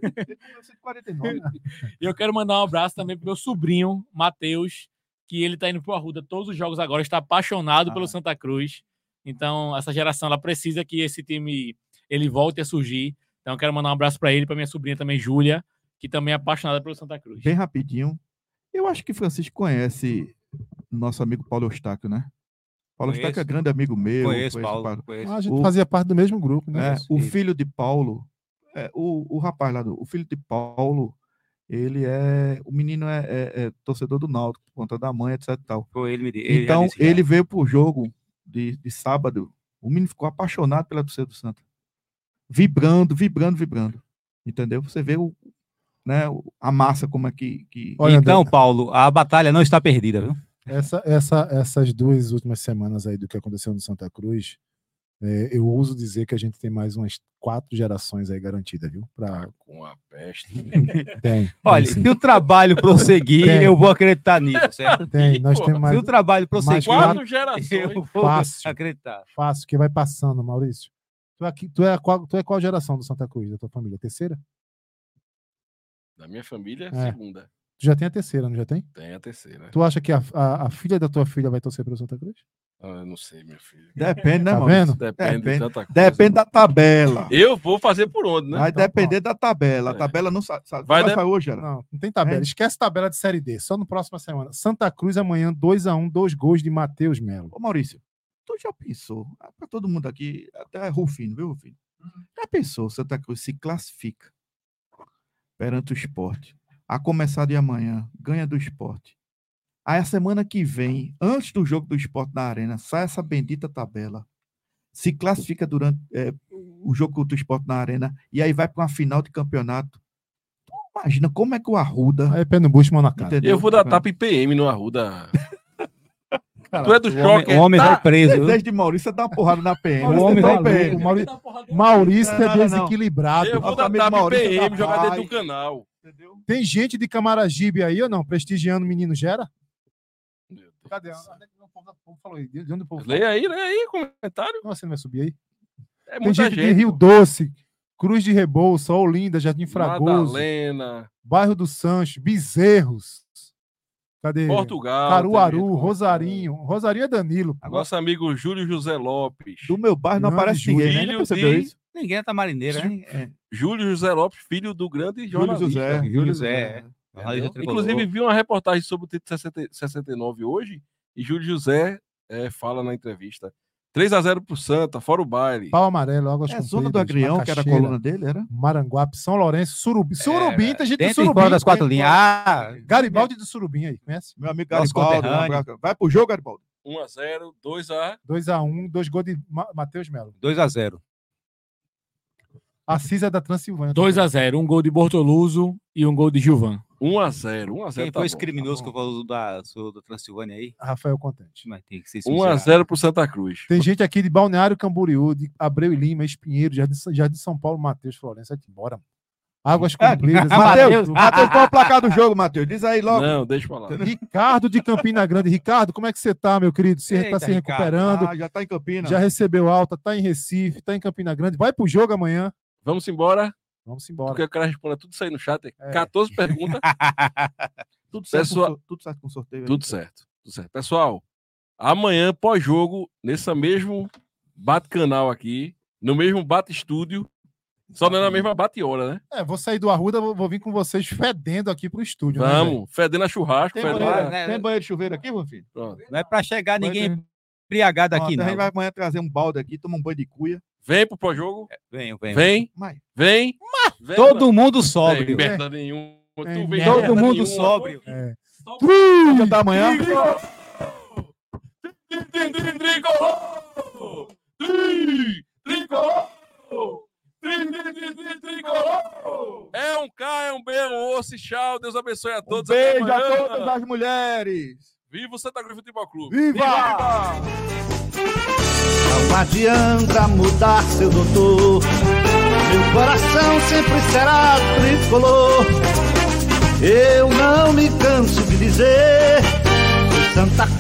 S2: 149.
S6: E eu quero mandar um abraço também pro meu sobrinho, Matheus, que ele tá indo pro Arruda todos os jogos agora, está apaixonado pelo Santa Cruz. Então, essa geração, ela precisa que esse time, ele volte a surgir. Então, eu quero mandar um abraço para ele, para minha sobrinha também, Júlia, que também é apaixonada pelo Santa Cruz.
S2: Bem rapidinho. Eu acho que Francisco conhece nosso amigo Paulo Eustáquio, né? Paulo
S7: Conheço.
S2: Eustáquio é grande amigo meu.
S7: Conheço, Paulo. Conheço.
S3: A gente
S2: O-
S3: fazia parte do mesmo grupo, né?
S2: O
S7: Isso.
S2: filho de Paulo, o rapaz lá, o filho de Paulo, o menino é torcedor do Náutico, por conta da mãe, etc e tal.
S7: Foi ele,
S2: Então, ele veio pro jogo de sábado, o menino ficou apaixonado pela torcida do Santa. Vibrando. Entendeu? Você vê a massa como é que...
S3: Olha,
S7: então,
S3: André,
S7: Paulo, a batalha não está perdida, viu?
S3: essas 2 últimas semanas aí do que aconteceu no Santa Cruz, eu ouso dizer que a gente tem mais umas 4 gerações aí garantidas, viu?
S4: Com a peste.
S3: Tem.
S7: Olha,
S3: sim.
S7: se o trabalho prosseguir,
S3: Tem.
S7: eu vou acreditar nisso, certo?
S3: Tem, nós temos mais
S7: Se o trabalho prosseguir,
S4: 4 gerações.
S7: eu vou
S3: Fácil.
S7: acreditar.
S3: fácil, que vai passando, Maurício. Tu é qual geração do Santa Cruz, da tua família? Terceira?
S4: Da minha família,
S3: É.
S4: segunda.
S3: Tu já tem a terceira, não já tem?
S4: Tem a terceira.
S3: Tu acha que a filha da tua filha vai torcer pelo Santa Cruz?
S4: Eu não sei, meu filho.
S2: Depende, né,
S3: Tá
S2: Maurício?
S3: vendo?
S4: Depende de tanta coisa.
S2: Depende da tabela.
S4: Eu vou fazer por onde, né?
S2: Vai
S3: Então,
S2: depender da tabela. A
S4: É.
S2: tabela não sabe.
S4: Vai
S2: Vai hoje, era.
S3: Não tem tabela.
S2: É.
S3: Esquece tabela de Série D. Só no próxima semana. Santa Cruz amanhã, 2-1, 2 gols de Matheus Melo.
S2: Ô, Maurício, tu já pensou? Para todo mundo aqui, até Rufino, viu, Rufino? Já pensou, Santa Cruz se classifica perante o Sport, a começar de amanhã, ganha do Sport. Aí a semana que vem, antes do jogo do Sport na Arena, sai essa bendita tabela, se classifica durante o jogo do Sport na Arena, e aí vai para uma final de campeonato. Tu imagina como é que o Arruda...
S3: Aí pé no bucho, mão na cara.
S2: Entendeu?
S4: Eu vou dar tapa em PM no Arruda. Tu é do
S7: O
S4: choque.
S7: homem vai
S2: Tá,
S7: preso, viu?
S2: desde Maurício, dá uma porrada na PM.
S3: O homem
S2: Tá
S3: vai
S2: bem.
S3: louco. Maurício é
S2: Não, não.
S3: desequilibrado.
S4: Eu vou
S2: A
S4: dar
S2: família
S4: tapa em
S2: Maurício
S4: PM,
S2: tá
S4: jogar
S2: pai.
S4: dentro do canal.
S2: Entendeu?
S3: Tem gente de Camaragibe aí ou não? Prestigiando o menino Gera?
S4: Meu Deus
S3: Cadê?
S4: do céu.
S3: O povo falou aí. De onde o povo
S4: Lê aí, comentário.
S3: Não, você não vai subir aí?
S4: É
S3: Tem
S4: muita
S3: gente de
S4: gente.
S3: Rio Doce, Cruz de Rebouça, Olinda, Jardim Fragoso,
S4: Madalena,
S3: Bairro do Sancho, Bezerros. Cadê?
S4: Portugal.
S3: Caruaru,
S4: tem gente
S3: Rosarinho. Rosarinho é Danilo. pô.
S4: Nosso amigo Júlio José Lopes.
S2: Do meu bairro não
S3: Grande
S2: aparece
S3: Júlio.
S2: ninguém, né?
S4: Filho
S2: Já percebeu
S4: de-
S2: isso?
S7: Ninguém é tamarineira, né?
S4: Júlio José Lopes, filho do grande
S2: Júlio
S4: jornalista.
S2: José.
S7: Júlio José. Jornalista tricolor.
S4: Inclusive, vi uma reportagem sobre o título 69 hoje, e Júlio José fala na entrevista. 3-0 pro Santa, fora o baile.
S3: Pau Amarelo, Águas
S2: É a
S3: Compridas,
S2: zona do Agrião, que era a
S3: Macaxeira,
S2: coluna dele, era?
S3: Maranguape, São Lourenço, Surubim. Surubim, tem gente de
S7: Dentro e
S3: Surubim.
S7: fora das 4
S3: tem-
S7: linhas. Ah,
S3: Garibaldi do Surubim aí, conhece?
S2: Meu amigo
S7: Nosso
S2: Garibaldi. um
S7: conterrâneo.
S2: abraço. Vai pro jogo, Garibaldi.
S4: 1-0, 2-1.
S3: 2-1, 2 gols de Matheus Melo.
S7: 2-0.
S3: Assis é da Transilvânia.
S6: 2-0, um gol de Bortoluso e um gol de Gilvan.
S4: 1-0. 1-0.
S7: Quem
S4: tá
S7: foi esse
S4: bom.
S7: criminoso que eu falo do Transilvânia aí?
S3: Rafael Contente.
S7: Mas tem que ser
S4: 1-0 pro Santa Cruz.
S3: Tem gente aqui de Balneário Camboriú, de Abreu e Lima, Espinheiro, Jardim São Paulo, Matheus, Florença, vai embora. Mano. Águas Compridas.
S2: Matheus, qual é o placar do jogo, Matheus? Diz aí logo.
S4: Não, deixa eu falar.
S3: Ricardo de Campina Grande. Ricardo, como é que você tá, meu querido? Você
S7: Eita,
S3: tá se
S7: Ricardo.
S3: recuperando,
S2: Ah, já tá em Campinas.
S3: já recebeu alta, tá em Recife, tá em Campina Grande. Vai pro jogo amanhã.
S4: Vamos embora,
S3: Vamos embora.
S4: porque eu quero responder tudo isso aí no chat.
S3: É.
S4: 14 perguntas,
S2: Tudo certo,
S4: Pessoal-
S2: tudo certo com sorteio. aí.
S4: tudo certo. Tudo certo. Pessoal, amanhã, pós-jogo, nesse mesmo bate-canal aqui, no mesmo bate-estúdio, só não é na mesma bate-hora, né?
S3: Vou sair do Arruda, vou vir com vocês fedendo aqui pro estúdio. né,
S4: Vamos, fedendo a churrasco,
S2: Tem
S4: fedendo
S2: banheiro,
S4: a...
S7: né?
S2: tem banheiro de chuveiro aqui, meu filho?
S4: Pronto.
S7: Não é pra chegar ninguém
S2: Vai
S7: embriagado aqui,
S2: Pronto, a
S7: não.
S2: gente vai amanhã trazer um balde aqui, tomar um banho de cuia.
S4: Vem pro pós-jogo,
S7: Vem.
S4: vem,
S2: Mas,
S4: vem. Vem,
S7: Todo mundo
S4: Tem
S7: sóbrio.
S4: merda nenhuma. Tu
S3: Tem
S4: vem
S3: merda
S4: merda
S7: Todo mundo
S4: nenhuma.
S7: sóbrio.
S3: É.
S2: já tá amanhã.
S4: É um K, é um B, é um osso, tchau. Deus abençoe a
S2: Um
S4: todos. Até
S2: beijo a
S4: amanhã.
S2: todas as mulheres.
S4: Viva o Santa Cruz Futebol Clube.
S2: Viva!
S8: Não adianta mudar, seu doutor. Meu coração sempre será tricolor. Eu não me canso de dizer: Santa